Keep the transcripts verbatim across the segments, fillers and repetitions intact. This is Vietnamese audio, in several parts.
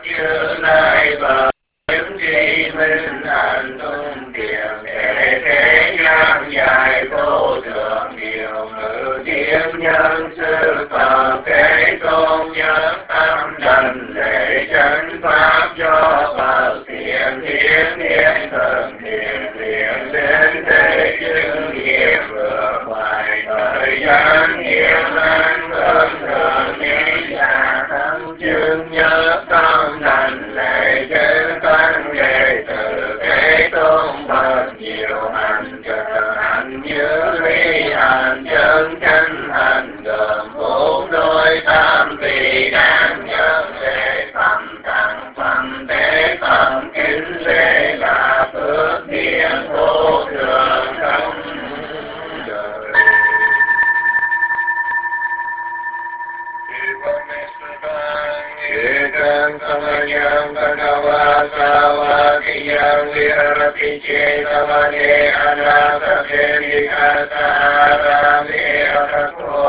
Như Lai Phật những gì minh hạnh tung tiền để thế gian dài vô thượng điều ngữ thiên nhân sư Phật thế tôn nhất tâm đảnh lễ chân pháp cho Phật thiện thiên thiên thần thiện thiện đến thế chứng nghiệp vừa phải thời gian nhiều năm hơn thường ni già thân chương nhất tâm đảnh lễ chân tăng đệ tử thế tôn Phật nhiều hành trợ hành như ly hành chân chân hành gồm bốn đôi tam tỳ đang nhân lễ phẩm tặng phẩm tế phẩm kính lễ là phước điển vô thường không đời. Ekam samayam bhagava savakiyam virati cetamane anasate vikatarame atato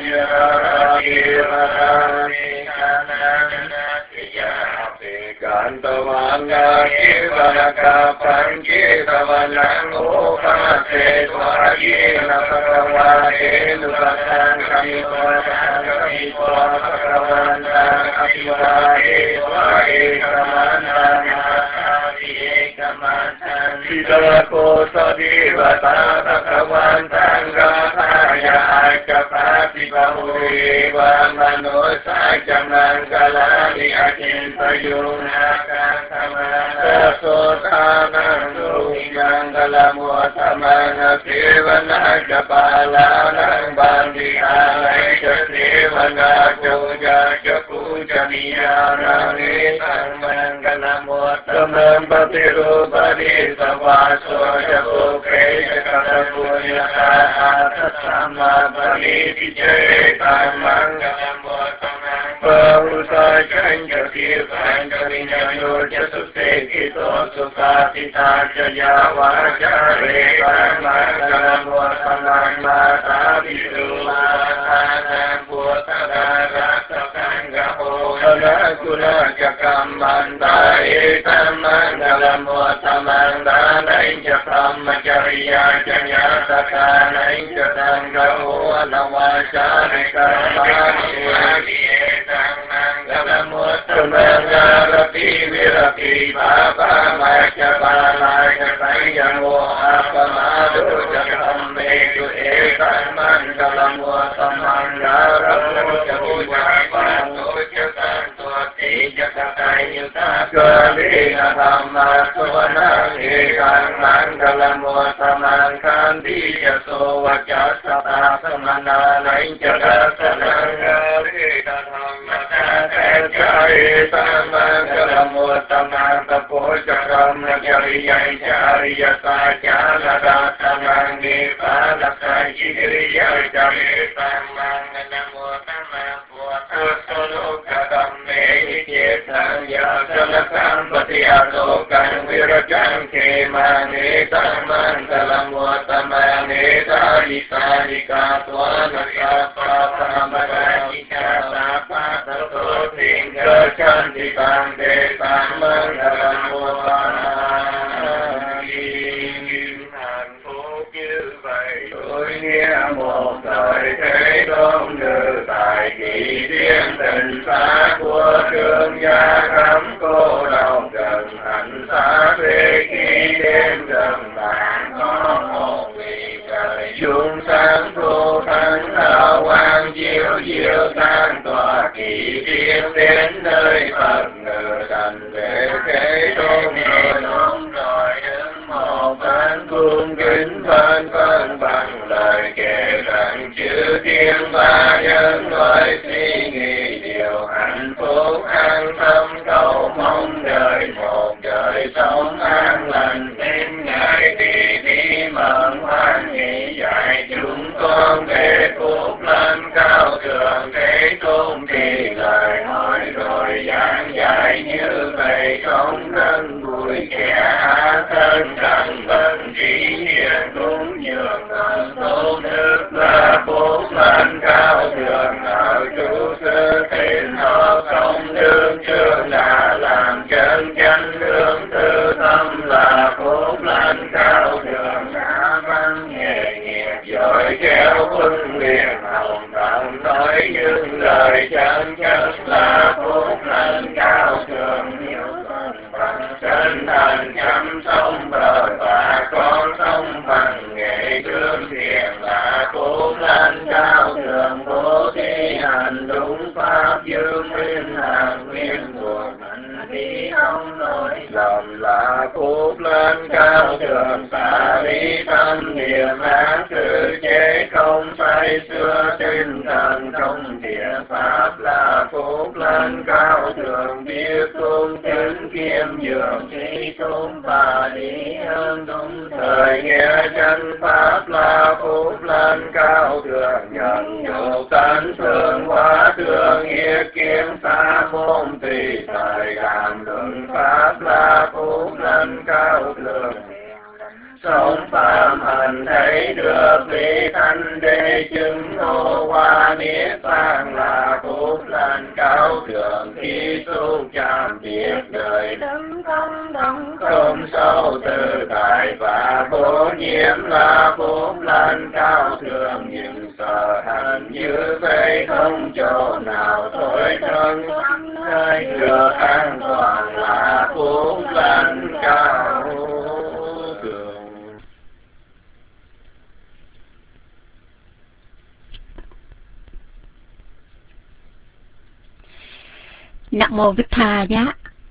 ajarayirami kananatiyate kantavanga kivanaka pankitavanang upase tvajena bhagavate nupatan kamivatan kamivatan bhagavantang Apivahe vahe kamantan asadi ekamantan Vidako sadivata bhagavantang gathaya akapati bahuriva manusaja mangalani akintayunaka samana sotanang mangalamuatamana sevana kapalanang bandihanay kasevana joja puja niyarane mangalamuatamang patirupadi savaso japo kreja katapunya atasama baliti cetan mangalamuatamang parusajan jatirpan kaminyo jasustekito susasita jaya wajare mangalamuatamang mata bisu matanang putara Gaho Guna Jakamanda Etamangala Muatamanda Nainjakam Jariya Janya Sakana Injatangaho Anawajari Karmani Etamangala Muatamanda Rapi Virapi Baba Majapala Jatayamo Apamadu Jakam Medu Etamangala Muatamanda Rapu Japuja Kalina Dhamma Suvanang Ekang Mangalam Vasamang Kandi Yaso Vajasata Samana Nainjagasanang Kalina Dhamma Kakajayeta Mangalam Vasamang Tapojakam Najariya Jariya Sajana Rasanang Nipadaka Jiriya Jarita Mangalam Vasamang Soloka Meditang Yasalakam Patialokan Virajam Kemane Tamangalam Vatamane Talisarika Twanasapa Pamarajika Sapa Tato Tingga Chantikang Desang Mangalam Vatamane Hạnh phúc như vậy tôi nghe một thời thế tôn ngự tại kỳ thiên tình xa của trương gia cấm cô độc gần hạnh xa thế khi đêm gần bạn có một vị trời chung sáng thu thắng hào quang chiếu chiếu tan tỏa kỳ thiên đến nơi Phật ngự thành về thế tôn rồi đúng rồi đứng một bên cung kính phân phân bằng lời kể rằng chữ thiên ba nhân loại suy nghĩ điều hạnh phúc an tâm cầu mong đời một đời sống an lành đến ngày thì đi mừng hoan hỷ dạy chúng con để phúc lên cao thượng thế tôn thì lời nói rồi giảng dạy như vậy sống thân vui kẻ thân cần vân chỉ hiền cúng dường thần tốt đức là phúc lên cao thượng ở chủ sư thiện họ không đương chương là nhất là phúc lành cao thượng nhiều phần bằng chân thành chăm sông bờ và con sông bằng nghệ gương thiện là phúc lành cao thượng bố thí hành đúng pháp dương nguyên hàng nguyên nguồn hành vi không lỗi lầm là phúc lành cao thượng xả lý tâm niệm ác tự chế không say xưa tinh thần trong thiện pháp là phúc lành cao thượng biết cung kính kiêm nhường trí tôn bà lý hơn đúng thời nghe chân pháp là phúc lành cao thượng nhận nhục tấn thương hóa thương yết kiến xa môn tùy thời cảm luận pháp là phúc lành cao thượng sống phạm hành thấy được vị thanh đế chứng ngộ hoa niết bàn là phúc lành cao thượng khi xúc chạm biết đời đấng không động không sâu tự tại và vô nhiễm là phúc lành cao thượng nhưng sợ hành như vậy không chỗ nào thôi thân nơi được an toàn là phúc lành cao thượng. Nam mô Bích Tha Giá.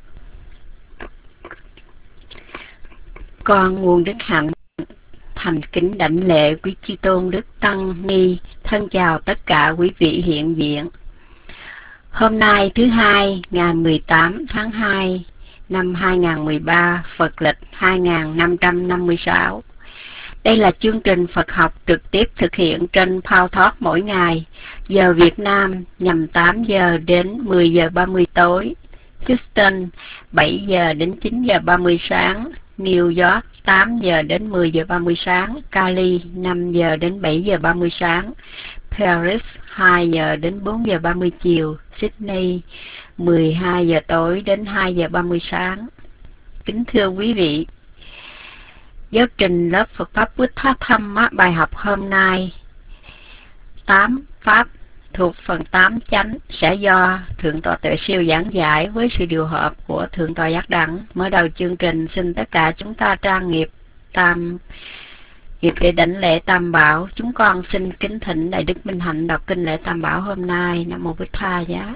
Con nguồn đức hạnh thành kính đảnh lễ quý chư tôn đức tăng ni, thân chào tất cả quý vị hiện diện. Hôm nay thứ hai ngày mười tám tháng hai năm hai nghìn không trăm mười ba, Phật lịch hai nghìn năm trăm năm mươi sáu. Đây là chương trình Phật học trực tiếp thực hiện trên PowerTalk mỗi ngày, giờ Việt Nam nhằm tám giờ đến mười giờ ba mươi tối, Houston bảy giờ đến chín giờ ba mươi sáng, New York tám giờ đến mười giờ ba mươi sáng, Cali năm giờ đến bảy giờ ba mươi sáng, Paris hai giờ đến bốn giờ ba mươi chiều, Sydney mười hai giờ tối đến hai giờ ba mươi sáng. Kính thưa quý vị, giáo trình lớp Phật Pháp Buddha Dhamma bài học hôm nay tám Pháp thuộc phần tám chánh sẽ do Thượng tọa Tuệ Siêu giảng giải với sự điều hợp của Thượng tọa Giác Đẳng. Mở đầu chương trình xin tất cả chúng ta trang nghiệp tam nghiệp để đảnh lễ Tam Bảo. Chúng con xin kính thỉnh Đại Đức Minh Hạnh đọc kinh lễ Tam Bảo hôm nay. Nam mô Bích Tha Giá.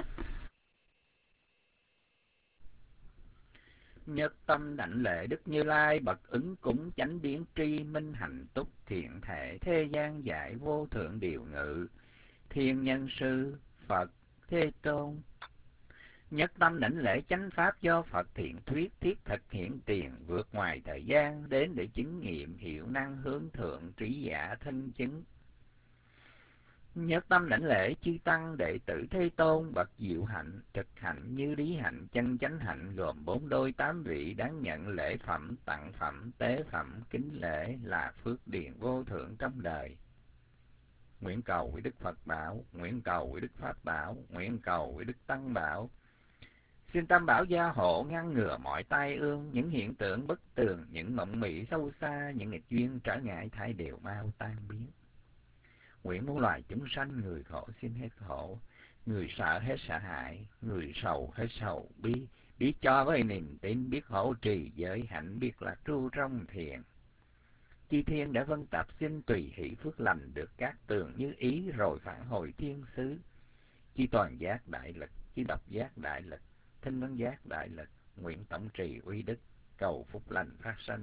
Nhất tâm đảnh lễ Đức Như Lai bậc ứng cúng chánh biến tri minh hạnh túc thiện thể thế gian giải vô thượng điều ngự thiên nhân sư Phật Thế Tôn. Nhất tâm đảnh lễ chánh pháp do Phật thiện thuyết thiết thực hiện tiền vượt ngoài thời gian đến để chứng nghiệm hiệu năng hướng thượng trí giả thân chứng. Nhất tâm đảnh lễ chư tăng đệ tử Thế Tôn bậc diệu hạnh thực hạnh như lý hạnh chân chánh hạnh gồm bốn đôi tám vị đáng nhận lễ phẩm tặng phẩm tế phẩm kính lễ là phước điền vô thượng trong đời. Nguyện cầu với Đức Phật bảo, nguyện cầu với Đức Pháp bảo, nguyện cầu với Đức Tăng bảo. Xin Tam Bảo gia hộ ngăn ngừa mọi tai ương, những hiện tượng bất tường, những mộng mị sâu xa, những nghịch duyên trở ngại thay đều mau tan biến. Nguyện muôn loài chúng sanh người khổ xin hết khổ, người sợ hết sợ hãi, người sầu hết sầu bi, biết cho với niềm tin, biết hỗ trì giới hạnh, biết là tru trong thiền. Chi thiên đã vân tập xin tùy hỷ phước lành được các tường như ý rồi phản hồi thiên xứ. Chi toàn giác đại lực, chi độc giác đại lực, thinh văn giác đại lực, nguyện tổng trì uy đức, cầu phúc lành phát sanh.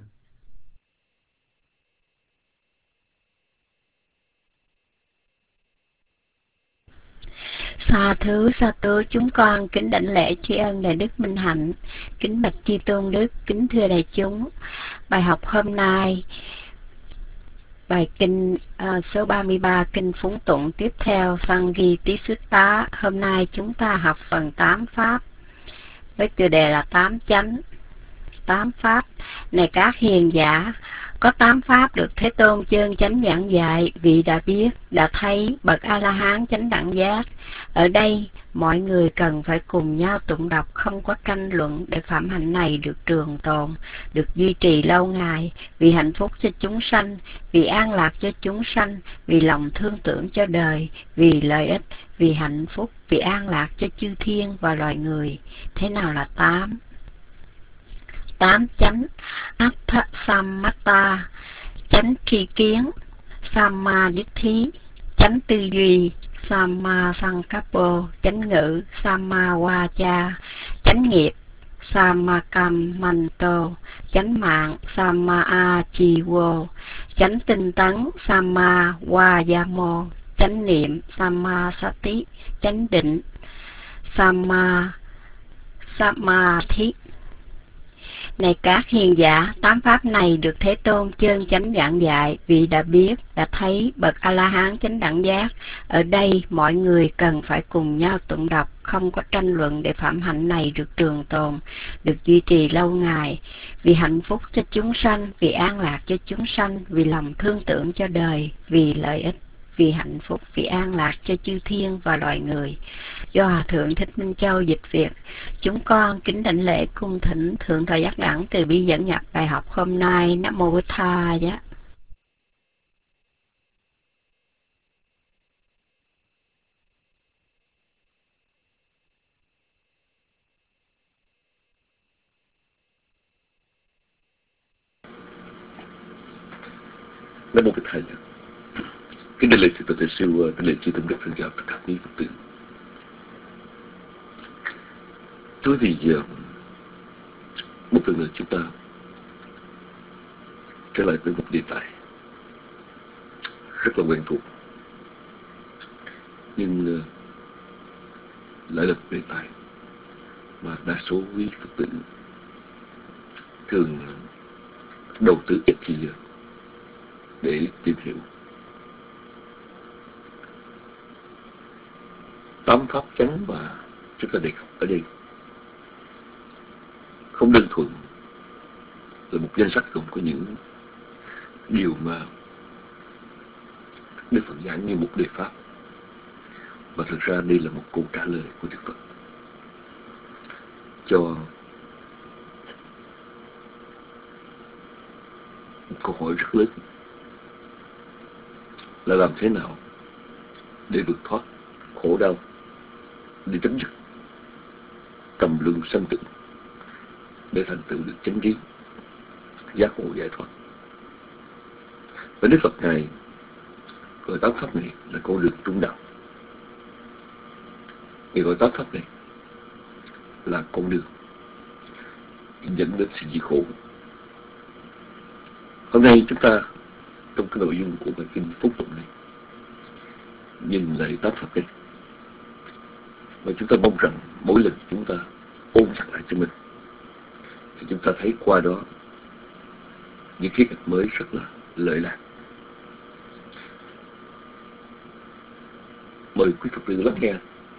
Sa thứ sa tứ chúng con kính đảnh lễ tri ân Đại Đức Minh Hạnh, kính bạch chi tôn đức, kính thưa đại chúng. Bài học hôm nay bài kinh uh, số ba mươi ba kinh phúng tụng tiếp theo Sanghi Tí Sutta. Hôm nay chúng ta học phần tám pháp với tiêu đề là tám chánh. Tám pháp này các hiền giả, Có tám pháp được Thế Tôn chân chánh giảng dạy, vị đã biết, đã thấy bậc A-la-hán chánh đẳng giác. Ở đây, mọi người cần phải cùng nhau tụng đọc, không có tranh luận, để phẩm hạnh này được trường tồn, được duy trì lâu ngày, vì hạnh phúc cho chúng sanh, vì an lạc cho chúng sanh, vì lòng thương tưởng cho đời, vì lợi ích, vì hạnh phúc, vì an lạc cho chư thiên và loài người. Thế nào là tám? Tám chánh: Attha Sammata, chánh tri kiến; Samma-ditthi, chánh tư duy; Samma-sankappo, chánh ngữ; Samma-vacha, chánh nghiệp; Samma-kammanto, chánh mạng; Samma-achivo, chánh tinh tấn; Samma-vayamo, chánh niệm; Samma-sati, chánh định; Samma-samadhi. Này các hiền giả, tám pháp này được Thế Tôn chân chánh giảng dạy, vì đã biết, đã thấy bậc A-la-hán chánh đẳng giác. Ở đây, mọi người cần phải cùng nhau tụng đọc, không có tranh luận, để phẩm hạnh này được trường tồn, được duy trì lâu ngày, vì hạnh phúc cho chúng sanh, vì an lạc cho chúng sanh, vì lòng thương tưởng cho đời, vì lợi ích, vì hạnh phúc, vì an lạc cho chư thiên và loài người. Do Hòa Thượng Thích Minh Châu dịch Việt, chúng con kính đảnh lễ cung thỉnh Thượng Tọa Giác Đẳng từ bi dẫn nhập bài học hôm nay. Nam mô Bổn Tha Giá. Nam mô Bổn Tha Giá. Kính đảnh lễ Thượng Tọa Tử Siêu, đảnh lễ chư tôn đức, thân chào tất cả quý Phật tử. Thưa quý vị, một lần nữa chúng ta trở lại với một đề tài rất là quen thuộc, nhưng lại là một đề tài mà đa số quý Phật tử thường đầu tư ít thời giờ để tìm hiểu. Tám pháp chánh mà chúng ta đề cập ở đây không đơn thuần là một danh sách gồm có những điều mà Đức Phật giảng như một đề pháp, mà thực ra đây là một câu trả lời của Đức Phật cho một câu hỏi rất lớn, là làm thế nào để vượt thoát khổ đau, để chấm dứt trầm luân sanh tử, để thành tựu được chánh kiến, giác ngộ giải thoát. Và Đức Phật Ngài gọi tám pháp này là con đường trung đạo. Ngài gọi tám pháp này là con đường dẫn đến sự diệt khổ. Hôm nay chúng ta trong cái nội dung của bài kinh Phúc Tụng này nhìn lại tám pháp này, và chúng ta mong rằng mỗi lần chúng ta ôn chặt lại cho mình thì chúng ta thấy qua đó những khía cạnh mới rất là lợi lạc. Mời quý Phật tử lắng nghe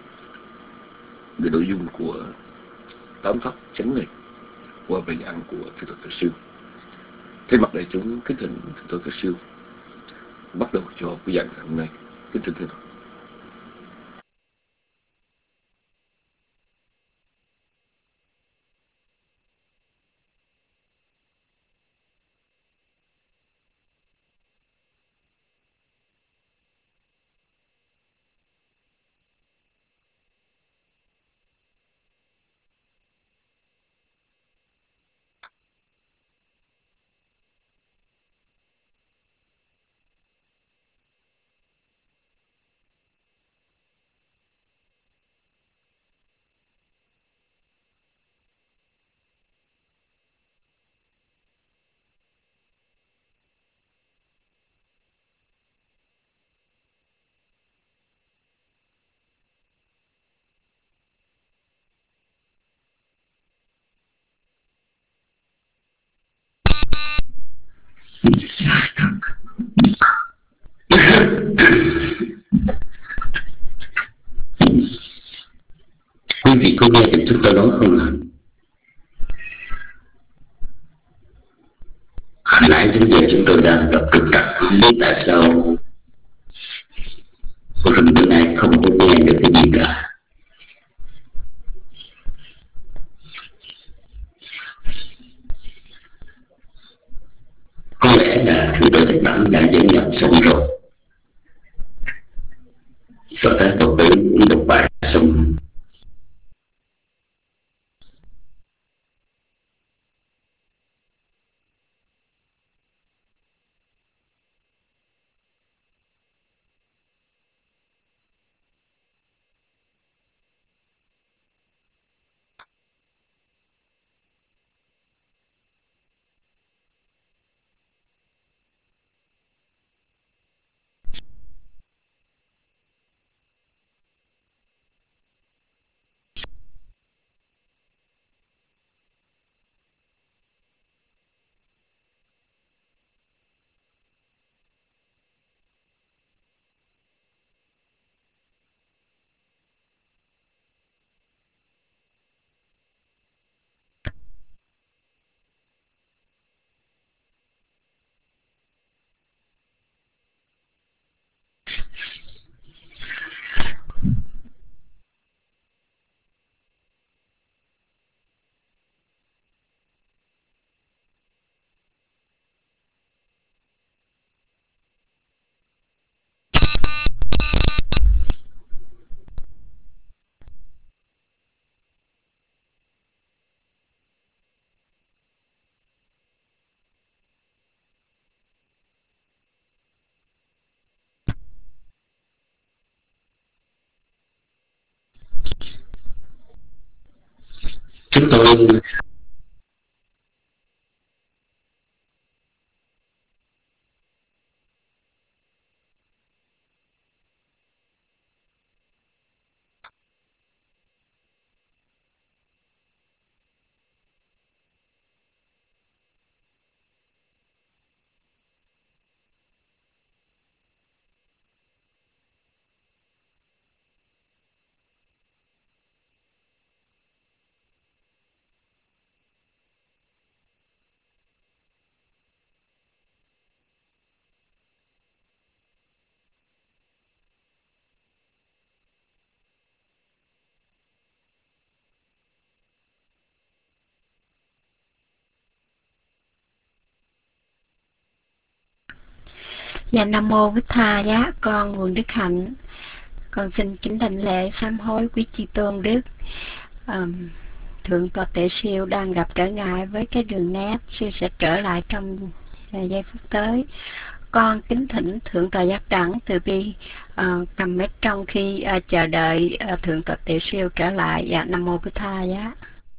về nội dung của tám pháp chánh này qua bài giảng của Thượng Tọa Tử Siêu. Thay mặt đại chúng kính thỉnh Thượng Tọa Tử Siêu bắt đầu cho buổi giảng ngày hôm nay. Kính thỉnh Thượng Tọa. Quý vị có nghe được chúng ta nói không ạ? Hồi nãy đến giờ chúng tôi đang tập thực tập, không biết tại sao có rừng bữa nay không có nghe được cái gì cả. Có lẽ là chúng tôi thầy bản đã dẫn nhập xong rồi. Cho phép tôi phải đọc bài xong. Chúng tôi Dạ Nam Mô Bích Tha Giá, con Nguồn Đức Hạnh. Con xin kính đảnh lễ sám hối quý chi tôn đức. Um, Thượng tọa Tệ Siêu đang gặp trở ngại với cái đường nét, siêu sẽ trở lại trong uh, giây phút tới. Con kính thỉnh Thượng tọa Giác Đẳng từ bi uh, cầm mic trong khi uh, chờ đợi uh, Thượng tọa Tệ Siêu trở lại. Dạ Nam Mô Bích Tha Giá.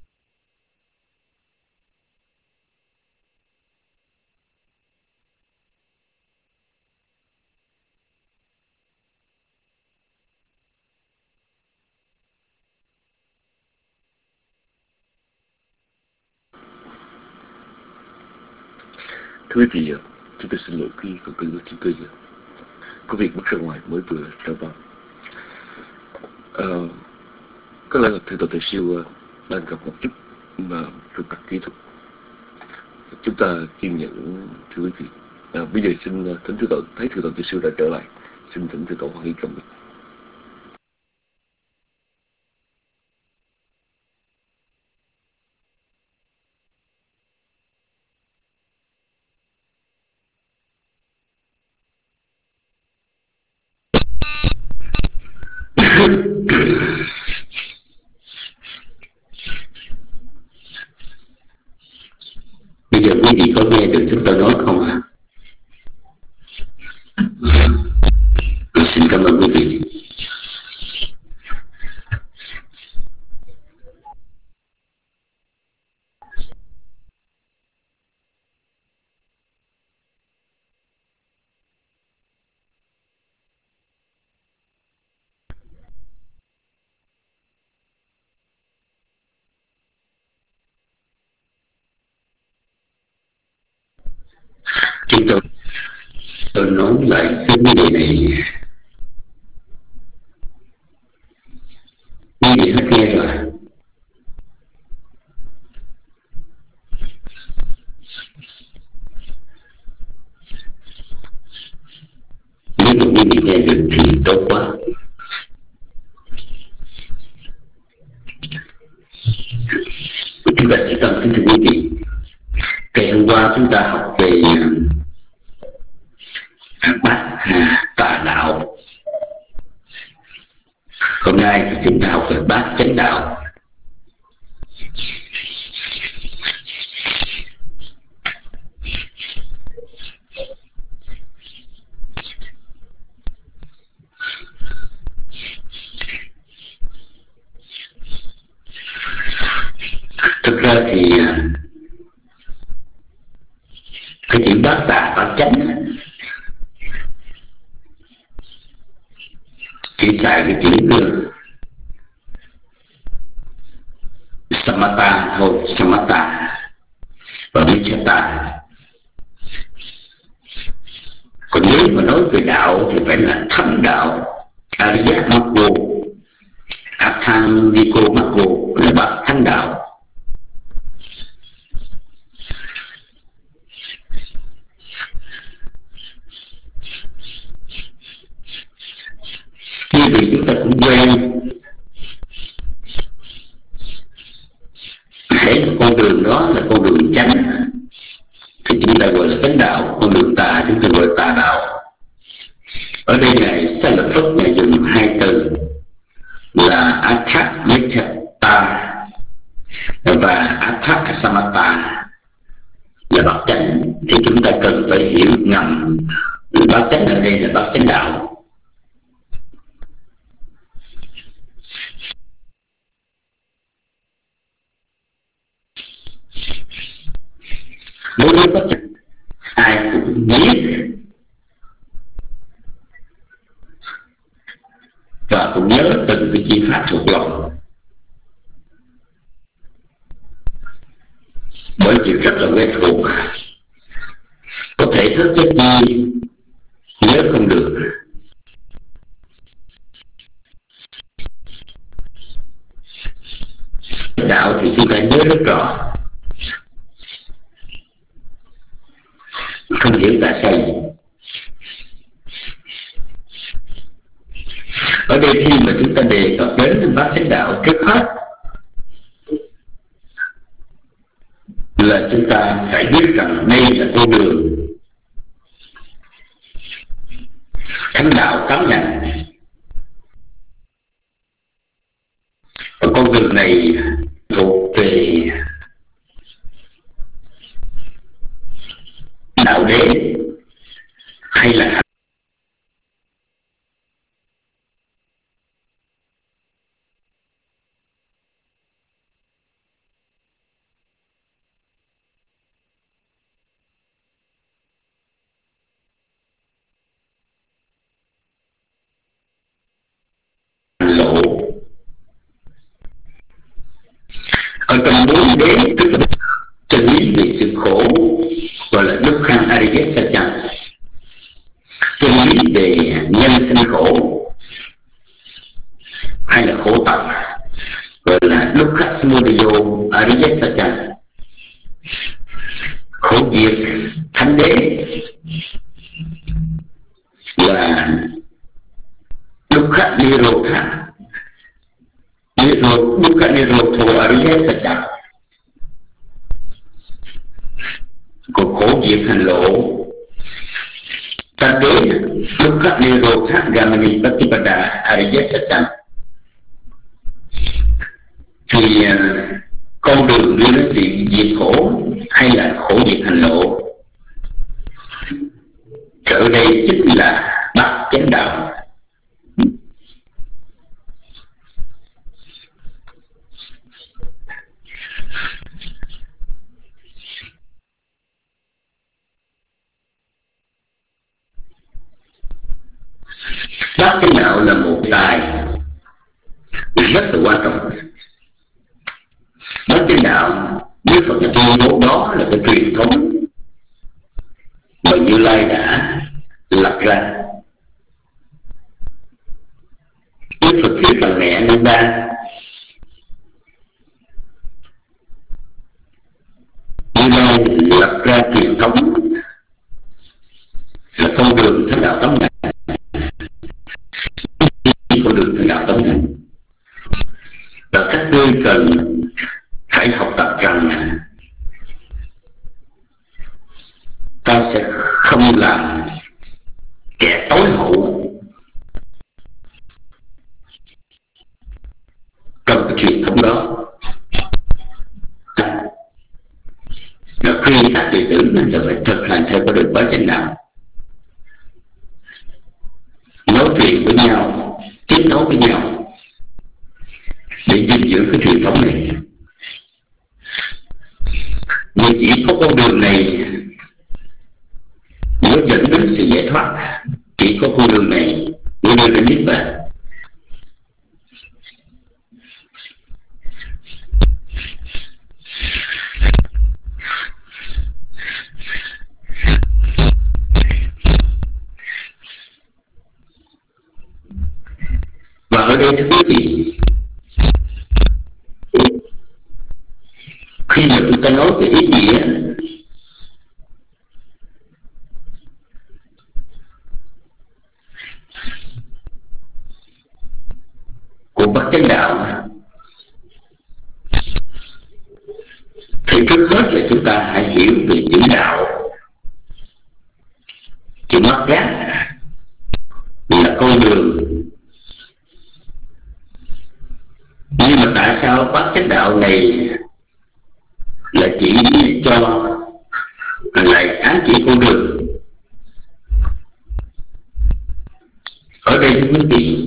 Thưa quý vị, chúng tôi xin lỗi khi phật tử của chúng tôi có việc mất ra ngoài mới vừa trở vào. Uh, có lẽ là thầy Tổ Thầy Siêu đang gặp một chút mà trục trặc kỹ thuật. Chúng ta kiên nhẫn thưa quý vị. À, bây giờ xin thỉnh thưa Tổ, thấy thưa Tổ Thầy Siêu đã trở lại, xin thỉnh thưa Tổ Hoàng Nghi cầm mic. bây giờ quý vị có nghe được chúng tôi nói không ạ? À, xin cảm ơn quý vị. Chúng tôi tôi nói lại cái vấn đề này, quý vị hết nghe rồi. chúng ta sẽ cần, kính thưa quý vị, ngày hôm qua chúng ta học về bát tà đạo, hôm nay thì chúng ta học về bát chánh đạo. Thực ra thì cái chữ bát tà bát chánh chỉ xài cái chữ samatha thôi, samatha và vichata. Còn nếu mà nói về đạo thì phải là thánh đạo, Ariya Maggo, Atthangiko Maggo là bát thánh đạo. Như vì chúng ta cũng quen hãy con đường đó là con đường chánh thì chúng ta gọi là chánh đạo, con đường tà chúng ta gọi là tà đạo. Ở đây ngài Sa Lợi Phất ngài dùng hai từ là Atthakmita và Atthakasamata là bát chánh, thì chúng ta cần phải hiểu ngầm bát chánh ở đây là bát chánh đạo. Đối với bát chánh ai cũng biết và cũng nhớ từng cái chi pháp thuộc lòng, bởi vì rất là quen thuộc, có thể thức giấc chi nhớ không được. Đạo thì chúng ta nhớ rất rõ, không hiểu tại sao gì. Ở đây khi mà chúng ta đề cập đến bát chánh đạo, trước hết là chúng ta phải biết rằng đây là con đường thánh đạo tám ngành. Và con đường này thuộc về đạo đế hay là lộ. Ở trong bốn đế tức là chân lý về sự khổ gọi là Dukkha Ariya Satya, chân lý về nhân sinh khổ hay là khổ tập gọi là Dukkha Samudaya Ariya Satya, khổ diệt thánh đế là Dukkha Nirodha Dukkha Nirodha Ariya Satya. Còn khổ diệt hành lộ ta đế Dukkha Nirodha Gamani Patipada Ariya Satya. Thì con đường đưa đến sự diệt khổ hay là khổ diệt hành lộ ở đây chính là bát chánh đạo. Bát chánh đạo là một tài rất là quan trọng. Bát chánh đạo Đức Phật đã tuyên bố đó là cái truyền thống mà Như Lai đã lập ra. Đức Phật thuyết bằng mẹ Nương Ba, Như Lai lập ra truyền thống là con đường thánh đạo tống ngành. Con đường thánh đạo tống ngành và các ngươi cần phải học tập rằng ta sẽ không làm kẻ tối hậu trong cái truyền thống đó. Và khi các đệ tử là phải thực hành theo con đường bát chánh đạo, nói chuyện với nhau, tiếp nối với nhau để gìn giữ cái truyền thống này. Nhưng chỉ có con đường này mới dẫn đến sự giải thoát, chỉ có con đường này mới đưa đến niết bàn. Và ở đây thưa quý vị, khi mà chúng ta nói về ý nghĩa của bát chánh đạo thì trước hết là chúng ta hãy hiểu về chữ đạo. Chữ mắt gác là con đường. Nhưng mà tại sao bát chánh đạo này là chỉ cho lại ám chỉ con đường? Ở đây thưa quý vị,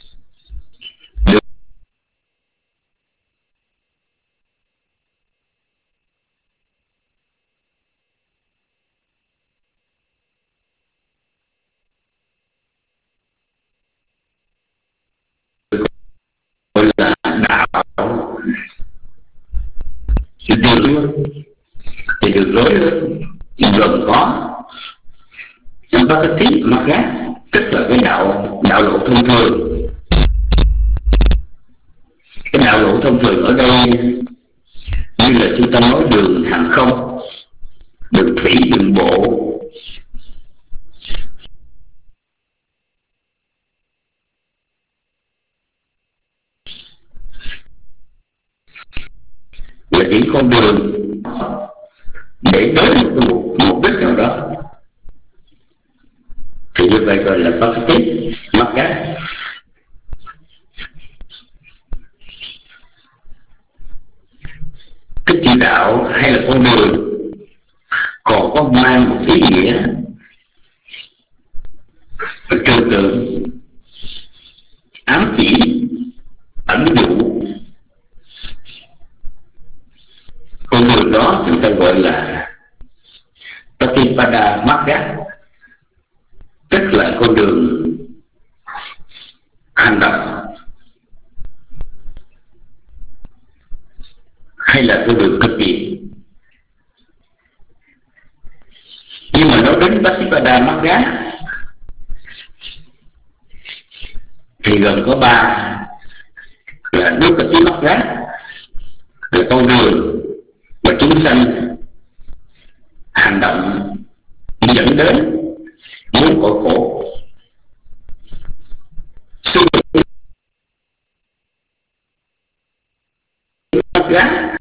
gọi là đạo đường thì đường lối gồm có ba cái tiếp mặt gác, tức là cái đạo đạo lộ thông thường. Cái đạo lộ thông thường ở đây như là chúng ta nói đường hàng không, đường thủy, đường bộ, là chỉ con đường để đến một mục đích nào đó, thì như vậy gọi là bát tiếp mắt gác. Cái chữ đạo hay là con đường còn có mang một ý nghĩa trừu tượng, ám chỉ, ẩn dụ. Con đường đó chúng ta gọi là Patipada Magga, tức là con đường hành động hay là con đường thực hiện. Nhưng mà nói đến Patipada Magga thì gồm có ba, là Dukkati Magga là con đường mà chúng sanh hành động dẫn đến muốn cõi khổ. Gác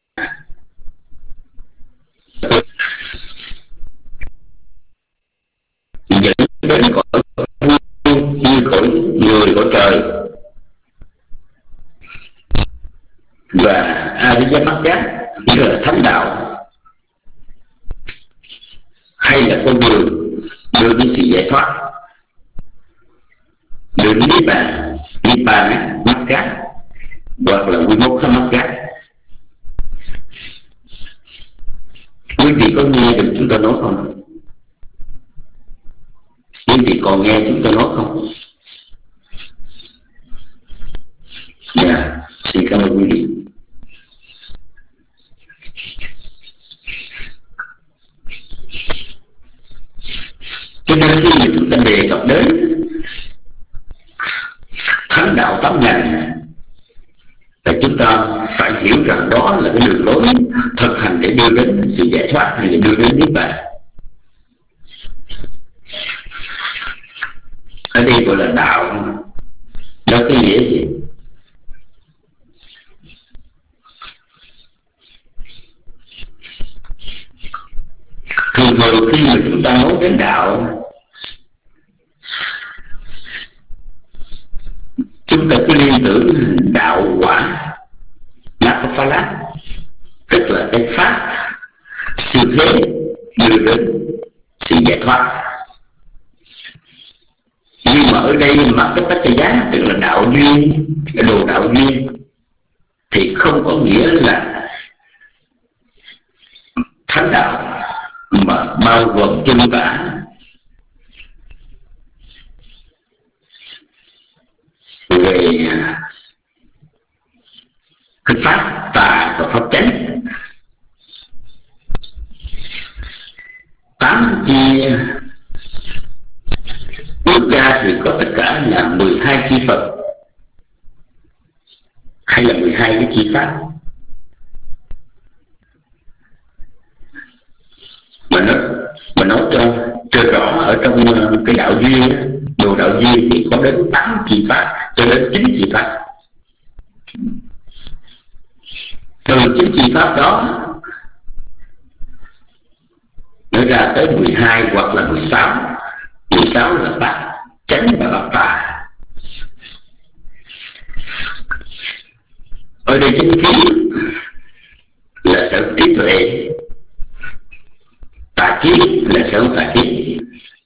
dẫn đến cõi như cõi người, cõi trời. Và Ariya Magga như là thánh đạo hay là con đường đưa đến sự giải thoát, đưa đến niết bàn, niết bàn Magga hoặc là Vimokkha Magga. Quý vị có nghe được chúng ta nói không? Quý vị còn nghe chúng ta nói không? Dạ, xin cảm ơn quý vị. Cho nên khi mà chúng ta đề cập đến thánh đạo tám ngàn là chúng ta phải hiểu rằng đó là cái đường lối thực hành để đưa đến sự giải thoát hay là đưa đến niết bàn. Ở đây gọi là đạo, đó cái nghĩa gì? Rồi khi mà chúng ta nói đến đạo, chúng ta cứ liên tưởng đạo quả Nākaphala, tức là cái pháp siêu thế đưa đến sự giải thoát. Nhưng mà ở đây Mākkappaccaya, tức là đạo duyên, cái đồ đạo duyên, thì không có nghĩa là thánh đạo, mà bao gồm chung cả về cái pháp tà và pháp chánh. Tám chia ước ra thì có tất cả là mười hai chi Phật, hay là mười hai cái chi pháp. Mà nó mà nói cho cho rõ ở trong cái đạo duyên, đồ đạo duyên thì có đến tám chi pháp cho đến chín chi pháp. Từ chín chi pháp đó nó ra tới mười hai hoặc là mười sáu. Mười sáu là pháp chánh và pháp tà. Ở đây chánh kiến là sở trí tuệ, tà kiến là sở tà kiến.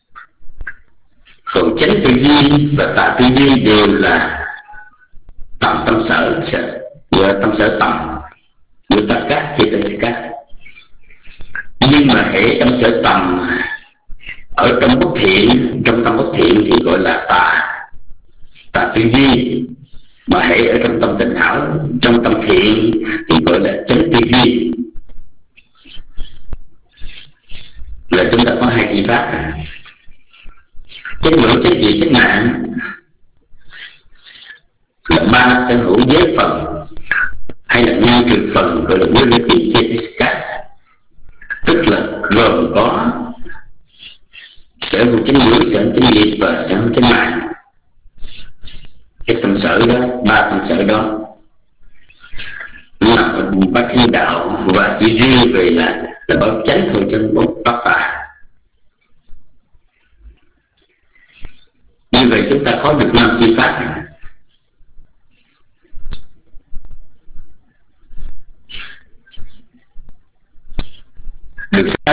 Còn chánh tư duy và tà tư duy đều là tầm tâm sở, và tâm sở tầm của tất cả chỉ tất cả. Nhưng mà hệ tâm sở tầm ở trong bất thiện, trong tâm bất thiện thì gọi là tà tà tư duy. Mà hệ ở trong tâm tịnh hảo, trong tâm thiện thì gọi là chánh tư duy. Là chúng ta có hai chi pháp: chánh ngữ, chánh vị, chánh mạng, là ba sở hữu giới phần, hay là ngang trừ phần, gọi là giới lý tiết Chetasika. Tức là gồm có sở hữu chánh ngữ, sở hữu chánh vị và sở hữu chánh mạng. Cái tâm sở đó, ba tâm sở đó nằm ở bát thiên đạo, và chỉ riêng về là là báo chánh thôi, chứ không có pháp tà. Như vậy chúng ta có được năm chi pháp. Được sáu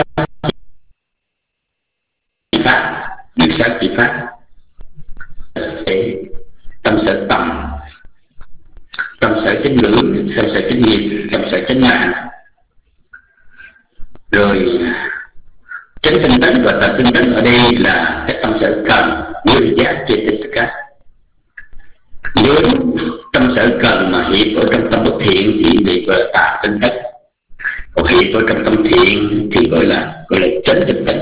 chi pháp, được sáu chi pháp. Tâm sở tầm, tâm sở chánh ngữ, tâm sở chánh nghiệp, tâm sở chánh mạng. Rồi chánh tinh tấn và tà tinh tấn ở đây là cái tâm sở cần, với giác Chetasika. Nếu tâm sở cần mà hiệp ở trong tâm bất thiện thì bị gọi là tà tinh tấn, còn hiệp ở trong tâm thiện thì gọi là gọi là chánh tinh tấn.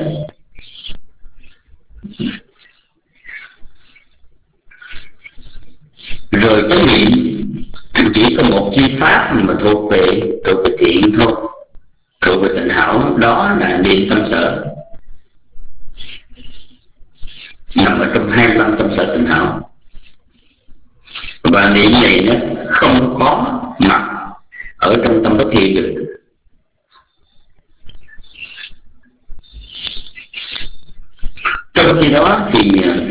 Rồi chánh niệm chỉ có một chi pháp mà thuộc về thuộc về thiện thôi, thuộc về tịnh hảo, đó là niệm tâm sở, nằm ở trong hai mươi lăm tâm sở tịnh hảo. Và niệm này nó không có mặt ở trong tâm bất thiện được. Trong khi đó thì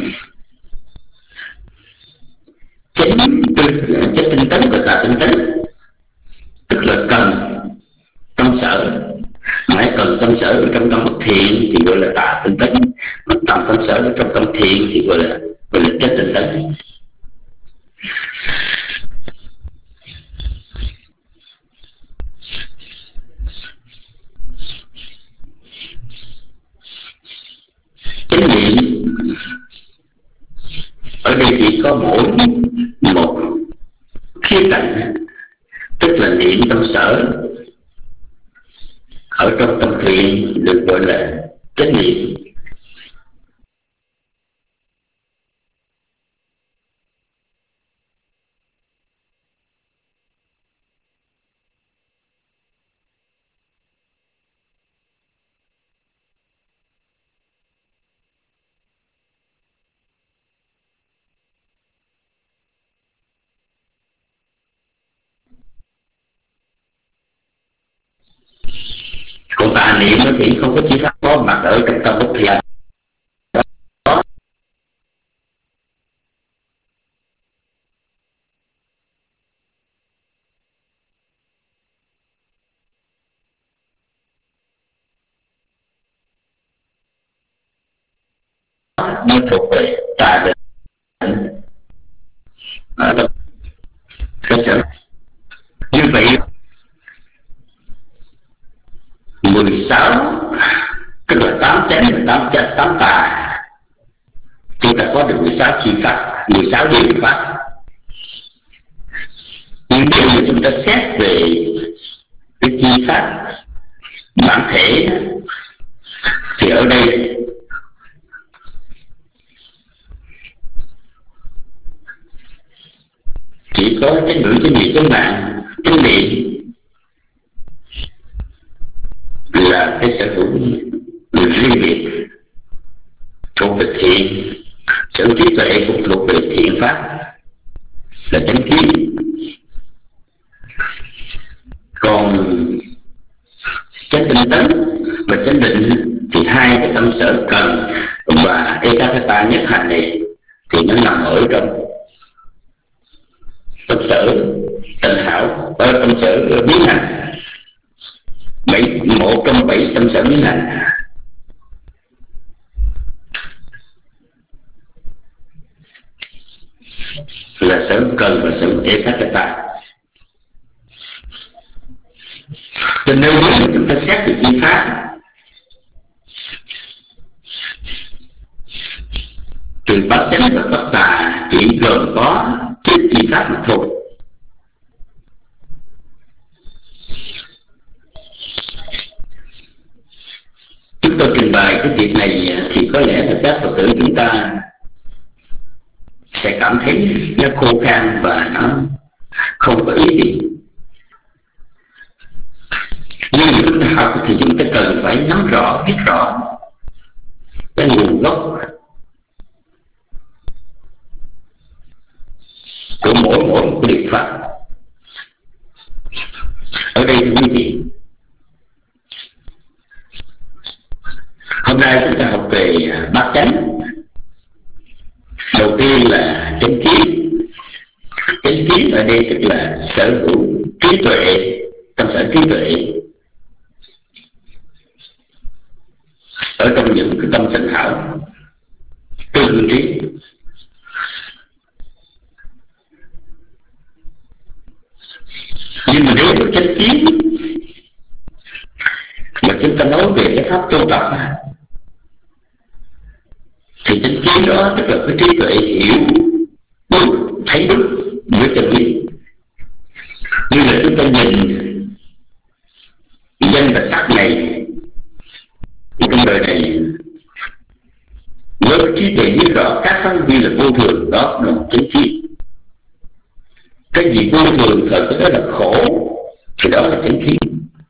chánh chánh tinh tấn và tà tinh tấn, tức là cần tâm sở, mãi cần tâm sở ở trong tâm bất thiện thì gọi là tà tinh tấn, mà tầm tâm sở ở trong tâm thiện thì gọi là gọi là chánh tinh tấn. Chánh niệm ở đây chỉ có mỗi một khía cạnh, tức là niệm tâm sở ở trong tâm thiện được gọi là chánh niệm. Còn tà niệm thì không có chi pháp có mặt ở trong tâm bất thiện. Nó thuộc về tà định ở trong cơ sở. Như vậy mười sáu tức là tám chánh, tám chánh, tám tà, chúng ta có được mười sáu chi pháp, mười sáu điều pháp. Nhưng nếu mà chúng ta xét về cái chi pháp bản thể thì ở đây chỉ có chánh ngữ, chánh niệm, chánh mạng, chánh niệm là cái sở hữu riêng biệt thuộc về thiện, sở hữu trí tuệ cũng thuộc về thiện pháp là chánh kiến. Còn chánh tinh tấn và chánh định thì hai cái tâm sở cần và ekatthata nhất hành này thì nó nằm ở trong tâm sở tịnh hảo, ở tâm sở biến hành, bảy một trong bảy tâm sở biến hành là sở cần và sở ekatthata. Cho nên nếu chúng ta xét về chi pháp thì bát chánh và bát tà chỉ gồm có chín chi pháp mà thôi. Chúng tôi trình bày cái việc này thì có lẽ là các Phật tử chúng ta sẽ cảm thấy nó khô khan và nó không có ý gì. Nhưng mà chúng ta học thì chúng ta cần phải nắm rõ, biết rõ cái nguồn gốc của mỗi mỗi một cái điều pháp. Ở đây quý vị, hôm nay chúng ta học về bát chánh. Đầu tiên là chánh kiến. Chánh kiến ở đây tức là sở hữu trí tuệ, tâm sở trí tuệ ở trong những cái tâm tịnh hảo tư hữu trí. Nhưng mà nếu có chánh kiến mà chúng ta nói về cái pháp tu tập thì chánh kiến đó tức là cái trí tuệ hiểu đúng, thấy đúng với chân lý. Như là chúng ta nhìn danh và sắc này trong đời này với trí tuệ biết rõ các pháp vi là vô thường, đó là một chánh kiến. Cái gì vô thường thời cái đó là khổ thì đó là chánh kiến.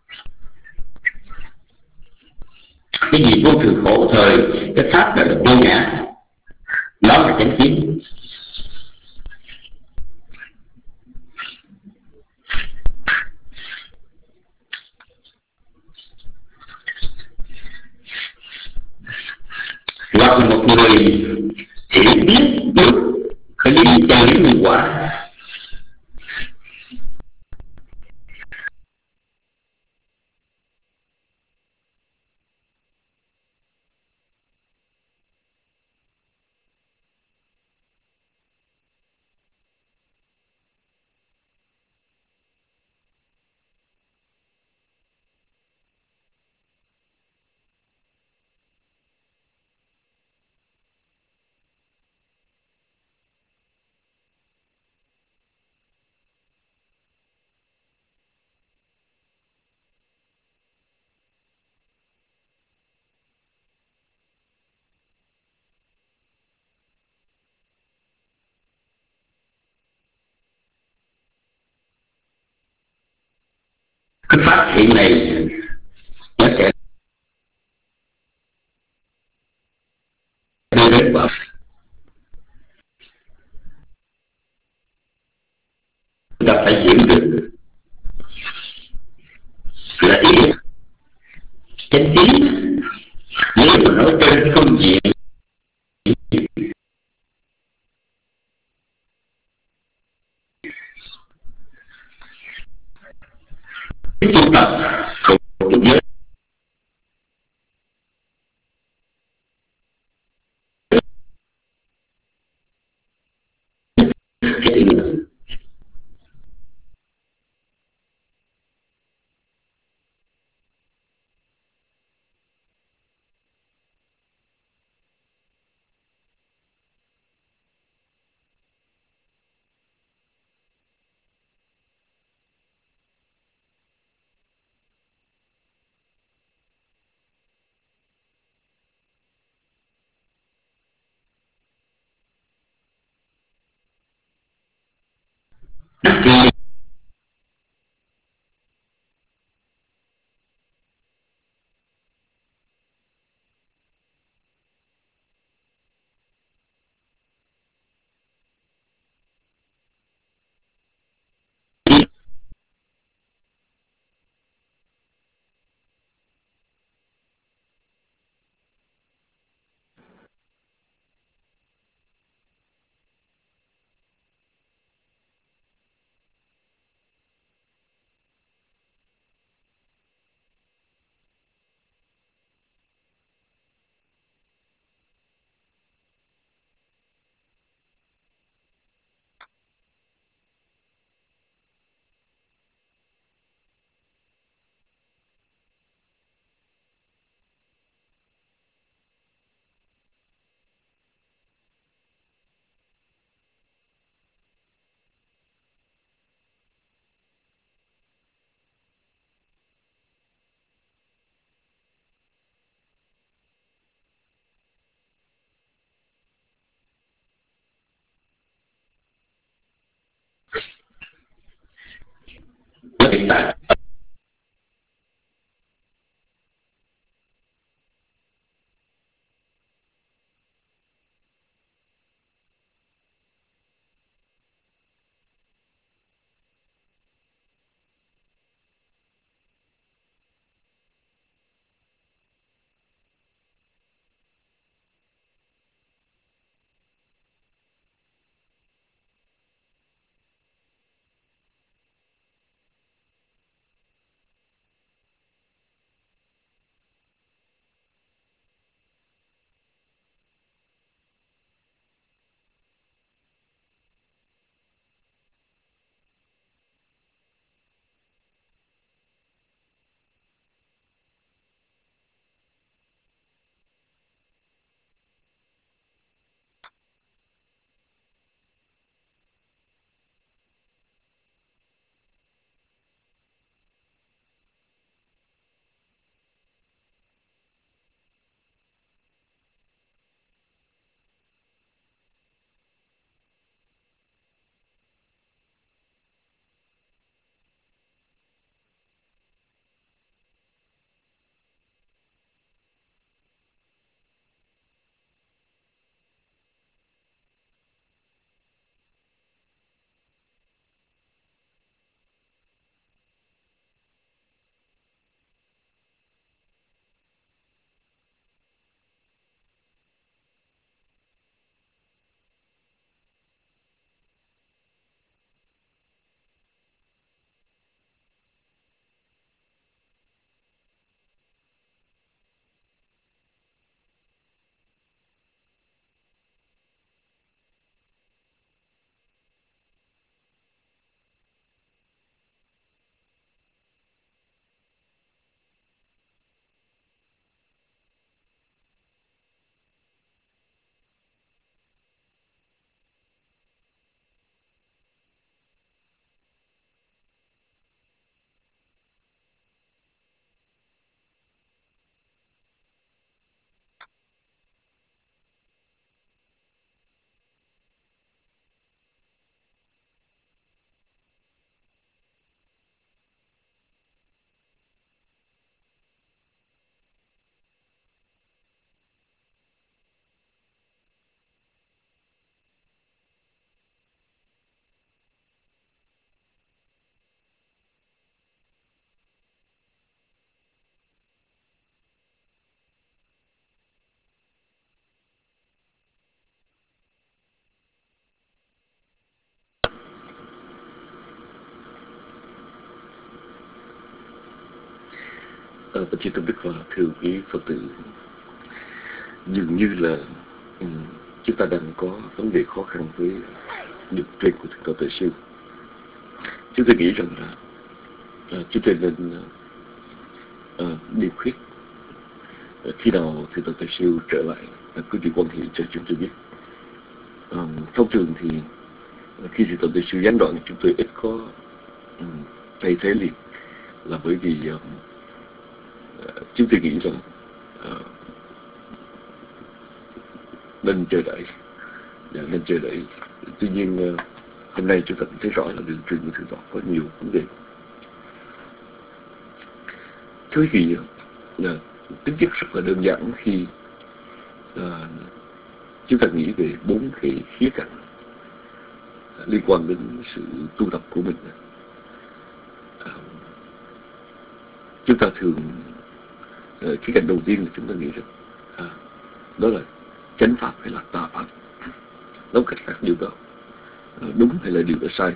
Cái gì vô thường khổ thời cái pháp đó là vô ngã, đó là chánh kiến. Hoặc một người hiểu biết được cái lý chân lý nhân quả cái phát hiện này nó sẽ đưa đến quả. Chúng ta phải hiểu được là ý chánh kiến. Nếu mà nói trên phương diện tu tập của giới thì Ờ, Bạch Chí Tâm Đức và thưa quý Phật tử, dường như là um, chúng ta đang có vấn đề khó khăn với được truyền của Thượng Tọa Tuệ Sư. Chúng tôi nghĩ rằng là uh, chúng tôi nên uh, uh, điều khuyết uh, khi nào Thượng Tọa Tuệ Sư trở lại, uh, quý vị quan hệ cho chúng tôi biết. Um, thông thường thì uh, khi Thượng Tọa Tuệ Sư gián đoạn, chúng tôi ít có um, thay thế liền, là bởi vì uh, uh, chúng tôi nghĩ rằng uh, nên chờ đợi, dạ, nên chờ đợi. Tuy nhiên uh, hôm nay chúng ta cũng thấy rõ là đường truyền của Thượng Tọa có nhiều vấn đề. Thưa quý vị, uh, tính chất rất là đơn giản khi uh, chúng ta nghĩ về bốn cái khía cạnh uh, liên quan đến sự tu tập của mình. Uh, chúng ta thường uh, khía cạnh đầu tiên là chúng ta nghĩ rằng uh, đó là chánh pháp hay là tà pháp. Nói cách khác, điều đó đúng hay là điều đó sai.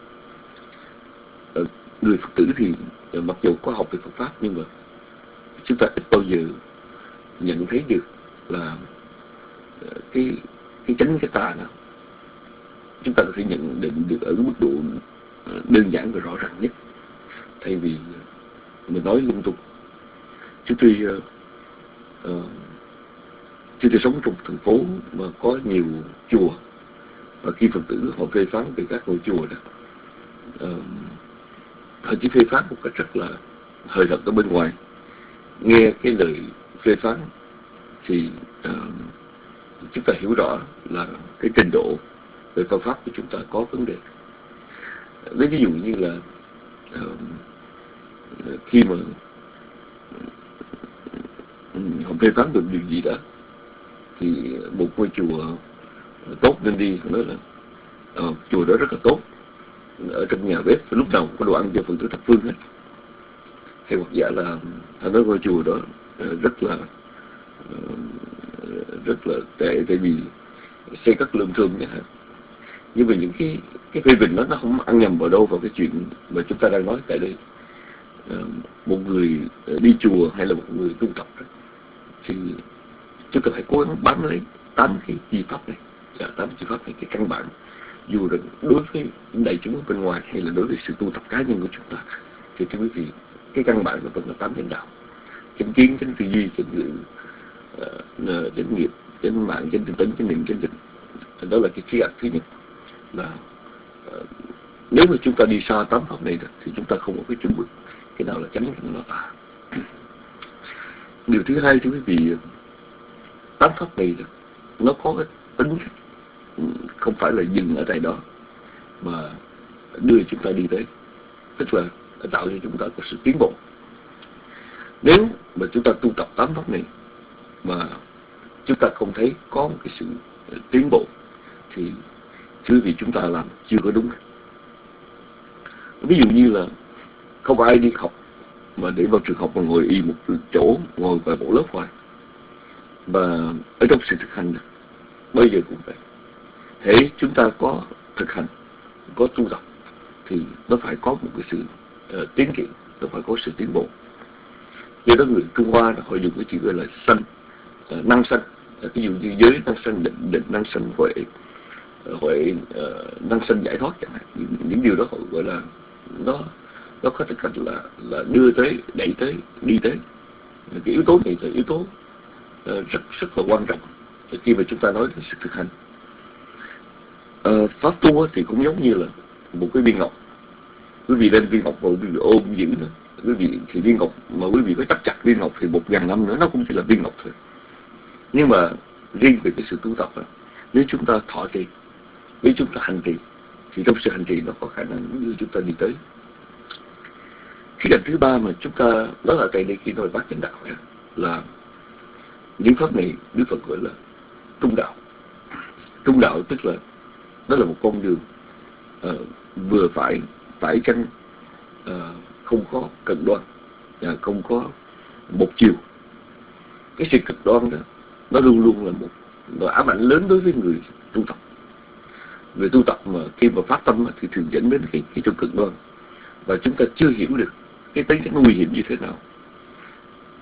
Người Phật tử thì mặc dù có học về Phật pháp, nhưng mà chúng ta ít bao giờ nhận thấy được là cái cái chánh cái tà nào. Chúng ta có thể nhận định được ở mức độ đơn giản và rõ ràng nhất, thay vì mình nói lung tung. Chúng tôi uh, uh, chúng tôi sống trong thành phố mà có nhiều chùa, và khi Phật tử họ phê phán về các ngôi chùa đó, uh, họ chỉ phê phán một cách rất là hời hợt ở bên ngoài. Nghe cái lời phê phán thì uh, chúng ta hiểu rõ là cái trình độ về phương pháp của chúng ta có vấn đề. Lấy ví dụ như là uh, khi mà uh, họ phê phán được điều gì đó, thì một ngôi chùa tốt nên đi, họ nói là uh, chùa đó rất là tốt, ở trong nhà bếp lúc nào cũng có đồ ăn cho Phật tử thập phương hết. Hay hoặc giả là họ nói ngôi chùa đó uh, rất là uh, rất là tệ, tại vì xây các lương thơm nhé. Nhưng mà những cái cái phê bình đó nó không ăn nhầm vào đâu vào cái chuyện mà chúng ta đang nói tại đây. Uh, một người đi chùa hay là một người tu tập đó, thì chúng ta phải cố gắng bám lấy tám cái chi pháp này, là tám chi pháp này, cái căn bản, dù là đối với đại chúng ở bên ngoài hay là đối với sự tu tập cá nhân của chúng ta, thì thưa quý vị, cái căn bản nó vẫn là tám chánh đạo: chánh kiến, chánh tư duy, chánh ngữ, uh, chánh nghiệp, chánh mạng, chánh tinh tấn, chánh niệm, chánh định. Đó là cái khía cạnh thứ nhất. Là uh, nếu mà chúng ta đi xa tám pháp này thì chúng ta không có cái chuẩn bị cái nào là chánh, cái nào là tà. Điều thứ hai, thưa quý vị, tám pháp này nó có cái tính không phải là dừng ở tại đó, mà đưa chúng ta đi tới, tức là tạo cho chúng ta có sự tiến bộ. Nếu mà chúng ta tu tập tám pháp này mà chúng ta không thấy có một cái sự tiến bộ, thì thưa quý vị, chúng ta làm chưa có đúng. Ví dụ như là không có ai đi học mà để vào trường học mà ngồi y một chỗ, ngồi vào một lớp hoài. Và ở trong sự thực hành bây giờ cũng vậy. Hễ chúng ta có thực hành, có tu tập, thì nó phải có một cái sự uh, tiến triển, nó phải có sự tiến bộ. Do đó người Trung Hoa họ dùng cái chữ gọi là sanh, uh, năng sanh. Uh, ví dụ như giới năng sanh, định, định năng sanh, huệ, uh, huệ uh, năng sanh giải thoát chẳng hạn. Những, những điều đó họ gọi là nó nó có thực hành là là đưa tới, đẩy tới, đi tới. Cái yếu tố này là yếu tố Uh, rất rất là quan trọng khi mà chúng ta nói đến sự thực hành. Uh, pháp tu thì cũng giống như là một cái viên ngọc. Quý vị lên viên ngọc mà quý vị ôm giữ nữa, quý vị thì viên ngọc mà quý vị có chấp chặt viên ngọc thì một ngàn năm nữa nó cũng chỉ là viên ngọc thôi. Nhưng mà riêng về cái sự tu tập đó, nếu chúng ta thọ trì, nếu chúng ta hành trì, thì trong sự hành trì nó có khả năng đưa chúng ta đi tới. Khía cạnh thứ ba mà chúng ta đó là tại đây khi nói bát chánh đạo là những pháp này Đức Phật gọi là trung đạo. Trung đạo tức là đó là một con đường uh, vừa phải, phải chăng, uh, không có cực đoan, uh, không có một chiều. Cái sự cực đoan đó nó luôn luôn là một nó ám ảnh lớn đối với người tu tập. Người tu tập mà khi mà phát tâm thì thường dẫn đến cái, cái chỗ cực đoan, và chúng ta chưa hiểu được cái tính chất nguy hiểm như thế nào.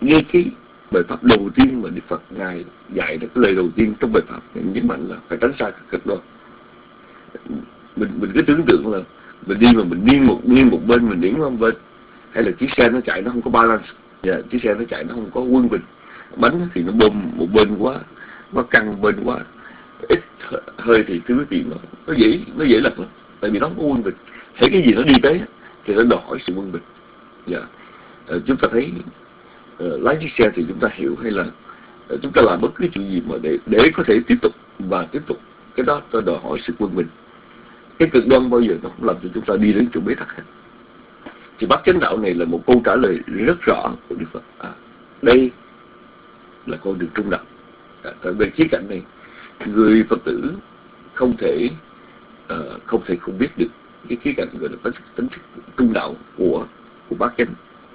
ngay cái bài pháp đầu tiên mà Đức Phật ngài dạy là cái lời đầu tiên trong bài pháp ngài nhấn mạnh là phải tránh xa các cực đoan. Mình mình cứ tưởng tượng là mình đi mà mình nghiêng một nghiêng một bên, mình nghiêng một bên, hay là chiếc xe nó chạy nó không có balance, yeah, chiếc xe nó chạy nó không có quân bình, bánh thì nó bơm một bên quá, nó căng bên quá, ít hơi thì thưa quý vị nó nó dễ nó dễ lật lắm, tại vì nó không có quân bình. Thấy cái gì nó đi tới thì nó đòi hỏi sự quân bình. Yeah. Uh, chúng ta thấy uh, lái chiếc xe thì chúng ta hiểu, hay là uh, chúng ta làm bất cứ chuyện gì mà để để có thể tiếp tục và tiếp tục, cái đó nó đòi hỏi sự quân bình. Cái cực đoan bao giờ nó không làm cho chúng ta đi đến chỗ bế tắc hết. Thì bát chánh đạo này là một câu trả lời rất rõ của Đức Phật. À, đây là con đường trung đạo. À, tại về khía cạnh này, người Phật tử không thể uh, không thể không biết được cái khía cạnh gọi là tính, tính trung đạo của của bát chánh.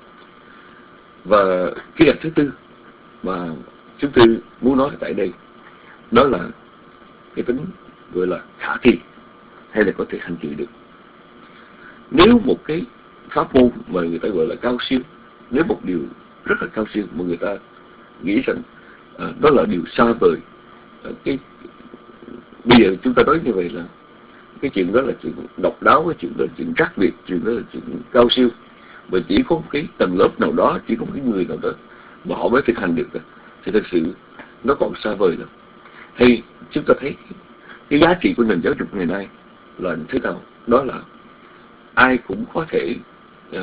Và khía cạnh thứ tư mà chúng tôi muốn nói tại đây, đó là cái tính gọi là khả thi, hay là có thể hành trì được. Nếu một cái pháp môn mà người ta gọi là cao siêu, nếu một điều rất là cao siêu mà người ta nghĩ rằng à, đó là điều xa vời, à, cái bây giờ chúng ta nói như vậy là cái chuyện đó là chuyện độc đáo, cái chuyện đó là chuyện khác biệt, chuyện đó là chuyện cao siêu, mà chỉ có một cái tầng lớp nào đó, chỉ có một cái người nào đó mà họ mới thực hành được, thì thật sự nó còn xa vời lắm. Hay chúng ta thấy cái giá trị của nền giáo dục ngày nay là thế nào? Đó là ai cũng có thể uh,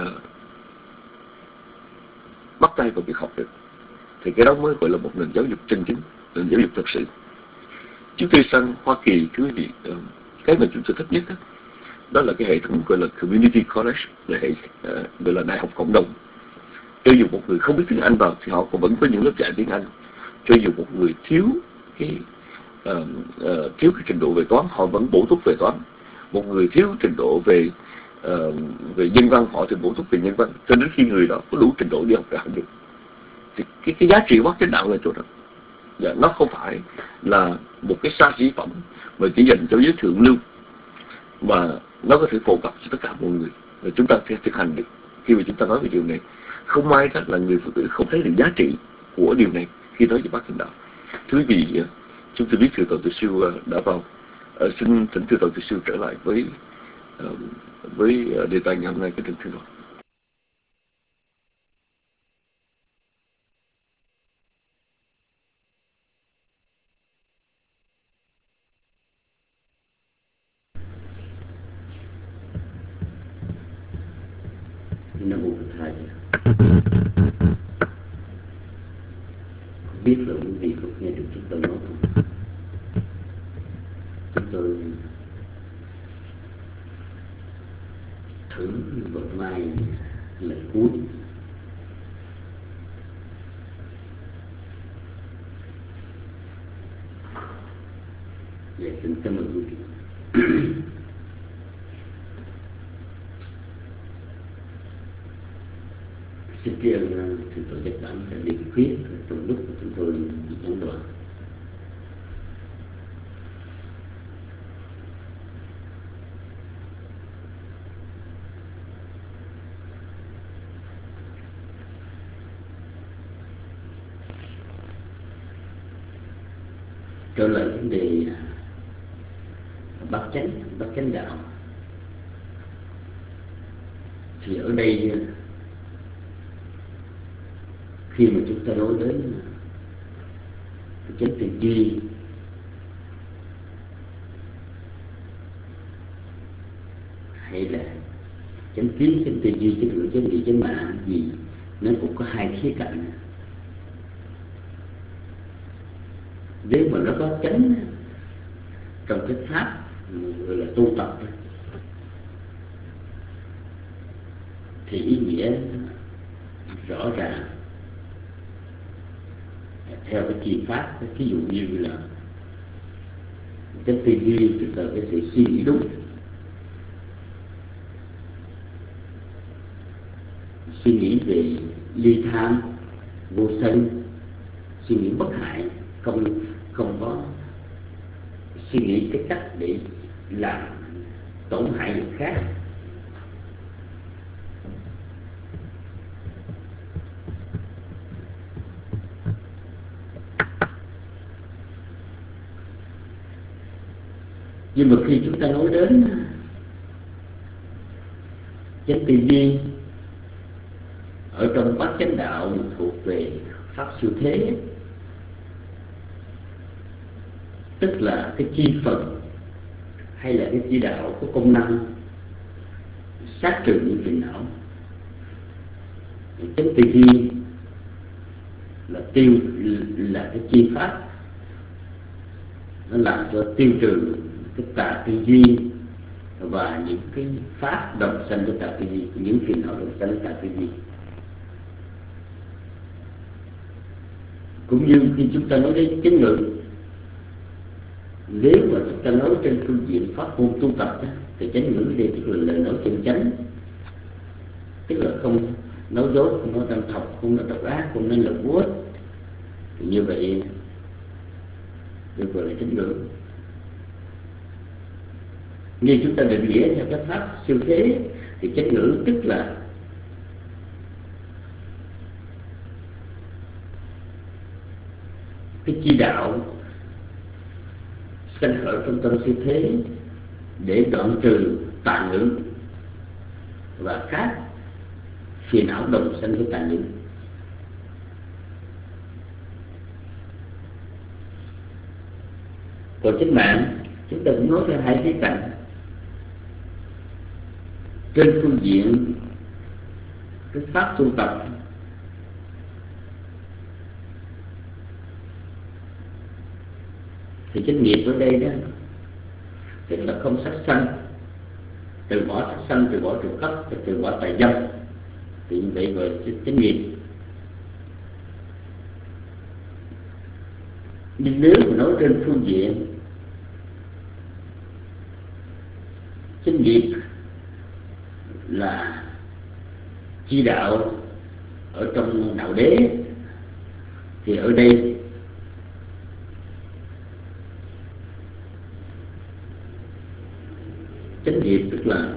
bắt tay vào việc học được, thì cái đó mới gọi là một nền giáo dục chân chính, nền giáo dục thật sự. Chúng tôi sang Hoa Kỳ, quý vị, uh, cái mà chúng tôi thích nhất đó, đó là cái hệ thống gọi là community college, là hệ uh, gọi là đại học cộng đồng. Cho dù một người không biết tiếng Anh vào thì họ còn vẫn có những lớp dạy tiếng Anh. Cho dù một người thiếu cái uh, uh, thiếu cái trình độ về toán, họ vẫn bổ túc về toán. Một người thiếu trình độ về uh, về nhân văn, họ thì bổ túc về nhân văn, cho đến khi người đó có đủ trình độ đi học đại học được. Thì cái, cái giá trị bát chánh đạo là chỗ đó. Dạ, nó không phải là một cái xa xỉ phẩm mà chỉ dành cho giới thượng lưu, mà nó có thể phổ cập cho tất cả mọi người, và chúng ta sẽ thực hành được. Khi mà chúng ta nói về điều này, không ai đó là người Phật tử không thấy được giá trị của điều này khi nói về bát chánh đạo. Thưa quý vị, chúng tôi biết Thượng tọa Từ Siêu đã vào, uh, xin thỉnh Thượng tọa Từ Siêu trở lại với uh, với đề tài ngày hôm nay. Cái thưa tọa. Nam mô Phật Thầy. Không biết là quý vị có nghe được chúng tôi nói không? Chúng tôi thử vào mai lần cuối về xin cảm ơn quý vị. Xin tri ân Thượng tọa Giác Đẳng đã điền khuyết trong lúc mà chúng tôi bị gián đoạn. Trở lại vấn đề bát chánh, bát chánh đạo, thì ở đây khi mà chúng ta nói đến chánh tư duy, hay là chánh kiến, chánh tư duy, chánh ngữ, chánh niệm, chánh mạng gì, nó cũng có hai khía cạnh. Nếu mà nó có chánh trong cái pháp gọi là tu tập thì ý nghĩa rõ ràng theo cái chuyên pháp. Ví dụ như là chánh tư duy tức là cái sự suy nghĩ đúng, suy nghĩ về ly tham, vô sân, suy nghĩ bất hại, không không có suy nghĩ cái cách để làm tổn hại người khác. Nhưng mà khi chúng ta nói đến chánh tư duy ở trong bát chánh đạo thuộc về pháp siêu thế, tức là cái chi phần hay là cái chi đạo có công năng sát trừ những phiền não. Chánh tư duy là tiêu là cái chi pháp, nó làm cho tiêu trừ cái tà tư duy và những cái pháp đồng sanh với tà tư duy, những phiền não đồng sanh với tà tư duy. Cũng như khi chúng ta nói đến chánh ngữ, nếu mà chúng ta nói trên phương diện pháp môn tu tập thì chánh ngữ đây tức là lời nói chân chánh, tức là không nói dối, không nói đâm thọc, không nói độc ác, không nói lời uất. Thì như vậy được gọi là chánh ngữ. Như chúng ta định nghĩa theo các pháp siêu thế thì chánh ngữ tức là cái chi đạo sanh khởi trong tâm siêu thế để đoạn trừ tà ngữ và các phiền não đồng sanh với tà ngữ. Còn chánh mạng chúng ta cũng nói theo hai khía cạnh. Trên phương diện cái pháp tu tập thì chánh nghiệp ở đây đó tức là không sát sanh, từ bỏ sát sanh, từ bỏ trộm cắp, từ bỏ tà dâm, thì như vậy gọi là chánh nghiệp. Nhưng nếu mà nói trên phương diện chánh nghiệp là chi đạo ở trong đạo đế thì ở đây chánh nghiệp tức là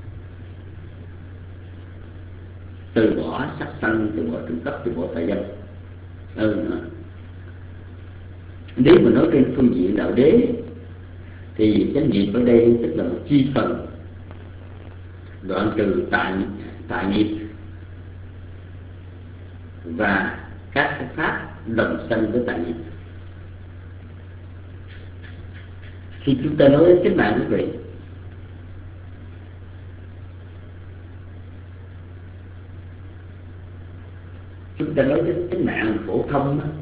từ bỏ sát sanh, từ bỏ trộm cắp, từ bỏ tà dâm. Ừ, nếu mà nói trên phương diện đạo đế thì chánh nghiệp ở đây tức là một chi phần đoạn trừ tà tà nghiệp và các cái pháp đồng sanh với tà nghiệp. Khi chúng ta nói đến chánh mạng quý vị, chúng ta nói đến chánh mạng phổ thông đó,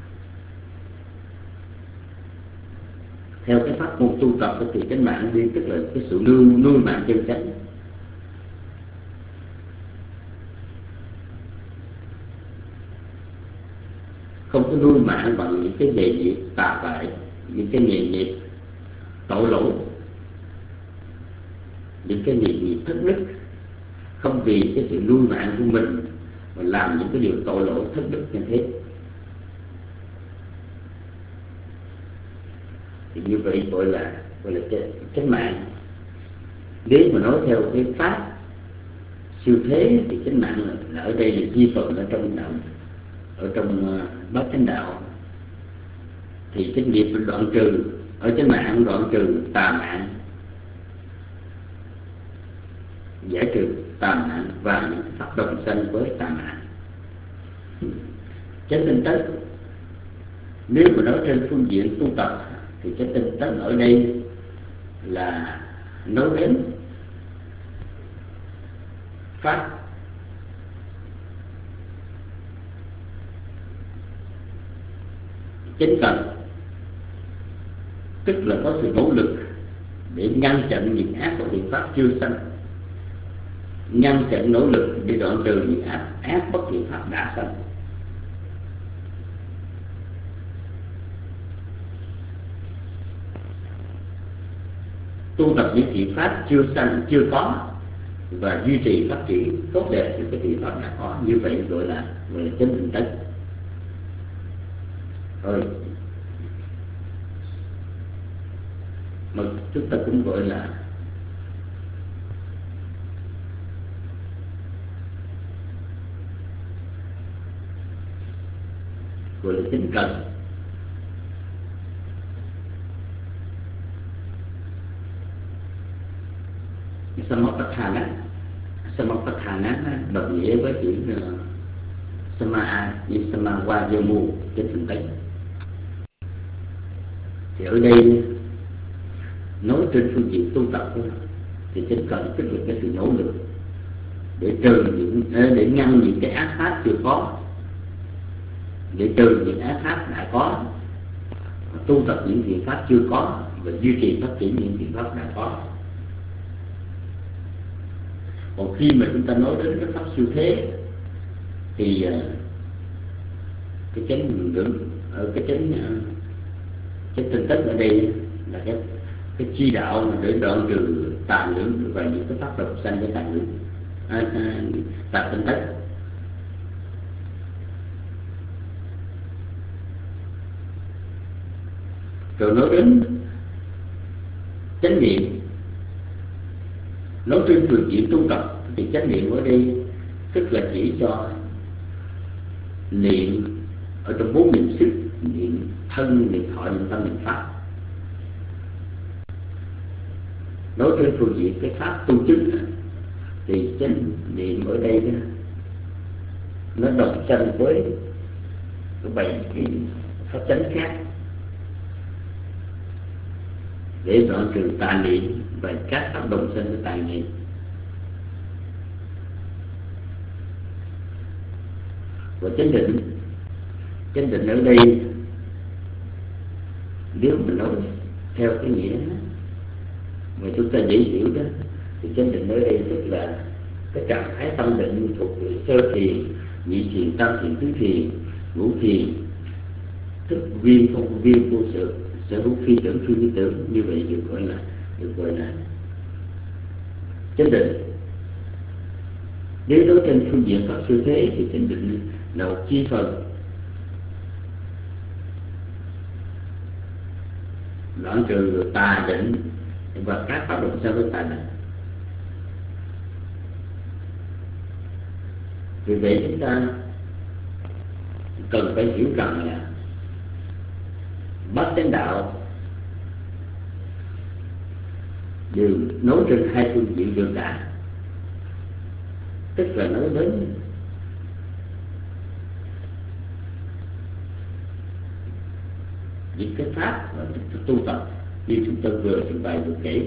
theo cái pháp môn tu tập thì chánh mạng đi tức là cái sự nuôi nuôi mạng chân chánh. Không có nuôi mạng bằng những cái nghề nghiệp tà bại, những cái nghề nghiệp tội lỗi, những cái nghề nghiệp thất đức. Không vì cái sự nuôi mạng của mình mà làm những cái điều tội lỗi thất đức như thế. Thì như vậy gọi là gọi là chánh mạng. Nếu mà nói theo cái pháp siêu thế thì chánh mạng là, là ở đây là chi phần ở trong đạo, ở trong uh, bát chánh đạo. Thì chánh nghiệp đoạn trừ ở chánh mạng đoạn trừ tà mạng, giải trừ tà mạng và những pháp đồng sanh với tà mạng. Chánh tinh tấn nếu mà nói trên phương diện tu tập thì chánh tinh tấn ở đây là nói đến pháp chánh cần, tức là có sự nỗ lực để ngăn chặn những ác và thiện pháp chưa sanh, ngăn chặn nỗ lực để đoạn trừ những ác, ác bất thiện pháp đã sanh. Tu tập những thiện pháp chưa sanh, chưa có và duy trì phát triển tốt đẹp những cái thiện pháp đã có, như vậy gọi là gọi là chánh tinh tấn. Rồi mà chúng ta cũng gọi là gọi là chánh cần. Samapatthana. Samapatthana đồng nghĩa với chữ uh, Sama như Samawajamu trên thực tế. Thì ở đây nói trên phương diện tu tập thì chính cần tức là cái sự nỗ lực để trừ những để ngăn những cái ác pháp chưa có, để trừ những ác pháp đã có, tu tập những thiện pháp chưa có và duy trì phát triển những thiện pháp đã có. Còn khi mà chúng ta nói đến cái pháp siêu thế thì cái chánh ngưỡng ở cái chánh chánh tinh tấn ở đây là cái cái chi đạo để đoạn trừ tà ngưỡng và những cái pháp độc sanh với tà ngưỡng, à, à, tà tinh tấn. Rồi nói đến chánh niệm, nói trên phương diện tu tập thì chánh niệm ở đây tức là chỉ cho niệm ở trong bốn niệm xứ: niệm thân, niệm thọ, niệm tâm, niệm pháp. Nói trên phương diện cái pháp tu chứng thì chánh niệm ở đây nó đồng sanh với bảy cái pháp chánh khác để đoạn trừ tà niệm và các pháp đồng sanh với tà niệm. Và chánh định, chánh định ở đây nếu mình nói theo cái nghĩa mà chúng ta dễ hiểu đó thì chánh định ở đây tức là cái trạng thái tâm định thuộc về sơ thiền, nhị thiền, tam thiền, tứ thiền, ngũ thiền, thức viên, không viên, vô sự, sở hữu, phi tưởng, phi lý tưởng, như vậy được gọi là được gọi là chánh định. Nếu đối trên phương diện pháp siêu thế thì chánh định là một chi phần đoạn trừ tà định và các pháp đồng sanh với tà định. Vì vậy chúng ta cần phải hiểu rằng là bát chánh đạo đều nói trên hai phương diện được cả, tức là nói đến những cái pháp mà tu tập như chúng ta vừa trình bày vừa kể.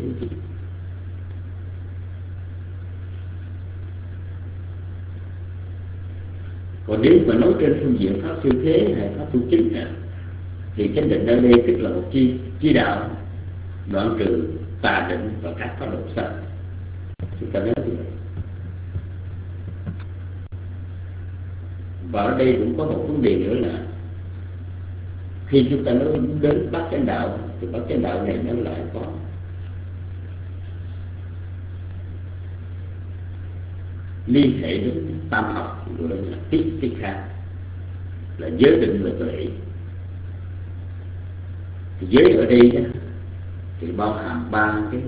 Còn nếu mà nói trên phương diện pháp siêu thế hay pháp tu chính thì chánh định ở đây tức là một chi chi đạo đoạn trừ tà định và các pháp đồng sanh. Chúng ta nói như vậy. Và ở đây cũng có một vấn đề nữa là khi chúng ta nói đến bát chánh đạo thì bát chánh đạo này nó lại có liên hệ đến tam học, gọi là tiết tiết khác, là giới định và tuệ. Thì giới ở đây đó, thì bao hàm ba cái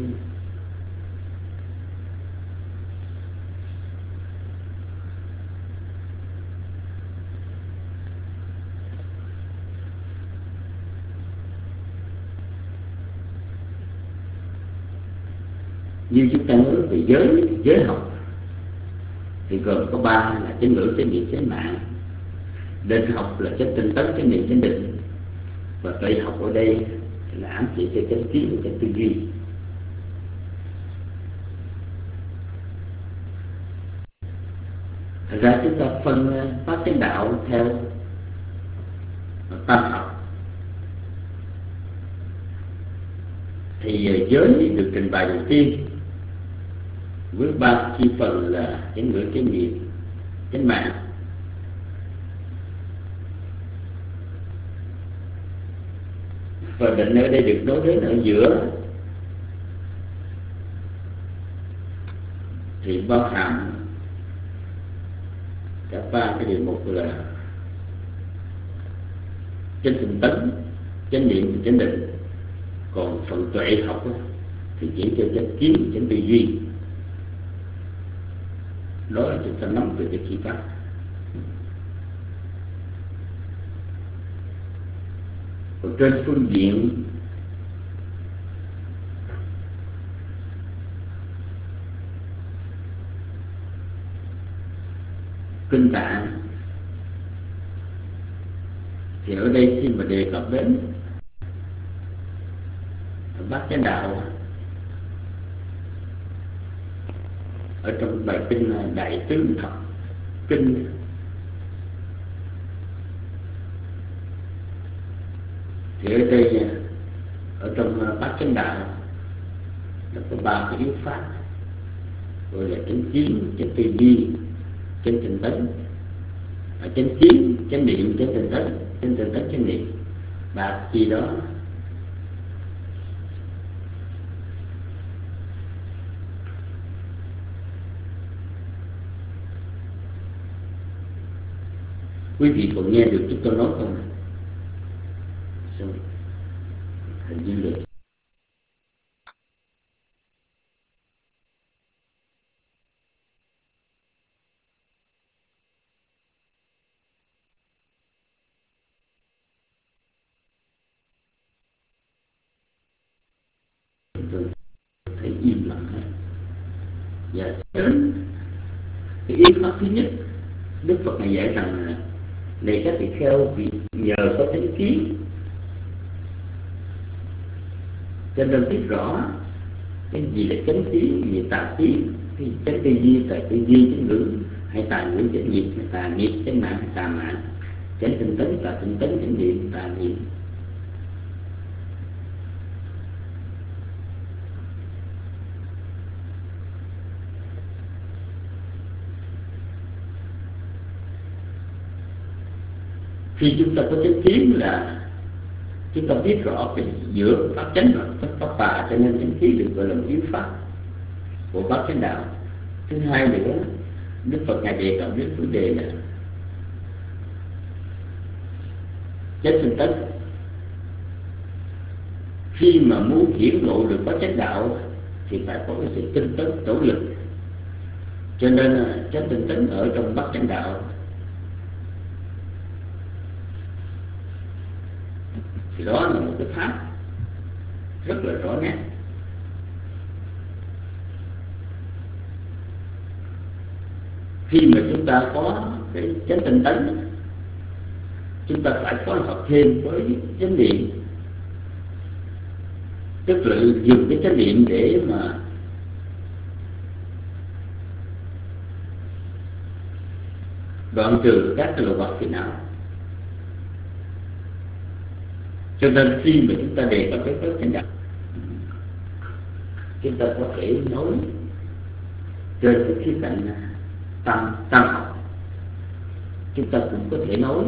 như chúng ta nói về giới giới học thì gồm có ba là chánh ngữ, chánh niệm, chánh mạng. Định học là chánh tinh tấn, chánh niệm, chánh định. Và tuệ học ở đây là ám chỉ cho chánh kiến và chánh tư duy. Thật ra chúng ta phân bát chánh đạo theo tam học thì giới được trình bày đầu tiên với ba chi phần là chánh ngữ, chánh niệm, chánh mạng. Và định ở đây được nói đến ở giữa thì bao hàm cả ba cái điều mục là chánh tinh tấn, chánh niệm và chánh định. Còn phần tuệ học thì chỉ cho chánh kiến và chánh tư duy. Đó là chúng ta nắm về cái chi pháp. Còn trên phương diện kinh Tạng, thì ở đây khi mà đề cập đến bát chánh đạo ở trong bài kinh Đại Tướng Thập Kinh, thì ở đây ở trong bát chánh đạo nó có ba cái yếu pháp gọi là chánh kiến, chánh tư duy, chánh tinh tấn. Ở chánh kiến, chánh niệm, chánh tinh tấn, chánh tinh tấn, chánh niệm, ba chi đó quý vị còn nghe được chúng tôi nói không? Sao? Hình như được. Thấy im lặng hết. Và đến cái yếu pháp thứ nhất, Đức Phật này dạy rằng là này các vị kheo, vì nhờ có chánh kiến cho nên biết rõ cái gì là chánh kiến, gì tà kiến, cái chánh tư duy, tà tư duy, chánh ngữ, hay tà ngữ, chánh nghiệp, hay tà nghiệp, chánh mạng, hay tà mạng, chánh tinh tấn, tà tinh tấn, chánh niệm, tà niệm. Khi chúng ta có chánh kiến là chúng ta biết rõ cái giữa pháp chánh và pháp tà, cho nên chánh kiến được gọi là một yếu pháp của pháp chánh đạo. Thứ hai nữa, Đức Phật ngài đề cập đến vấn đề là chánh tinh tấn. Khi mà muốn hiển ngộ được pháp chánh đạo thì phải có cái sự tinh tấn nỗ lực, cho nên chánh tinh tấn ở trong pháp chánh đạo thì đó là một cái pháp rất là rõ nét. Khi mà chúng ta có cái chánh tinh tấn, chúng ta phải phối hợp thêm với chánh niệm, tức là dùng cái chánh niệm để mà đoạn trừ các cái lậu hoặc phiền não. Cho nên khi mà chúng ta đề cập cái pháp chánh đạo, chúng ta có thể nói trên cái khía cạnh tăng tăng học, chúng ta cũng có thể nói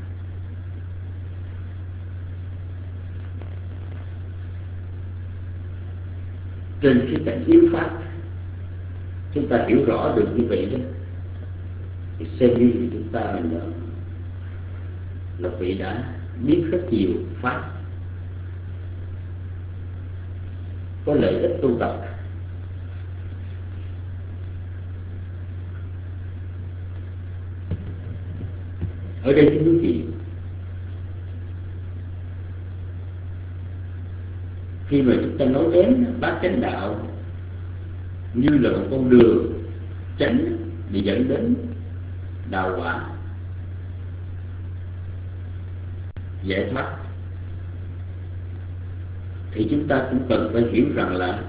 trên khía cạnh yếu pháp. Chúng ta hiểu rõ được như vậy đó thì xem như chúng ta là là vị đã biết rất nhiều pháp có lợi ích tu tập. Ở đây thưa quý vị, khi mà chúng ta nói đến bát chánh đạo như là một con đường chánh để dẫn đến đạo quả giải thoát, thì chúng ta cũng cần phải hiểu rằng là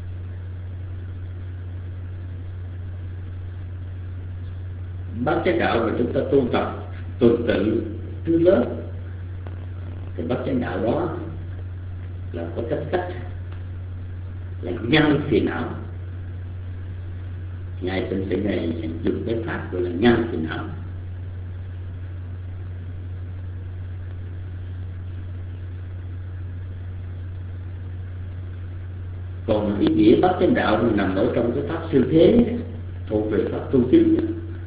bát chánh đạo mà chúng ta tu tập tuần tự thứ lớp thì bát chánh đạo đó là có cách cách là nhân phiền não. Ngài Tịnh Sĩ này dùng cái pháp gọi là nhân phiền não. Còn ý nghĩa bát chánh đạo nằm ở trong cái pháp siêu thế thuộc về pháp tu chứng,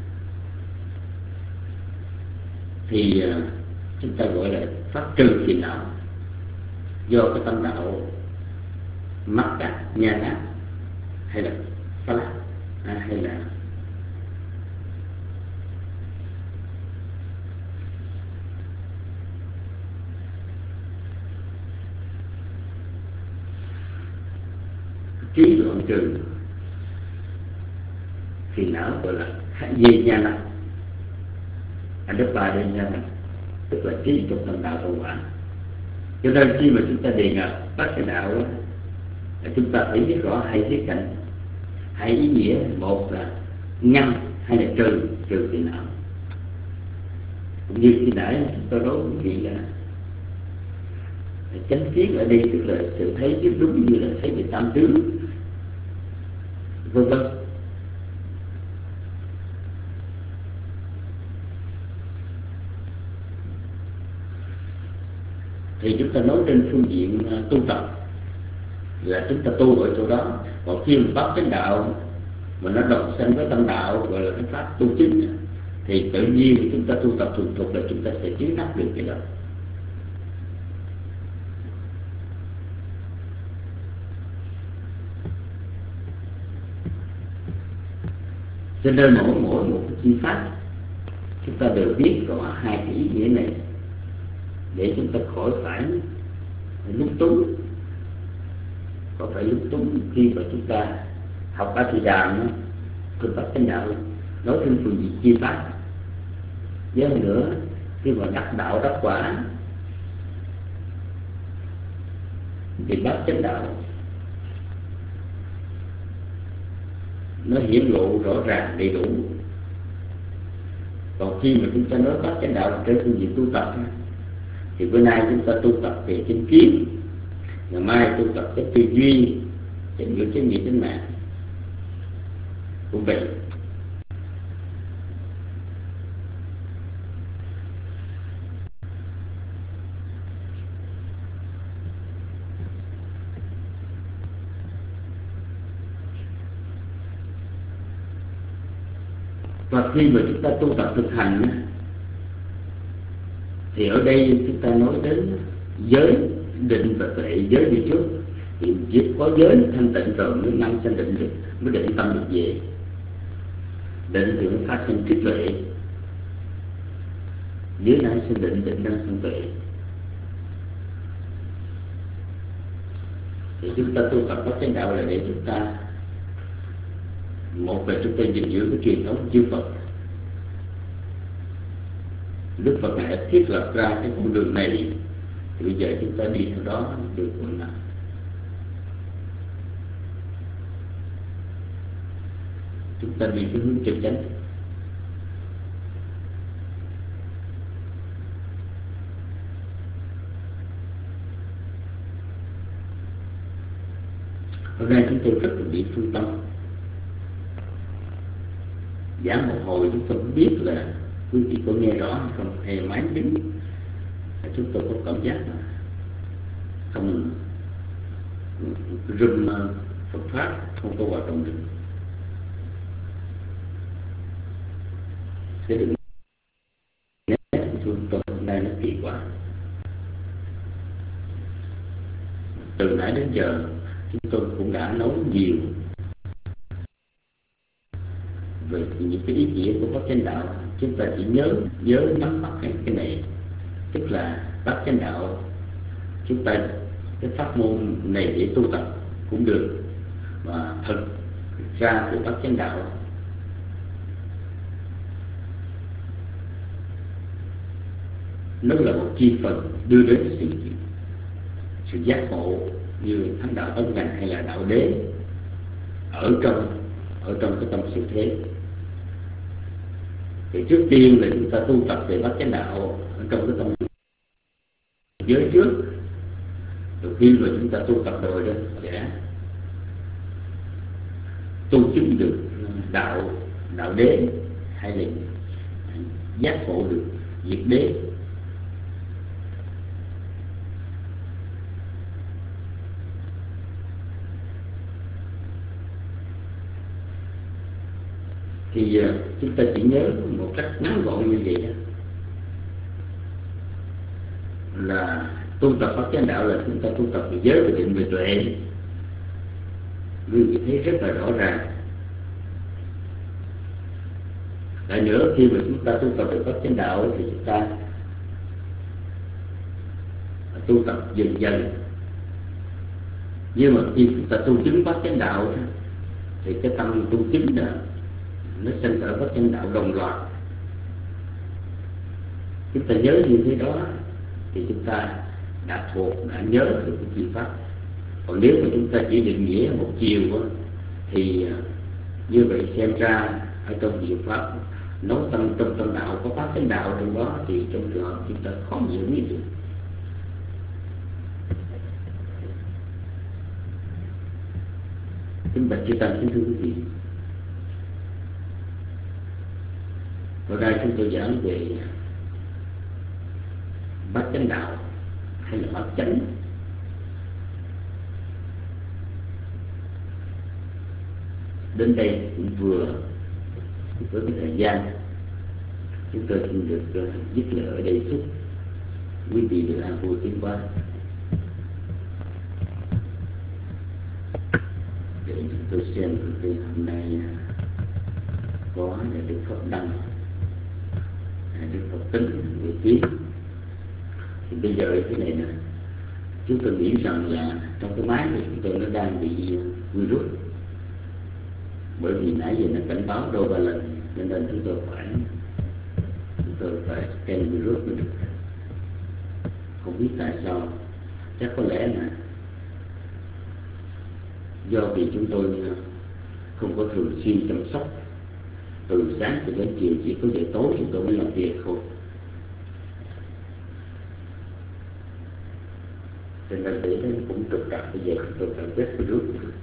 thì chúng ta gọi là pháp trừ phiền não do cái tâm đạo mắc cả nha nát hay là phá lạc à, hay là trí đoạn trừ phiền não, gọi là dây nha nát. Hành đức ba đây nha, tức là trí trong tâm đạo tông quả. Cho nên khi mà chúng ta đề ngập bát chánh đạo đó, chúng ta phải biết rõ hai khía cạnh, hai ý nghĩa. Một là ngăn, hay là trừ, trừ phiền não. Cũng như khi nãy chúng ta nói quý vị là chánh kiến ở đây tức là sự thấy biết đúng, như là thấy về tam tướng, vân vân. Thì chúng ta nói trên phương diện tu tập là chúng ta tu ở chỗ đó. Còn khi mà pháp chánh đạo mà nó đồng sanh với tâm đạo, gọi là cái pháp tu chính, thì tự nhiên chúng ta tu tập thuần thục là chúng ta sẽ chứng đắc được cái đó. Cho nên mỗi mỗi một cái chi pháp chúng ta đều biết rõ hai cái ý nghĩa này để chúng ta khỏi phải lúng túng. Có phải lúng túng khi mà chúng ta học A Thì Đàm, thực tập chánh đạo, nói trên phương diện chi pháp. Với hơn nữa, khi mà đắc đạo đắc quả thì bát chánh đạo nó hiển lộ rõ ràng đầy đủ. Còn khi mà chúng ta nói bát chánh đạo trên phương diện tu tập thì bữa nay chúng ta tu tập về chánh kiến, ngày mai tu tập chánh tư duy, chánh ngữ, chánh nghiệp, chánh mạng cũng vậy. Và khi mà chúng ta tu tập thực hành thì ở đây chúng ta nói đến giới, định và tuệ. Giới đi trước thì chỉ có giới thanh tịnh rồi mới năng sanh định được, mới định tâm được về. Định thì mới phát sinh trí tuệ, giới năng sinh định, định năng sinh tuệ. Thì chúng ta tu tập bát chánh đạo là để chúng ta, một là chúng ta gìn giữ cái truyền thống chư Phật. Đức Phật Ngài đã thiết lập ra cái con đường này, thì bây giờ chúng ta đi theo đó được thuận lợi. Chúng ta đi cái hướng chân chánh. Hôm nay chúng tôi rất là bị phương tâm. Giảng một hồi chúng tôi cũng biết là quý vị có nghe rõ hay không, hay máy đứng chúng tôi có cảm giác là không rung Phật pháp, không có hoạt động được. Cái điểm này chúng tôi hôm nay nó kỳ quá. Từ nãy đến giờ chúng tôi cũng đã nói nhiều về những cái ý nghĩa của bát chánh đạo. Chúng ta chỉ nhớ nhớ nắm bắt cái, cái này, tức là bát chánh đạo. Chúng ta cái pháp môn này để tu tập cũng được, và thật ra của bát chánh đạo nó là một chi phần đưa đến sự sự giác ngộ như thánh đạo ấn ngành hay là đạo đế ở trong ở trong cái tâm sự thế. Thì trước tiên là chúng ta tu tập về bát chánh đạo ở trong cái tâm giới trước, rồi khi mà chúng ta tu tập rồi đó sẽ tu chứng được đạo đạo đế hay là giác ngộ được diệt đế. Thì uh, chúng ta chỉ nhớ một cách ngắn gọn như vậy đó, là tu tập bát chánh đạo là chúng ta tu tập về giới, về định, về tuệ. Quý vị thấy rất là rõ ràng. Lại nữa, khi mà chúng ta tu tập về bát chánh đạo thì chúng ta tu tập dần dần. Nhưng mà khi chúng ta tu chứng bát chánh đạo thì cái tâm tu chứng đó nó sinh khởi bát chánh đạo đồng loạt. Chúng ta nhớ như thế đó thì chúng ta đã thuộc, đã nhớ được cái chi pháp. Còn nếu mà chúng ta chỉ định nghĩa một chiều đó, thì như vậy xem ra ở trong diệu pháp nói tâm trong tâm đạo có pháp chánh đạo trong đó, thì trong trường hợp chúng ta khó hiểu biết được. Kính bạch chư tăng, kính thưa quý vị, hôm nay chúng tôi giảng về bát chánh đạo hay là bát chánh. Đến đây cũng vừa với cái thời gian, chúng tôi xin được uh, dứt lời ở đây. Chúc quý vị được an vui tiến hóa. Để chúng tôi xem cái hôm nay có là Đức Phật Đăng, Đức Phật Tính, Người Ký. Thì bây giờ cái này nè, chúng tôi nghĩ rằng là trong cái máy này chúng tôi nó đang bị virus, bởi vì nãy giờ nó cảnh báo đôi ba lần, cho nên chúng tôi phải chúng tôi phải scan virus mới được. Không biết tại sao, chắc có lẽ là do vì chúng tôi không có thường xuyên chăm sóc, từ sáng cho đến chiều chỉ có giờ tối chúng tôi mới làm việc thôi, cho nên để nó cũng trục trặc. Bây giờ chúng tôi phải quét virus.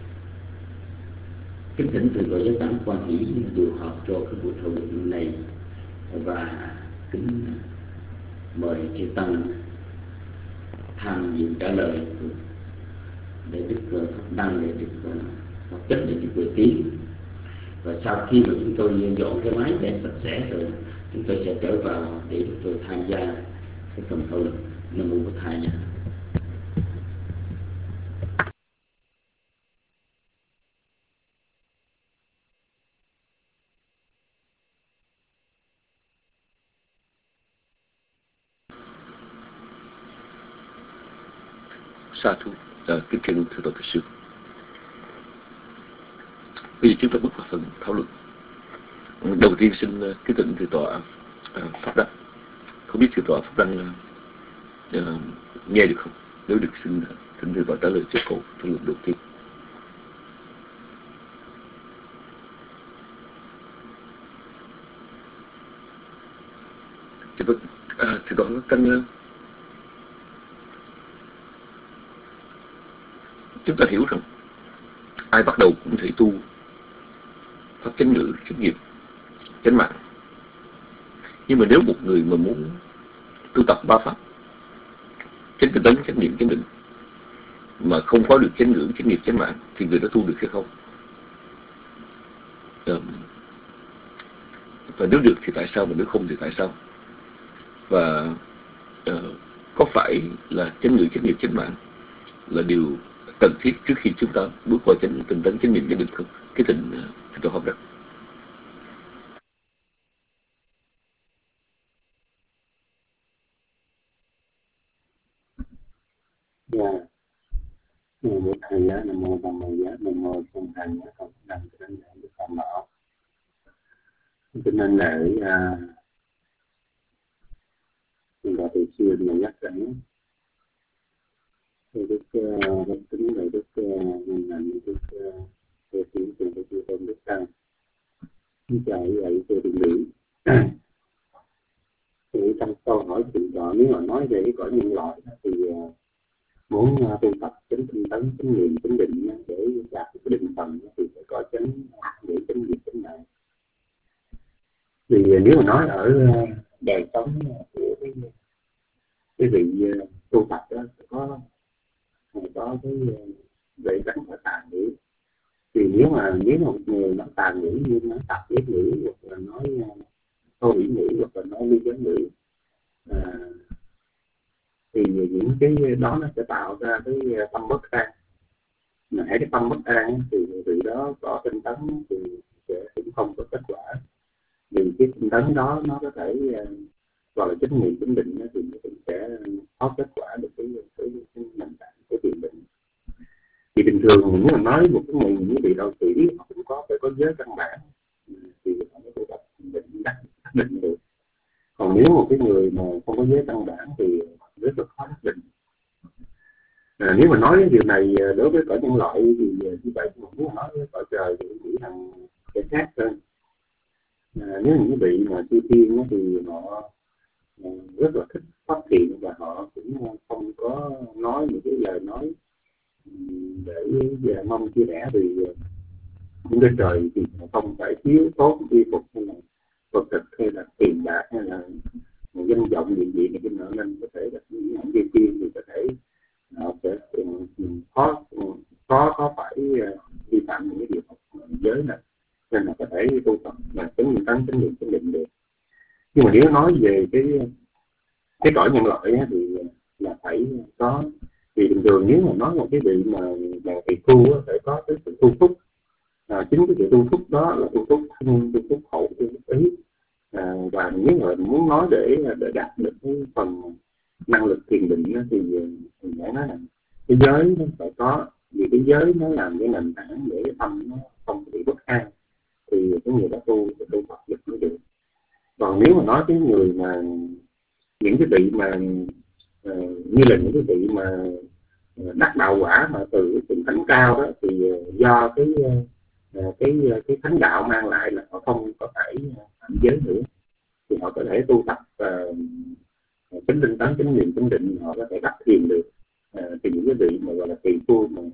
Kính thỉnh từ Đại Giáo Tạng Quan Hỷ điều hợp cho cái buổi thảo luận này, và kính mời chư tăng tham dự trả lời để Đức Phật Đăng, để Đức Phật Chánh, để Đức Huệ Ký. Và sau khi mà chúng tôi dọn cái máy để sạch sẽ rồi, chúng tôi sẽ trở vào để chúng tôi tham gia cái phần thảo luận. Nam mô Bổn Thầy. Sa thú, à, kính kính thưa Tổ Sư Sư. Bây giờ chúng ta bước vào phần thảo luận. Đầu tiên xin kính thỉnh thượng tọa à, Pháp Đăng. Không biết thượng tọa Pháp Đăng à, nghe được không? Nếu được xin thỉnh thượng tọa trả lời cho câu thảo luận đầu tiên. À, thượng tọa Tăng, chúng ta hiểu rằng ai bắt đầu cũng thể tu pháp chánh ngữ, chánh nghiệp, chánh mạng. Nhưng mà nếu một người mà muốn tu tập ba pháp chánh tinh tấn, chánh niệm, chánh định mà không có được chánh ngữ, chánh nghiệp, chánh mạng, thì người đó tu được hay không? Và nếu được thì tại sao, mà nếu không thì tại sao? Và uh, có phải là chánh ngữ, chánh nghiệp, chánh mạng là điều cần thiết trước khi chúng ta bước qua chánh tinh tấn, chánh niệm, chánh định không? Cái tình tình tổ hợp đó. Dạ, người Bổn Thầy á, nam mô Tam Mô Giá, nam mô Song Thành Giá, không đăng cho đến lễ Đức Tam Bảo. Cho nên lễ chúng ta từ xưa mà nhắc đến Đức Đức Tính, rồi Đức Nhân Hạnh, Đức Thầy Tiến, Thầy Thầy Thầy Tôn, Đức Tăng. Chúng ta vậy tôi định lý. Thì trong câu hỏi tự rõ, nếu mà nói về cái cõi nhân loại thì muốn tu tập chánh tinh tấn, chánh niệm, chánh định để đạt cái định phần thì phải có chánh để chánh nghiệp, chánh mạng. Thì nếu mà nói ở đời sống của cái, cái vị tu tập đó có có cái về đánh và tàn nhẫn. Thì nếu mà nếu mà một người nó tàn nhẫn như nó tập biết ngữ, hoặc là nói câu ủy ngữ, hoặc là nói ly giới ngữ, à, thì những cái đó nó sẽ tạo ra cái tâm bất an. Mà hãy cái tâm bất an thì từ đó có tinh tấn thì sẽ cũng không có kết quả. Vì cái tinh tấn đó nó có thể gọi là chánh niệm, chánh định thì nó cũng sẽ có kết quả được cái cái cái nền tảng của thiền định. Thì bình thường nếu mà nói một cái người như bị đau sĩ họ cũng có phải có giới căn bản thì họ mới tu tập định đắc định được. Còn Còn nếu một cái người mà không có giới căn bản thì rất là khó xác định. À, nếu mà nói điều này đối với cõi nhân loại thì như vậy, nếu mà nói với cõi trời thì nghĩ rằng sẽ khác hơn. À, nếu những vị mà chư thiên thì họ rất là thích phát hiện và họ cũng không có nói những cái lời nói để mong chia rẽ, vì những cái trời thì không phải thiếu tốt y phục hay là vật thực hay là tiền bạc hay là danh vọng gì gì này, cho nên có thể là những chư thiên thì có thể họ sẽ khó có có phải vi phạm những cái điều giới này, nên là có thể tu tập mà tính nguyên tắc tính niệm tính định được. Nhưng mà nếu nói về cái cái cõi nhân loại thì là phải có, vì bình thường nếu mà nói một cái vị mà là thầy tu phải có cái sự tu thúc, à, chính cái sự tu thúc đó là tu thúc thân, tu thúc khẩu, tu thúc ý, à, và nếu mà muốn nói để để đạt được cái phần năng lực thiền định thì mình phải nói là cái giới nó phải có, vì cái giới nó làm cái nền tảng để cái tâm nó không bị bất an, thì cái người đã tu thì tu tập được mới được. Còn nếu mà nói cái người mà những cái vị mà uh, như là những cái vị mà đắc đạo quả mà từ cái thánh cao đó, thì do cái uh, cái cái thánh đạo mang lại là họ không có phải phạm giới nữa, thì họ có thể tu tập uh, tính tinh tấn, tính niệm, tính định, họ có thể đắc thiền được. Uh, thì những cái vị mà gọi là tỳ phu mà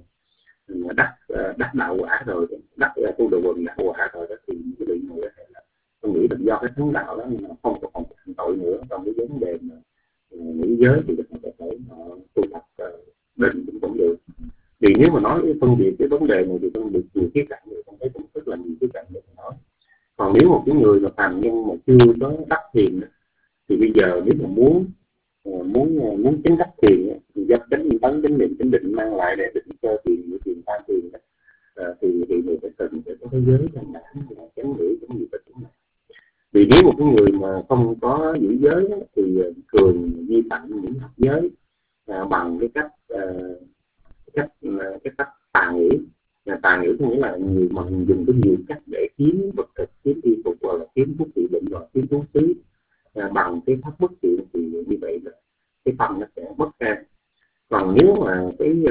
đắc uh, đắc đạo quả rồi, đắc uh, tu đồ quần đạo quả rồi đó, thì những cái vị này tôi nghĩ là do cái thánh đạo đó mà không có còn thành tội nữa trong cái vấn đề mà uh, nữ giới, thì có thể họ tu tập uh, định cũng cũng được. Vì nếu mà nói phân biệt cái vấn đề này thì phân biệt nhiều khía cạnh, thì không thấy cũng rất là nhiều khía cạnh để nói. Còn nếu một cái người mà phàm nhân mà chưa có đắc thiền thì bây giờ nếu mà muốn uh, muốn uh, muốn chứng đắc thiền thì do chánh tấn, chánh niệm, chánh định mang lại để định cho thiền, như thiền tam thiền uh, thì thì người phải cần phải có cái giới căn bản là chánh ngữ cũng như là chánh này. Vì nếu một cái người mà không có giữ giới thì thường vi phạm những học giới uh, bằng cái cách uh, cách cái cách tà ngữ. Tà ngữ có nghĩa là nhiều mà dùng cái nhiều cách để kiếm vật thực, kiếm y phục, hoặc là kiếm thuốc trị bệnh, hoặc kiếm thuốc xứ à, bằng cái pháp bất thiện, thì như vậy là cái tâm nó sẽ bất an. Còn nếu mà cái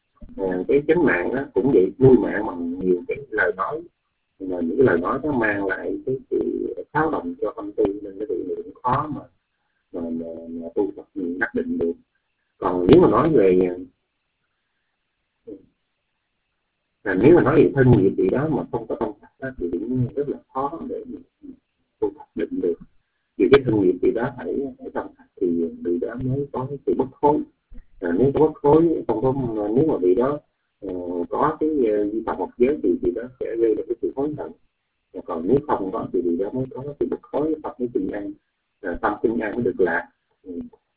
à, cái chánh mạng đó cũng vậy, nuôi mạng bằng nhiều cái lời nói, mà những cái lời nói nó mang lại cái sự xáo động cho tâm tư, nên cái điều này cũng khó mà mà, mà, mà tu tập đắc định được. Còn nếu mà nói về À, nếu mà nói về thân nghiệp gì đó mà không có tâm thật đó, thì cũng rất là khó để tu tập định được. Vì cái thân nghiệp gì đó phải phải tâm thật thì người đó mới có cái sự bất khối. À, nếu có bất khối không có, nếu mà vị đó uh, có cái vi phạm một giới thì vị đó sẽ gây ra cái sự hối hận. Còn nếu không có thì vị đó mới có cái sự bất khối, tập mới bình an, à, tâm bình an mới được lạc. Ừ.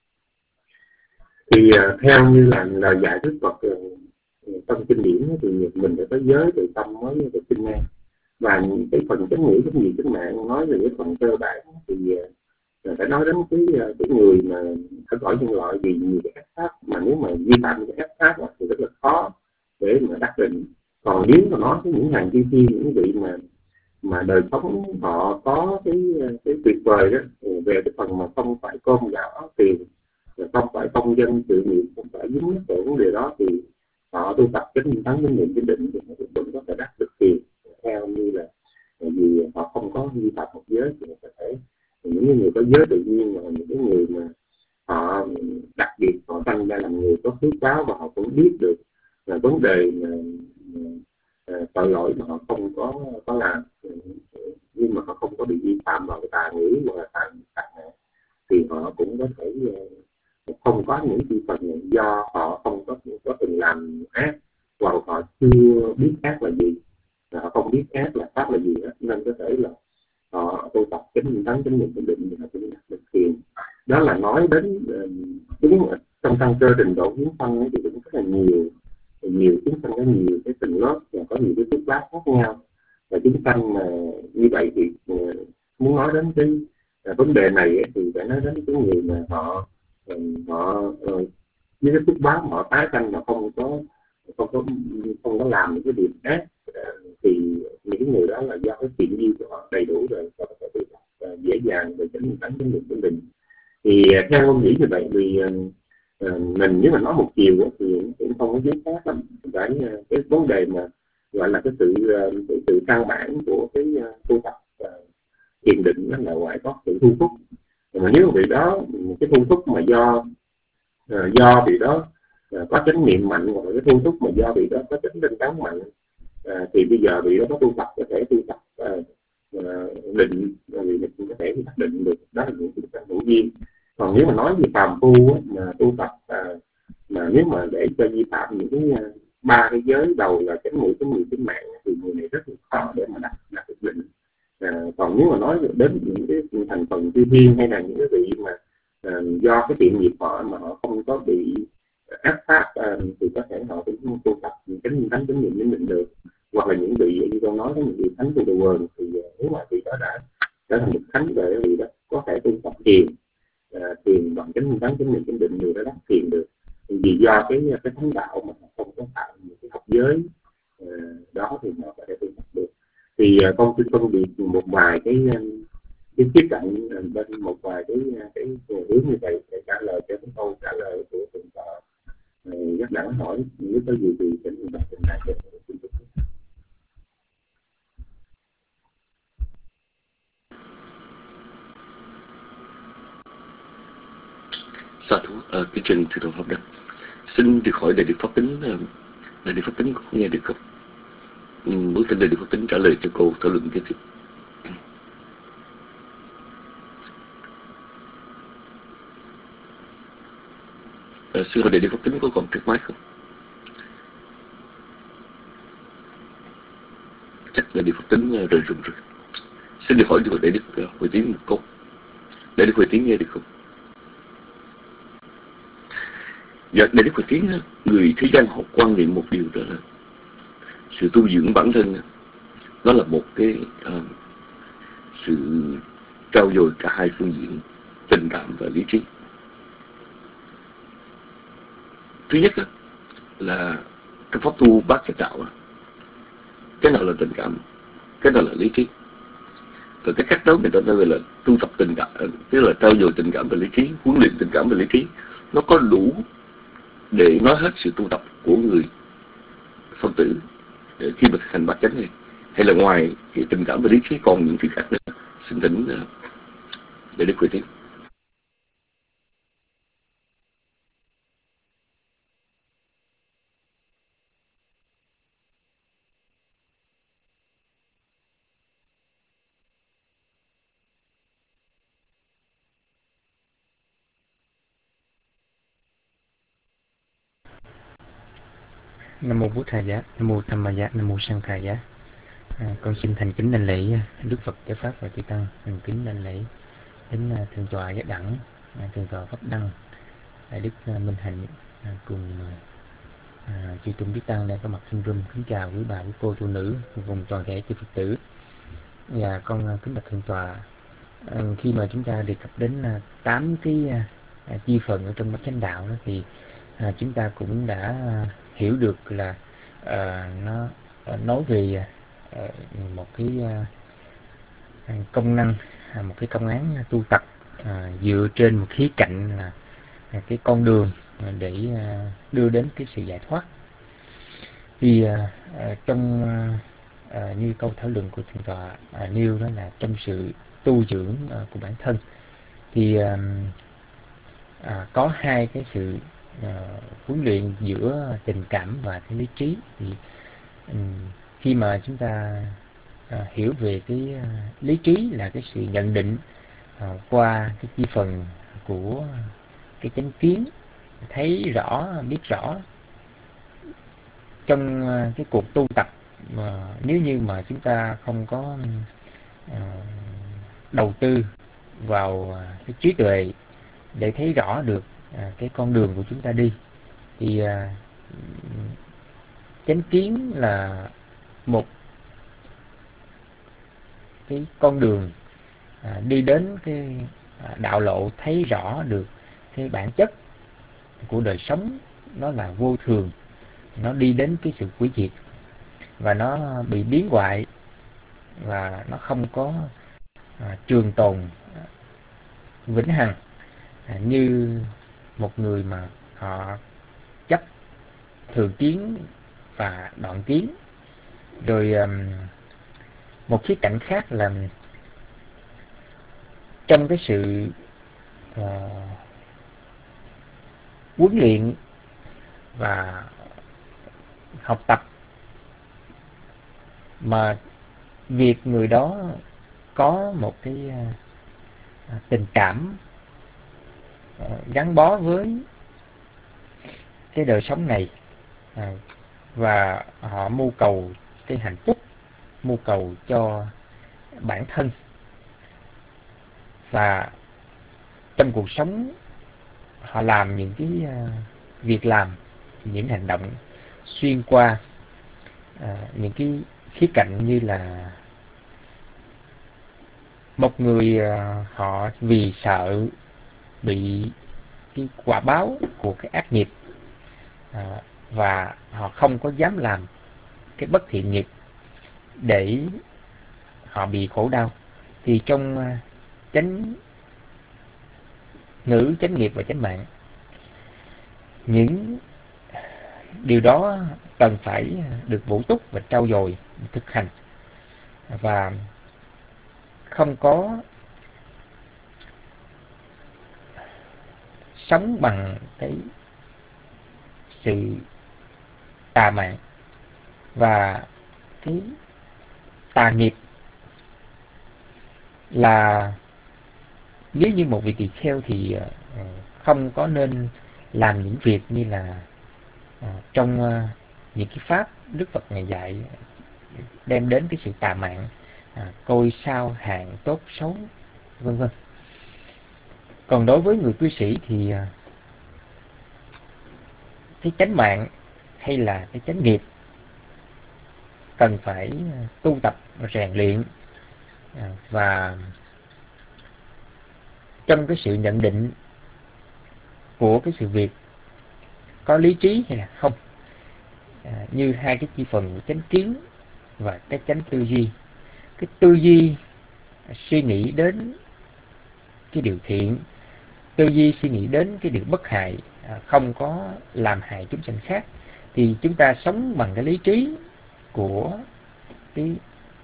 Thì uh, theo như là lời dạy Đức Phật uh, trong kinh điển thì mình phải có giới thì tâm mới được bình an. Và cái phần chánh ngữ, chánh niệm, chánh mạng nói về cái phần cơ bản thì uh, phải nói đến cái cái người mà ở cõi nhân loại, vì nhiều cái cách pháp mà nếu mà vi phạm cái cách pháp thì rất là khó để mà đắc định. Còn nếu mà nói với những hàng chư thiên, những vị mà mà đời sống họ có cái cái tuyệt vời đó về cái phần mà không phải cơm gạo áo tiền, không phải công dân sự nghiệp, không phải dính mắc về vấn đề đó, thì họ tu tập chánh tấn, chánh niệm, chánh định thì họ cũng có thể đắc được tiền, theo như là vì họ không có vi phạm một giới. Thì có thể những người có giới tự nhiên, là những cái người mà họ đặc biệt họ tăng ra làm người có phước báo, và họ cũng biết được là vấn đề mà uh, tội lỗi mà họ không có có làm, nhưng mà họ không có bị vi phạm vào cái tà ngữ hoặc là tà tà thì họ cũng có thể uh, không có những vi phạm này, do họ không có có từng làm ác, hoặc họ chưa biết ác là gì, họ không biết ác là pháp là gì đó, nên có thể là họ tu tập chánh tấn, chánh niệm, chánh định thì họ cũng đạt được thiền. Đó là nói đến chúng trong căn cơ trình độ kiến phân thì cũng rất là nhiều nhiều chúng sanh, có nhiều cái tình lớp và có nhiều cái phước báo khác nhau. Và chúng sanh mà như vậy thì muốn nói đến cái vấn đề này thì phải nói đến cái người mà họ họ với cái phước báo họ tái sanh mà không có không có không có làm những cái điều ác, thì những cái người đó là do cái thiện duyên của họ đầy đủ rồi, và có thể uh, dễ dàng về chánh tánh chánh niệm chánh định. Thì uh, theo ông nghĩ như vậy vì uh, uh, mình nếu mà nói một chiều uh, thì cũng không có chính xác lắm. Cái uh, cái vấn đề mà gọi là cái sự uh, cái sự căn bản của cái uh, tu tập uh, thiền định đó là ngoài có sự thu thúc. Mà nếu vị đó cái thu thúc mà do uh, do vị đó uh, có chánh niệm mạnh, hoặc là cái thu thúc mà do vị đó có chánh tinh tấn mạnh, uh, thì bây giờ vị đó có tu tập có thể tu tập uh, uh, định, vì mình có thể xác định được đó là những cái tập hữu duyên. Còn nếu mà nói về phàm phu á, mà tu tập uh, mà nếu mà để cho vi phạm những cái uh, ba cái giới đầu là chánh mũi, chánh niệm, chánh mạng thì người này rất là khó để mà đặt đặt được định. À, còn nếu mà nói đến những cái thành phần tư thiên hay là những cái vị mà à, do cái thiện nghiệp họ mà họ không có bị áp pháp à, thì có thể họ cũng tu tập những cái thánh chánh niệm chánh định được. Hoặc là những vị như tôi nói đến những vị thánh tu đồ quần thì nếu mà vị đó đã trở thành một thánh rồi thì đó có thể tu tập thiền à, thiền bằng chánh thánh chánh niệm chánh định người đó đắc thiền được. Vì do cái cái thánh đạo mà không có tạo những cái học giới à, đó thì họ có thể tu tập được. Thì uh, con xin phân biệt một vài cái cái tiếp cận bên một vài cái cái hướng như vậy để trả lời cho cái câu trả lời của thượng tọa rất đẳng hỏi. Nếu có gì thì sẽ đặt trình bày cho xin chúc. Sa thú à, cái trình thượng tọa Pháp Đăng xin được hỏi đại đức Pháp Tính, đại đức Pháp Tính có nghe được không? Muốn xin đại đức Pháp Tính trả lời cho câu thảo luận kế tiếp. À, xin hỏi đại đức Pháp Tính có còn trước máy không? Chắc đại đức Pháp Tính rời rụng rồi. Xin được hỏi được đại đức Huệ Tiến một câu. Đại đức Huệ Tiến nghe được không? Dạ, đại đức Huệ Tiến, người thế gian họ quan niệm một điều đó là sự tu dưỡng bản thân nó là một cái uh, sự trao dồi cả hai phương diện tình cảm và lý trí. Thứ nhất là cái pháp tu bát chánh đạo, cái nào là tình cảm, cái nào là lý trí. Rồi cái cách đó người ta nói là tu tập tình cảm, tức là trao dồi tình cảm và lý trí, huấn luyện tình cảm và lý trí, nó có đủ để nói hết sự tu tập của người Phật tử khi mà thực hành bát chánh này, hay là ngoài cái tình cảm và lý trí còn những thứ khác nữa? Xin thỉnh để đức Huệ Tiến. Nam mô Bụt Thầy Giá, Nam mô Tham Ma Giá, Nam mô Sang Thầy Giá. À, con xin thành kính đảnh lễ Đức Phật, Giáo Pháp và Chư Tăng, thành kính đảnh lễ đến uh, thượng tọa Giác Đẳng, uh, thượng tọa Pháp Đăng, đại đức uh, Minh Hạnh uh, cùng uh, chư tôn đức tăng đang có mặt trong room. Kính chào quý bà, quý cô, tu nữ cùng toàn thể chư Phật tử. Và con uh, kính bạch thượng tọa, uh, khi mà chúng ta đề cập đến tám uh, cái uh, chi phần ở trong bát chánh đạo đó, thì uh, chúng ta cũng đã uh, hiểu được là uh, nó uh, nói về uh, một cái uh, công năng, uh, một cái công án tu tập uh, dựa trên một khía cạnh là uh, cái con đường uh, để uh, đưa đến cái sự giải thoát. Thì uh, uh, trong uh, uh, như câu thảo luận của thượng tọa uh, nêu đó là trong sự tu dưỡng uh, của bản thân thì uh, uh, có hai cái sự Uh, huấn luyện giữa tình cảm và cái lý trí. Thì um, khi mà chúng ta uh, hiểu về cái uh, lý trí là cái sự nhận định uh, qua cái chi phần của cái chánh kiến, thấy rõ, biết rõ trong uh, cái cuộc tu tập, uh, nếu như mà chúng ta không có uh, đầu tư vào uh, cái trí tuệ để thấy rõ được À, cái con đường của chúng ta đi, thì à, chánh kiến là một cái con đường à, đi đến cái à, đạo lộ, thấy rõ được cái bản chất của đời sống, nó là vô thường, nó đi đến cái sự hủy diệt và nó bị biến hoại, và nó không có à, trường tồn à, vĩnh hằng, à, như một người mà họ chấp thường kiến và đoạn kiến. Rồi um, một khía cạnh khác là trong cái sự uh, huấn luyện và học tập mà việc người đó có một cái uh, tình cảm uh, gắn bó với cái đời sống này, uh, và họ mưu cầu cái hạnh phúc, mưu cầu cho bản thân, và trong cuộc sống họ làm những cái uh, việc làm, những hành động xuyên qua uh, những cái khía cạnh như là một người uh, họ vì sợ bị cái quả báo của cái ác nghiệp, uh, và họ không có dám làm cái bất thiện nghiệp để họ bị khổ đau. Thì trong uh, chánh ngữ, chánh nghiệp và chánh mạng, những điều đó cần phải được bổ túc và trau dồi, thực hành, và không có sống bằng cái sự tà mạng và cái tà nghiệp. Là nếu như một vị tỳ kheo thì không có nên làm những việc như là trong những cái pháp Đức Phật Ngài dạy đem đến cái sự tà mạng, coi sao hạng tốt xấu, vân vân. Còn đối với người cư sĩ thì cái chánh mạng hay là cái chánh nghiệp cần phải tu tập rèn luyện, và trong cái sự nhận định của cái sự việc có lý trí hay là không, à, như hai cái chi phần của chánh kiến và cái chánh tư duy. Cái tư duy suy nghĩ đến cái điều thiện, tư duy suy nghĩ đến cái điều bất hại, à, không có làm hại chúng sanh khác, thì chúng ta sống bằng cái lý trí của cái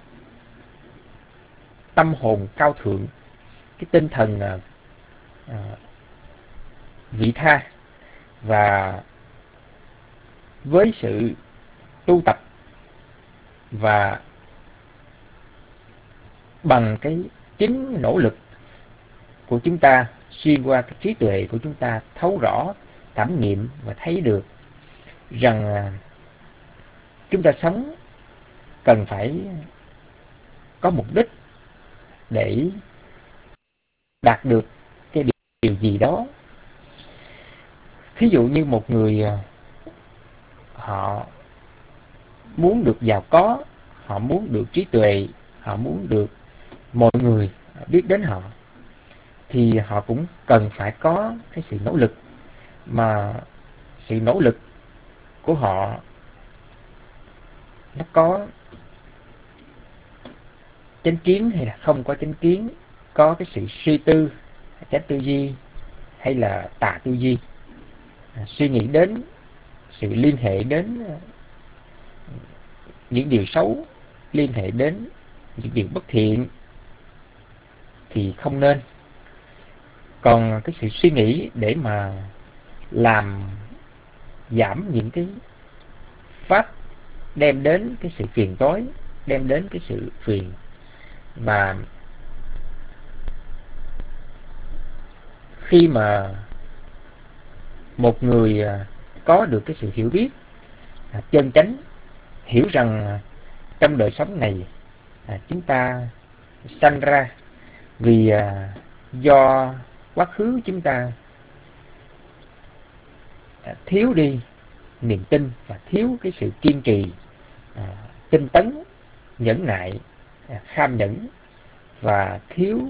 tâm hồn cao thượng, cái tinh thần à, à, vị tha. Và với sự tu tập và bằng cái chính nỗ lực của chúng ta, xuyên qua cái trí tuệ của chúng ta, thấu rõ, cảm nghiệm và thấy được rằng chúng ta sống cần phải có mục đích để đạt được cái điều gì đó. Thí dụ như một người họ muốn được giàu có, họ muốn được trí tuệ, họ muốn được mọi người biết đến họ, thì họ cũng cần phải có cái sự nỗ lực. Mà sự nỗ lực của họ nó có chánh kiến hay là không có chánh kiến, có cái sự suy tư, chánh tư duy hay là tà tư duy, à, suy nghĩ đến sự liên hệ đến những điều xấu, liên hệ đến những điều bất thiện thì không nên. Còn cái sự suy nghĩ để mà làm giảm những cái pháp đem đến cái sự phiền toái, đem đến cái sự phiền, và khi mà một người có được cái sự hiểu biết chân chánh, hiểu rằng trong đời sống này chúng ta sanh ra vì do quá khứ chúng ta thiếu đi niềm tin và thiếu cái sự kiên trì, tinh tấn, nhẫn nại, kham nhẫn, và thiếu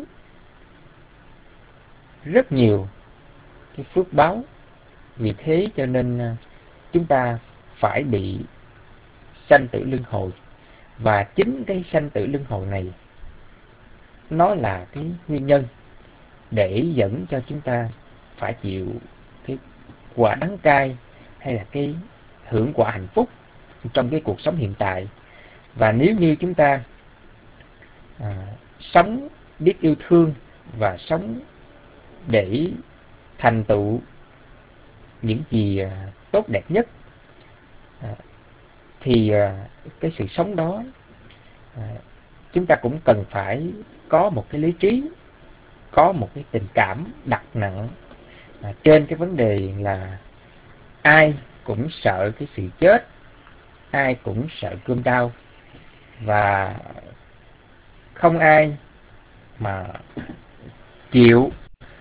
rất nhiều cái phước báo. Vì thế cho nên chúng ta phải bị sanh tử luân hồi. Và chính cái sanh tử luân hồi này nó là cái nguyên nhân để dẫn cho chúng ta phải chịu cái quả đắng cay hay là cái hưởng quả hạnh phúc trong cái cuộc sống hiện tại. Và nếu như chúng ta à, sống biết yêu thương và sống để thành tựu những gì à, tốt đẹp nhất, à, thì à, cái sự sống đó à, chúng ta cũng cần phải có một cái lý trí, có một cái tình cảm đặt nặng à, trên cái vấn đề là ai cũng sợ cái sự chết, ai cũng sợ cơm đau, và không ai mà chịu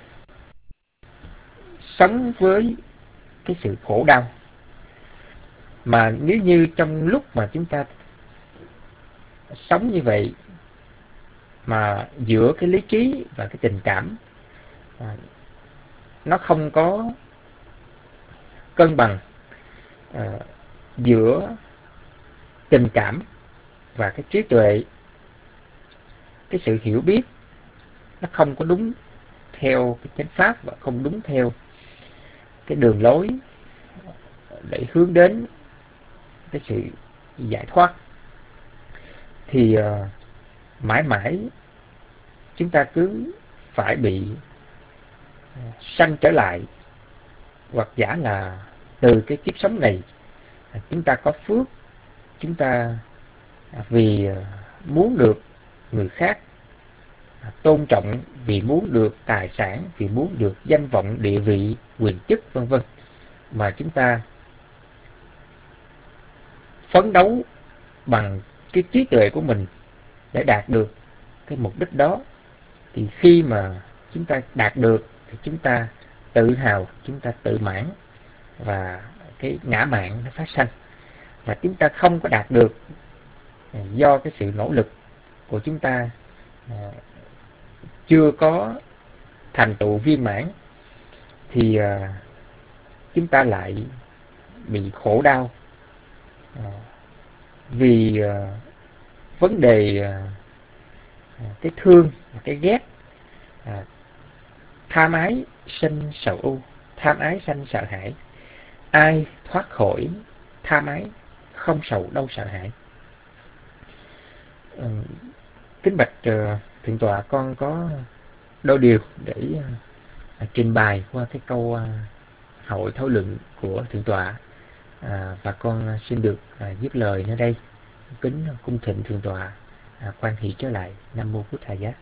sống với cái sự khổ đau. Mà nếu như trong lúc mà chúng ta sống như vậy mà giữa cái lý trí và cái tình cảm à, nó không có cân bằng à, giữa tình cảm và cái trí tuệ, cái sự hiểu biết nó không có đúng theo cái chánh pháp và không đúng theo cái đường lối để hướng đến cái sự giải thoát, thì uh, mãi mãi chúng ta cứ phải bị uh, sanh trở lại, hoặc giả là từ cái kiếp sống này uh, chúng ta có phước, chúng ta uh, vì uh, muốn được người khác uh, tôn trọng, vì muốn được tài sản, vì muốn được danh vọng, địa vị, quyền chức vân vân, mà chúng ta phấn đấu bằng cái trí tuệ của mình để đạt được cái mục đích đó. Thì khi mà chúng ta đạt được thì chúng ta tự hào, chúng ta tự mãn, và cái ngã mạn nó phát sanh. Và chúng ta không có đạt được do cái sự nỗ lực của chúng ta chưa có thành tựu viên mãn, thì chúng ta lại bị khổ đau vì vấn đề cái thương, cái ghét, tham ái sinh sầu ưu, tham ái sanh sợ hãi. Ai thoát khỏi tham ái không sầu đâu sợ hãi. Kính bạch thượng tọa, con có đôi điều để trình bày qua cái câu hội thảo luận của thượng tọa, à, và con xin được à, dứt lời nơi đây. Kính cung thịnh thượng tọa à, quan hỷ trở lại. Nam mô Bụt Thầy Giá.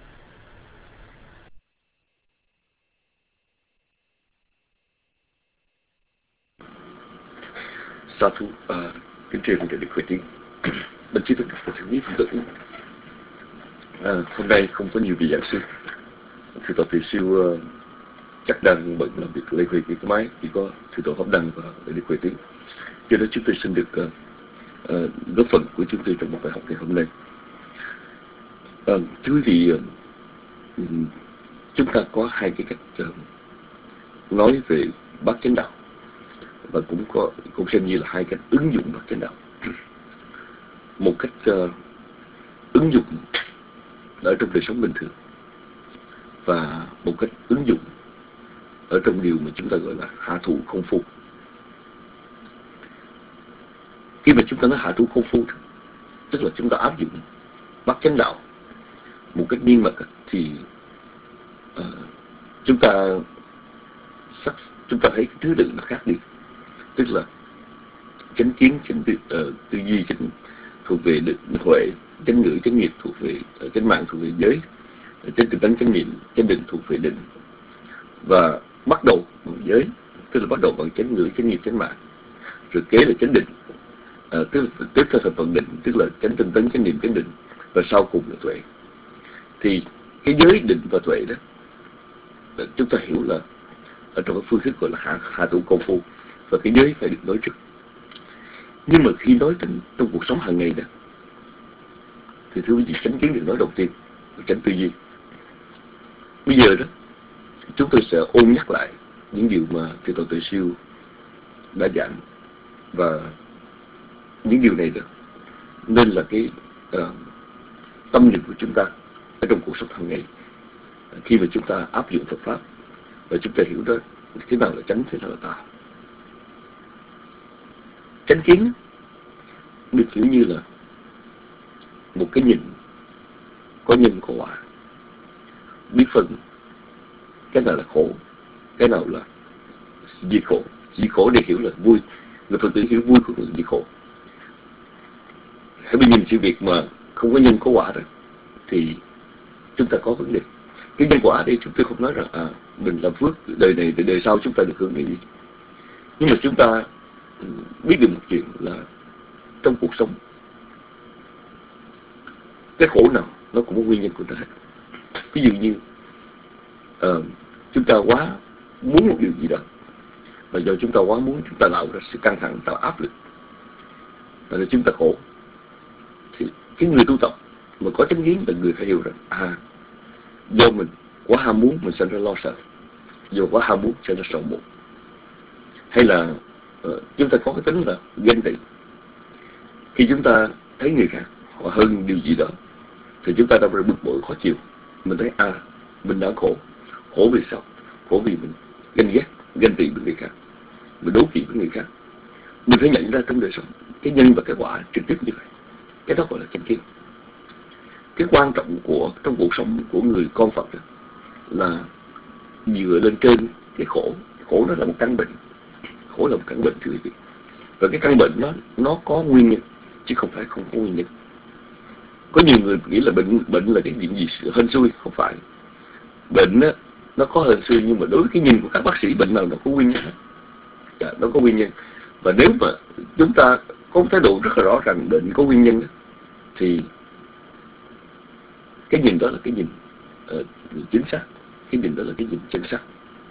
Sa thú à, kính truyền để được khởi tiếng. Bên trí tất cả Phật tử Phật tử. À, hôm nay không có nhiều vị giảng sư. Thượng tọa Từ Siêu uh, chắc đang bận làm việc lấy huề cái máy, chỉ có thượng tọa Pháp Đăng và để được khởi tiếng. Do đó chúng tôi xin được uh, uh, góp phần của chúng tôi trong một bài học ngày hôm nay. Uh, thưa quý vị, uh, chúng ta có hai cái cách uh, nói về bát chánh đạo, và cũng có cũng xem như là hai cách ứng dụng bát chánh đạo. Một cách uh, ứng dụng ở trong đời sống bình thường, và một cách ứng dụng ở trong điều mà chúng ta gọi là hạ thủ công phu. Khi mà chúng ta nói hạ thủ công phu, tức là chúng ta áp dụng bát chánh đạo một cách nghiêm mật, thì uh, chúng ta sắc chúng ta thấy cái thứ tự nó khác đi. Tức là chánh kiến, chánh tư, uh, tư duy, chánh thuộc về định huệ, chánh ngữ, chánh nghiệp thuộc về uh, chánh mạng, thuộc về giới, chánh tinh tấn, chánh niệm, chánh định thuộc về định. Và bắt đầu bằng giới, tức là bắt đầu bằng chánh ngữ, chánh nghiệp, chánh mạng, rồi kế là chánh định, à, tức là tiếp theo thành phần định, tức là chánh tinh tấn, chánh niệm, chánh định, và sau cùng là tuệ. Thì cái giới định và tuệ đó chúng ta hiểu là ở trong cái phương thức gọi là hạ, hạ thủ công phu, và cái giới phải được nói trước. Nhưng mà khi nói trong, trong cuộc sống hàng ngày đó, thì thưa quý vị, chánh kiến được nói đầu tiên, chánh tư duy. Bây giờ đó chúng tôi sẽ ôn nhắc lại những điều mà thượng tọa Từ Siêu đã giảng, và những điều này đó nên là cái uh, tâm niệm của chúng ta ở trong cuộc sống hàng ngày. Khi mà chúng ta áp dụng Phật pháp và chúng ta hiểu đó thế nào là chánh, thế nào là tà. Chánh kiến được hiểu như là một cái nhìn có nhân có quả, biết phân cái nào là khổ, cái nào là diệt khổ. Diệt khổ để hiểu là vui, người Phật tử hiểu vui của người diệt khổ. Hãy nhìn sự việc mà không có nhân có quả rồi thì chúng ta có vấn đề. Cái nhân quả đây chúng tôi không nói rằng à, mình làm phước đời này từ đời sau chúng ta được hưởng cái gì, nhưng mà chúng ta biết được một chuyện là trong cuộc sống cái khổ nào nó cũng có nguyên nhân của nó hết. Ví dụ như uh, chúng ta quá muốn một điều gì đó, và do chúng ta quá muốn, chúng ta tạo ra sự căng thẳng, tạo áp lực, và chúng ta khổ. Thì cái người tu tập mà có chánh kiến là người phải hiểu rằng à, do mình quá ham muốn mình sinh ra lo sợ, do quá ham muốn sinh ra sầu muộn, hay là uh, chúng ta có cái tính là ganh tị. Khi chúng ta thấy người khác họ hơn điều gì đó thì chúng ta đã bực bội khó chịu. Mình thấy à, mình đã khổ. Khổ vì sao? Khổ vì mình ganh ghét, ganh tị với người khác, mình đố kỵ với người khác. Mình phải nhận ra trong đời sống cái nhân và cái quả trực tiếp như vậy. Cái đó gọi là chánh kiến. Cái quan trọng của trong cuộc sống của người con Phật đó, là dựa lên trên cái khổ. Khổ nó là một căn bệnh. Khổ là một căn bệnh thưa quý vị. Và cái căn bệnh nó nó có nguyên nhân chứ không phải không có nguyên nhân. Có nhiều người nghĩ là bệnh bệnh là cái chuyện gì hên xui. Không phải. Bệnh á, nó có hên xui, nhưng mà đối với cái nhìn của các bác sĩ, bệnh nào nó có nguyên nhân hết. Dạ, nó có nguyên nhân. Và nếu mà chúng ta có một thái độ rất là rõ ràng bệnh có nguyên nhân đó, thì cái nhìn đó là cái nhìn uh, chính xác. Cái nhìn đó là cái nhìn chân xác.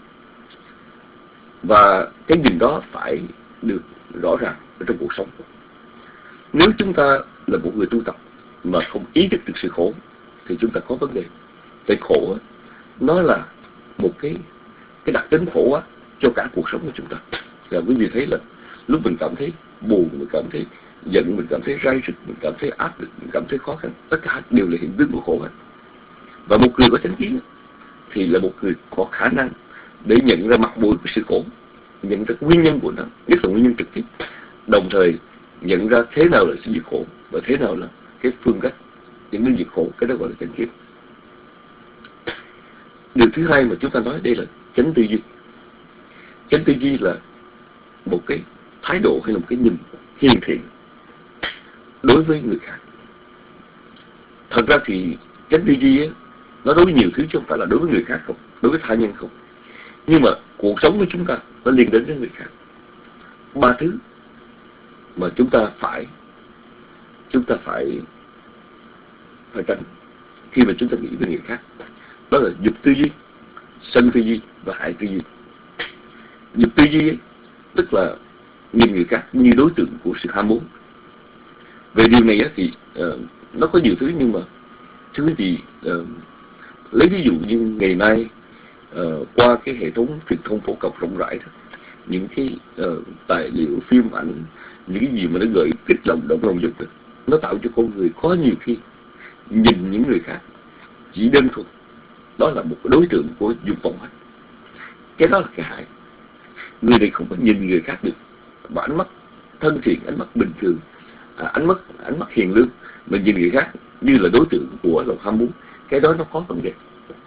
Và cái nhìn đó phải được rõ ràng ở trong cuộc sống. Nếu chúng ta là một người tu tập mà không ý thức được sự khổ thì chúng ta có vấn đề. Tại khổ á, nó là một cái cái đặc tính khổ á, cho cả cuộc sống của chúng ta. Và quý vị thấy là lúc mình cảm thấy buồn, mình cảm thấy giận, mình cảm thấy rai rứt, mình cảm thấy áp lực, mình cảm thấy khó khăn, tất cả đều là hiện tượng của khổ hết. Và một người có chánh kiến thì là một người có khả năng để nhận ra mặt mũi của sự khổ, nhận ra nguyên nhân của nó, nhất là nguyên nhân trực tiếp, đồng thời nhận ra thế nào là sự diệt khổ và thế nào là cái phương cách dẫn đến diệt khổ. Cái đó gọi là chánh kiến. Điều thứ hai mà chúng ta nói đây là chánh tư duy. Chánh tư duy là một cái thái độ hay là một cái nhìn hiền thiện đối với người khác. Thật ra thì chánh tư duy ấy, nó đối với nhiều thứ chứ không phải là đối với người khác không, đối với tha nhân không. Nhưng mà cuộc sống của chúng ta nó liên đến với người khác. Ba thứ mà chúng ta phải chúng ta phải phải tránh khi mà chúng ta nghĩ về người khác, đó là dục tư duy, sân tư duy và hại tư duy. Dục tư duy ấy, tức là nhìn người khác như đối tượng của sự ham muốn. Về điều này ấy, thì uh, nó có nhiều thứ, nhưng mà thưa quý vị, uh, lấy ví dụ như ngày nay uh, qua cái hệ thống truyền thông phổ cập rộng rãi đó, những cái uh, tài liệu, phim ảnh, những cái gì mà nó gợi kích động động lòng dục đó, nó tạo cho con người có nhiều khi nhìn những người khác chỉ đơn thuần đó là một cái đối tượng của dục vọng hết. Cái đó là cái hại. Người này không có nhìn người khác được bằng ánh mắt thân thiện, ánh mắt bình thường, à, ánh mắt ánh mắt hiền lương, mình nhìn người khác như là đối tượng của lòng ham muốn. Cái đó nó có vấn đề.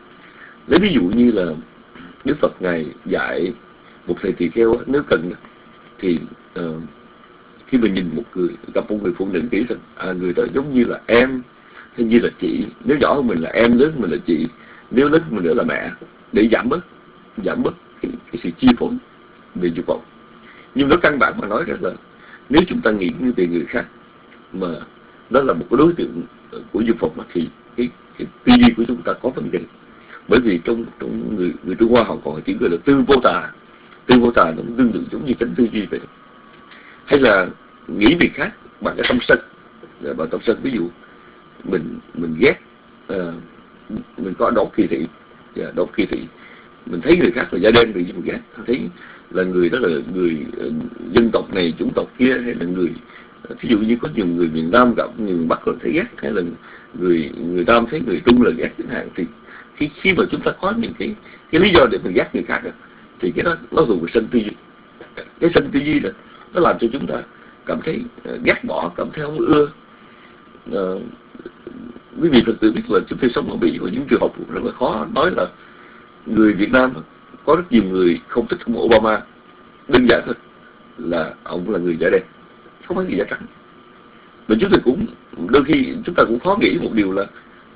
Lấy ví dụ như là Đức Phật ngài dạy một thầy tỳ kheo, nếu cần thì uh, khi mình nhìn một người, gặp một người phụ nữ, nghĩ rằng à, người đó giống như là em hay như là chị, nếu nhỏ hơn mình là em, lớn hơn mình là chị, nếu lớn hơn mình nữa là mẹ, để giảm bớt giảm bớt cái, cái sự chi phối về dục vọng. Nhưng nó căn bản mà nói rằng là nếu chúng ta nghĩ như về người khác mà đó là một cái đối tượng của dục vọng thì cái, cái tư duy của chúng ta có vấn đề. Bởi vì trong trong người người Trung Hoa họ còn chỉ gọi là tư vô tà. Tư vô tà nó tương tự giống như chánh tư duy vậy. Hay là nghĩ về khác bằng cái tâm sân. Bằng tâm sân, ví dụ mình mình ghét, uh, mình có độc kỳ thị, yeah, độc kỳ thị, mình thấy người khác là da đen vì mình ghét, thấy là người đó là người uh, dân tộc này, chủng tộc kia, hay là người uh, thí dụ như có nhiều người miền Nam gặp nhiều miền Bắc rồi thấy ghét, hay là người người nam thấy người trung là ghét chẳng hạn, thì khi khi mà chúng ta có những cái cái lý do để mình ghét người khác đó, thì cái đó nó thuộc về sân tư duy. Cái sân tư duy đó nó làm cho chúng ta cảm thấy ghét bỏ, cảm thấy không ưa. Uh, quý vị thật sự biết là chúng tôi sống ở Mỹ, và những trường học rất là khó nói là người Việt Nam có rất nhiều người không thích ông Obama, đơn giản thôi là ông là người da đen, không phải người da trắng. Và chúng tôi cũng đôi khi chúng ta cũng khó nghĩ một điều là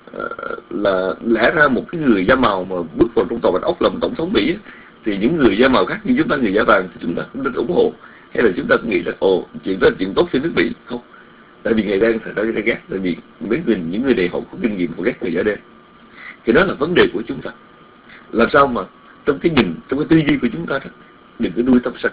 là lẽ ra một cái người da màu mà bước vào trong tòa Bạch Ốc làm tổng thống Mỹ thì những người da màu khác như chúng ta người da vàng thì chúng ta cũng rất ủng hộ, hay là chúng ta nghĩ là ồ chuyện đó là chuyện tốt cho nước Mỹ không? Tại vì người đen thật ra ghét, tại vì mấy người những người này họ có kinh nghiệm, họ ghét người da đen. Thì đó là vấn đề của chúng ta. Làm sao mà trong cái nhìn, trong cái tư duy của chúng ta đó, đừng có nuôi tâm sân.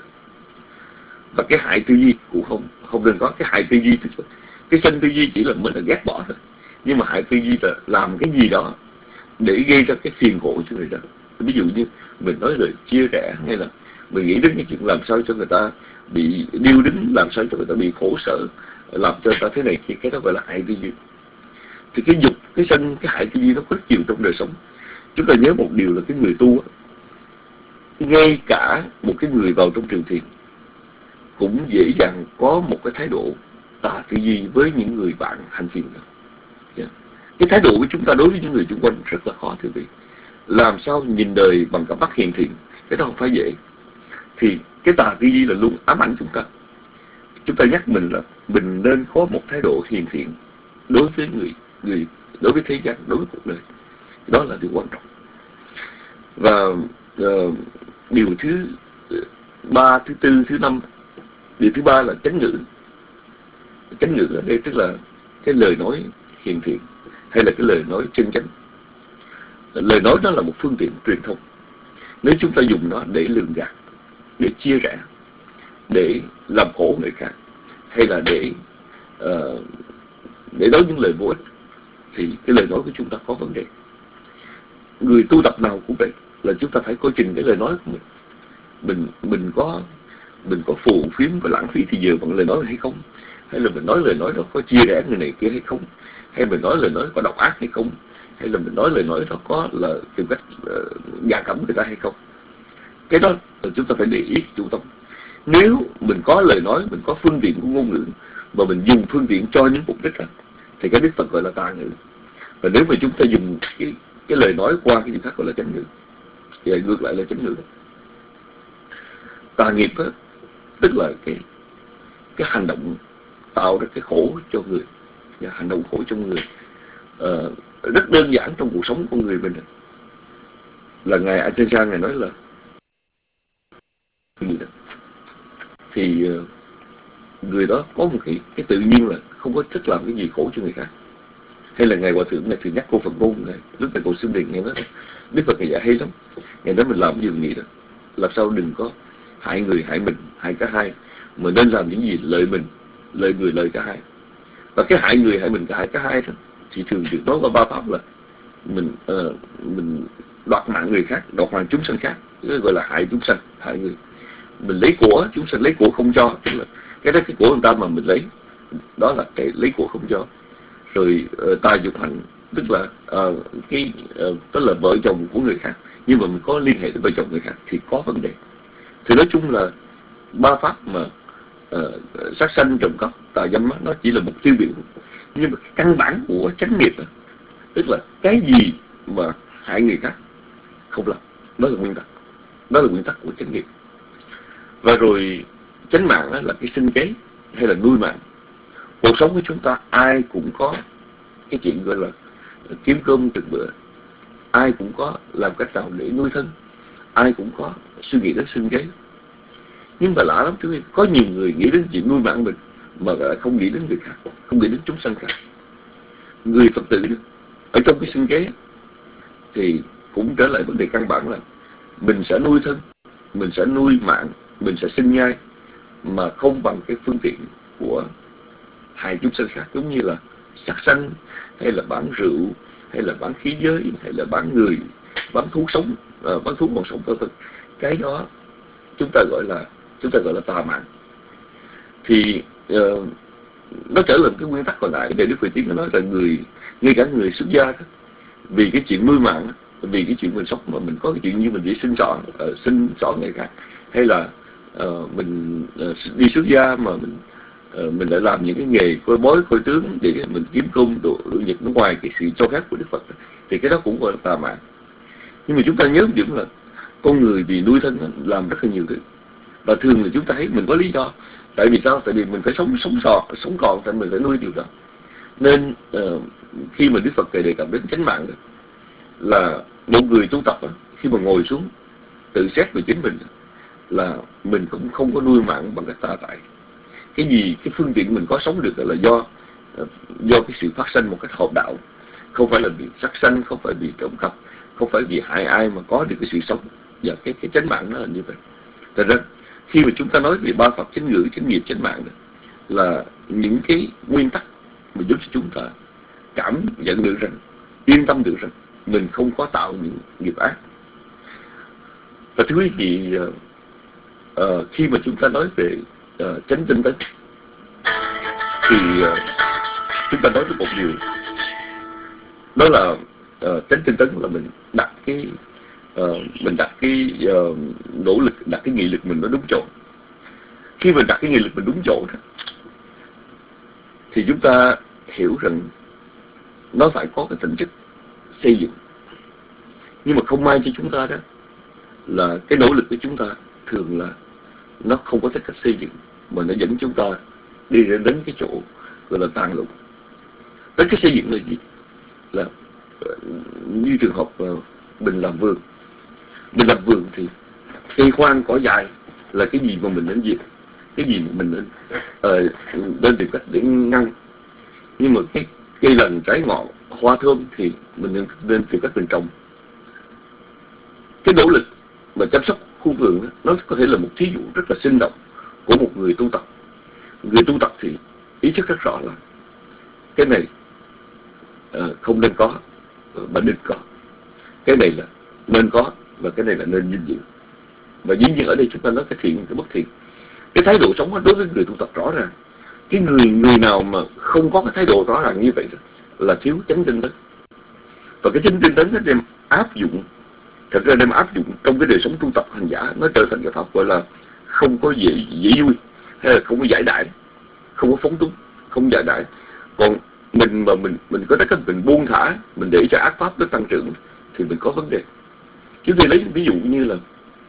Và cái hại tư duy cũng không không nên có. Cái hại tư duy, cái sân tư duy chỉ là mình là ghét bỏ thôi, nhưng mà hại tư duy là làm cái gì đó để gây ra cái phiền khổ cho người ta. Ví dụ như mình nói lời chia rẽ, hay là mình nghĩ đến cái chuyện làm sao cho người ta bị điêu đứng, làm sao cho người ta bị khổ sở, làm cho người ta thế này kia, cái đó gọi là hại tư duy. Thì cái dục, cái sân, cái hại tư duy nó có rất nhiều trong đời sống. Chúng ta nhớ một điều là cái người tu á, ngay cả một cái người vào trong trường thiền cũng dễ dàng có một cái thái độ tà tư duy với những người bạn hành thiền đó. Yeah. Cái thái độ của chúng ta đối với những người xung quanh rất là khó, thưa quý vị. Làm sao nhìn đời bằng cặp mắt hiền thiện, cái đó không phải dễ. Thì cái tà tư duy là luôn ám ảnh chúng ta. Chúng ta nhắc mình là mình nên có một thái độ hiền thiện đối với người, người đối với thế gian, đối với cuộc đời. Đó là điều quan trọng. Và uh, điều thứ ba, thứ tư, thứ năm, điều thứ ba là chánh ngữ. Chánh ngữ ở đây tức là cái lời nói hiền thiện, hay là cái lời nói chân chánh. Lời nói đó là một phương tiện truyền thông. Nếu chúng ta dùng nó để lường gạt, để chia rẽ, để làm khổ người khác, hay là để uh, để nói những lời vô ích, thì cái lời nói của chúng ta có vấn đề. Người tu tập nào cũng vậy, là chúng ta phải coi chừng cái lời nói của mình. Mình mình có mình có phù phiếm và lãng phí thì giờ bằng lời nói hay không? Hay là mình nói lời nói đó có chia rẽ người này kia hay không? Hay mình nói lời nói có độc ác hay không? Hay là mình nói lời nói đó có là tìm cách uh, gạ cẫm người ta hay không? Cái đó là chúng ta phải để ý chủ tâm. Nếu mình có lời nói, mình có phương tiện của ngôn ngữ, mà mình dùng phương tiện cho những mục đích đó, thì cái Đức Phật gọi là tà ngữ. Và nếu mà chúng ta dùng cái, cái lời nói qua cái gì khác gọi là chánh ngữ, thì ngược lại là chánh ngữ. Tà nghiệp đó, tức là cái cái hành động tạo ra cái khổ cho người, và hành động khổ cho người. Uh, rất đơn giản trong cuộc sống của người mình là ngài Ajahn ngài nói là thì uh, người đó có một cái cái tự nhiên là không có thích làm cái gì khổ cho người khác. Hay là ngài Hòa Thượng này thường nhắc cô Phật ngôn này, lúc này cô xưng điện nghe nói Đức Phật ngài dạy hay lắm. Ngài nói mình làm cái gì mình nghĩ đó, làm sao đừng có hại người hại mình, hại cả hai, mà nên làm những gì lợi mình, lợi người, lợi cả hai. Và cái hại người hại mình, cả hại cả hai đó thì thường được nói qua ba pháp là mình uh, mình đoạt mạng người khác, đoạt mạng chúng sanh khác, cái gọi là hại chúng sanh, hại người. Mình lấy của chúng sanh, lấy của không cho, tức là cái đó cái của người ta mà mình lấy, đó là cái lấy của không cho. Rồi uh, tà dục hạnh, tức là uh, cái uh, tức là vợ chồng của người khác, nhưng mà mình có liên hệ với vợ chồng người khác thì có vấn đề. Thì nói chung là ba pháp mà uh, sát sanh, trộm cắp, tà dâm đó, nó chỉ là một tiêu biểu, nhưng mà căn bản của chánh nghiệp đó, tức là cái gì mà hại người khác không làm, đó là nguyên tắc, đó là nguyên tắc của chánh nghiệp. Và rồi chánh mạng đó là cái sinh kế hay là nuôi mạng. Cuộc sống của chúng ta ai cũng có cái chuyện gọi là kiếm cơm từng bữa, ai cũng có làm cách nào để nuôi thân, ai cũng có suy nghĩ đến sinh kế. Nhưng mà lạ lắm thưa quý vị, có nhiều người nghĩ đến chuyện nuôi mạng mình mà lại không nghĩ đến người khác, không nghĩ đến chúng sanh khác. Người Phật tử ở trong cái sinh kế thì cũng trở lại vấn đề căn bản là mình sẽ nuôi thân, mình sẽ nuôi mạng, mình sẽ sinh nhai, mà không bằng cái phương tiện của hai chúng sanh khác, giống như là sát sanh, hay là bán rượu, hay là bán khí giới, hay là bán người, bán thú sống, uh, bán thú còn sống, vân vân. Cái đó chúng ta gọi là chúng ta gọi là tà mạng. Thì uh, nó trở thành cái nguyên tắc còn lại. Để Đức Huệ Tiến nó nói là người, ngay cả người xuất gia đó, vì cái chuyện nuôi mạng, vì cái chuyện mình sống mà mình có cái chuyện như mình đi sinh sọn, uh, sinh sọn ngày khác, hay là uh, mình uh, đi xuất gia mà mình uh, mình lại làm những cái nghề coi bói coi tướng để mình kiếm công đồ, đồ nhật nó ngoài cái sự cho phép của Đức Phật, thì cái đó cũng gọi là tà mạng. Nhưng mà chúng ta nhớ một điểm là con người vì nuôi thân làm rất là nhiều thứ, và thường là chúng ta thấy mình có lý do. Tại vì sao? Tại vì mình phải sống sống sọt, sống còn, tại mình phải nuôi điều đó. Nên uh, khi mà Đức Phật đề cập đến chánh mạng đó, là một người tu tập đó, khi mà ngồi xuống tự xét về chính mình là mình cũng không có nuôi mạng bằng cách tà tại. Cái gì, cái phương tiện mình có sống được là do uh, do cái sự phát sinh một cách hợp đạo, không phải là bị sát sanh, không phải bị trộm cắp, không phải vì hại ai mà có được cái sự sống. Và cái cái chánh mạng nó là như vậy. Thật ra khi mà chúng ta nói về ba pháp chánh ngữ, chánh nghiệp, chánh mạng đó, là những cái nguyên tắc mà giúp cho chúng ta cảm nhận được rằng, yên tâm được rằng mình không có tạo những nghiệp ác. Và thưa quý vị, uh, uh, khi mà chúng ta nói về uh, chánh tinh tấn thì uh, chúng ta nói tới một điều, đó là uh, chánh tinh tấn là mình đặt cái uh, mình đặt cái uh, nỗ lực, đặt cái nghị lực mình nó đúng chỗ. Khi mình đặt cái nghị lực mình đúng chỗ đó, thì chúng ta hiểu rằng nó phải có cái tính chất xây dựng. Nhưng mà không may cho chúng ta đó là cái nỗ lực của chúng ta thường là nó không có tính cách xây dựng, mà nó dẫn chúng ta đi đến cái chỗ gọi là tàn lụi. Đến cái xây dựng là gì? Là như trường hợp mình làm vườn. Mình làm vườn thì cây khoan cỏ dại là cái gì mà mình nên diệt, cái gì mà mình nên uh, nên tìm cách để ngăn. Nhưng mà cái cây lành trái ngọt, hoa thơm thì mình nên, nên tìm cách mình trồng. Cái nỗ lực mà chăm sóc khu vườn đó, nó có thể là một thí dụ rất là sinh động của một người tu tập. Người tu tập thì ý thức rất rõ là cái này uh, không nên có mà nên có, cái này là nên có và cái này là nên gìn giữ. Và dĩ nhiên ở đây chúng ta nói cái thiện, cái bất thiện. Cái thái độ sống đối với người tu tập rõ ràng. Cái người người nào mà không có cái thái độ rõ ràng như vậy là thiếu chánh tinh tấn. Và cái chánh tinh tấn nó đem áp dụng, thật ra đem áp dụng trong cái đời sống tu tập hành giả, nó trở thành cái pháp gọi là không có dễ dễ vui, hay là không có giải đãi, không có phóng túng, không giải đãi. Còn mình mà mình mình có cách mình buông thả, mình để cho ác pháp nó tăng trưởng thì mình có vấn đề. Chúng tôi lấy ví dụ như là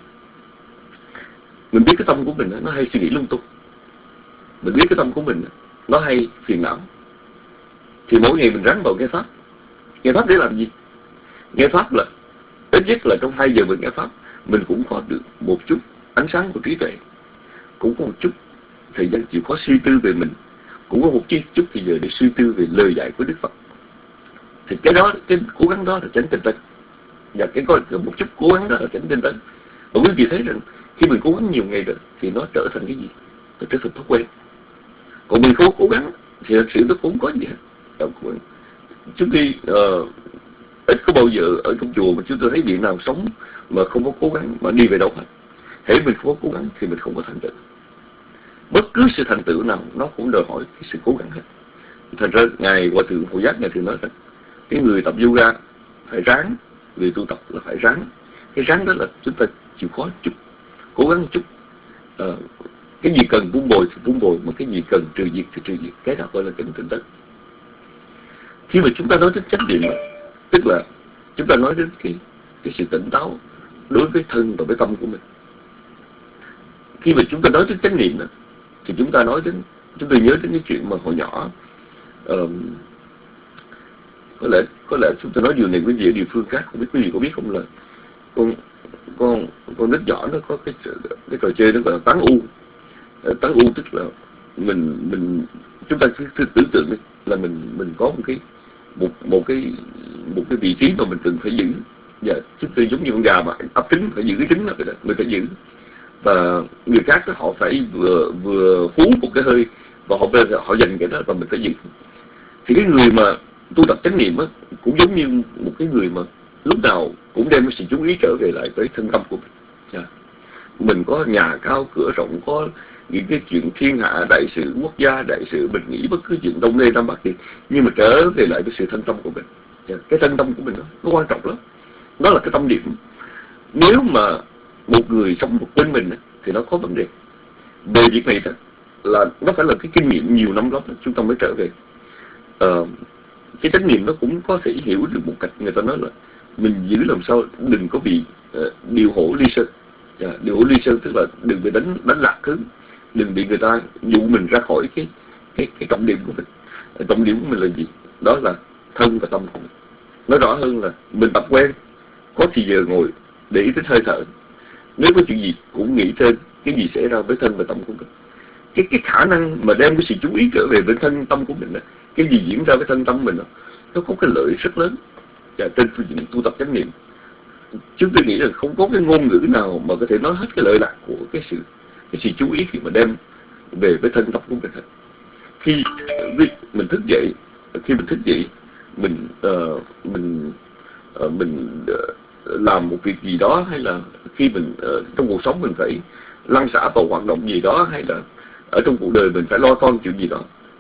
mình biết cái tâm của mình nó hay suy nghĩ lung tung, mình biết cái tâm của mình nó hay phiền não, thì mỗi ngày mình ráng vào nghe pháp. Nghe pháp để làm gì? Nghe pháp là ít nhất là trong hai giờ mình nghe pháp, mình cũng có được một chút ánh sáng của trí tuệ, cũng có một chút thời gian chịu khó suy tư về mình, cũng có một chút thời giờ để suy tư về lời dạy của Đức Phật. Thì cái đó, cái cố gắng đó là chánh tinh tấn, và cái có một chút cố gắng đó là chánh tinh tấn. Và quý vị thấy rằng khi mình cố gắng nhiều ngày rồi thì nó trở thành cái gì? Nó trở thành thói quen. Còn mình không cố gắng thì thật sự nó cũng có gì hết. Chúng tôi uh, ít có bao giờ ở trong chùa mà chúng tôi thấy vị nào sống mà không có cố gắng mà đi về đâu hết. Hễ mình không có cố gắng thì mình không có thành tựu. Bất cứ sự thành tựu nào nó cũng đòi hỏi cái sự cố gắng hết. Thành ra Ngài Hòa Thượng Phổ Giác Ngài thường nói rằng cái người tập yoga phải ráng, người tu tập là phải ráng. Cái ráng đó là chúng ta chịu khó chút, cố gắng chút. À, cái gì cần vun bồi thì vun bồi, mà cái gì cần trừ diệt thì trừ diệt. Cái đó gọi là chánh tinh tấn. Khi mà chúng ta nói đến chánh niệm, tức là chúng ta nói đến cái, cái sự tỉnh táo đối với thân và với tâm của mình. Khi mà chúng ta nói đến chánh niệm đó, thì chúng ta nói đến, chúng tôi nhớ đến cái chuyện mà hồi nhỏ, uh, có lẽ có lẽ chúng ta nói điều này quý vị ở địa phương khác, không biết quý vị có biết không, là con con con nít nhỏ nó có cái cái trò chơi nó gọi là tán u. Tán u tức là mình mình chúng ta cứ tưởng tượng đi, là mình mình có một cái một một cái một cái vị trí mà mình cần phải giữ. Và chúng tôi giống như con gà mà ấp trứng phải giữ cái trứng đó, mình phải giữ. Và người khác đó, họ phải vừa vừa hú một cái hơi và họ họ dành cái đó và mình phải giữ. Thì cái người mà tu tập chánh niệm á, cũng giống như một cái người mà lúc nào cũng đem sự chú ý trở về lại với thân tâm của mình. Yeah. Mình có nhà cao cửa rộng, có nghĩ cái chuyện thiên hạ đại sự, quốc gia đại sự, mình nghĩ bất cứ chuyện đông tây nam bắc đi, nhưng mà trở về lại với sự thân tâm của mình. Cái thân tâm của mình đó, nó quan trọng lắm, đó là cái tâm điểm. Nếu mà một người sống một bên mình thì nó có vấn đề về việc này, đó là nó phải là cái kinh nghiệm nhiều năm lắm chúng ta mới trở về. Uh, cái chánh niệm nó cũng có thể hiểu được một cách, người ta nói là mình giữ làm sao đừng có bị uh, điều hổ ly sơn. Yeah, điều hổ ly sơn tức là đừng bị đánh đánh lạc hướng, đừng bị người ta dụ mình ra khỏi cái cái cái trọng điểm của mình. Trọng điểm của mình là gì? Đó là thân và tâm của mình. Nói rõ hơn là mình tập quen có thì giờ ngồi để ý tới hơi thở, nếu có chuyện gì cũng nghĩ thêm cái gì xảy ra với thân và tâm của mình. Cái cái khả năng mà đem cái sự chú ý trở về với thân tâm của mình đó, cái gì diễn ra với thân tâm mình đó, nó có cái lợi rất lớn. Và trên phương diện tu tập chánh niệm, chúng tôi nghĩ là không có cái ngôn ngữ nào mà có thể nói hết cái lợi lạc của cái sự cái sự chú ý khi mà đem về với thân tâm của mình. Khi mình thức dậy, khi mình thức dậy, mình uh, mình uh, mình uh, làm một việc gì đó, hay là khi mình uh, trong cuộc sống mình phải lăn xả vào hoạt động gì đó, hay là ở trong cuộc đời mình phải lo toan chuyện gì đó,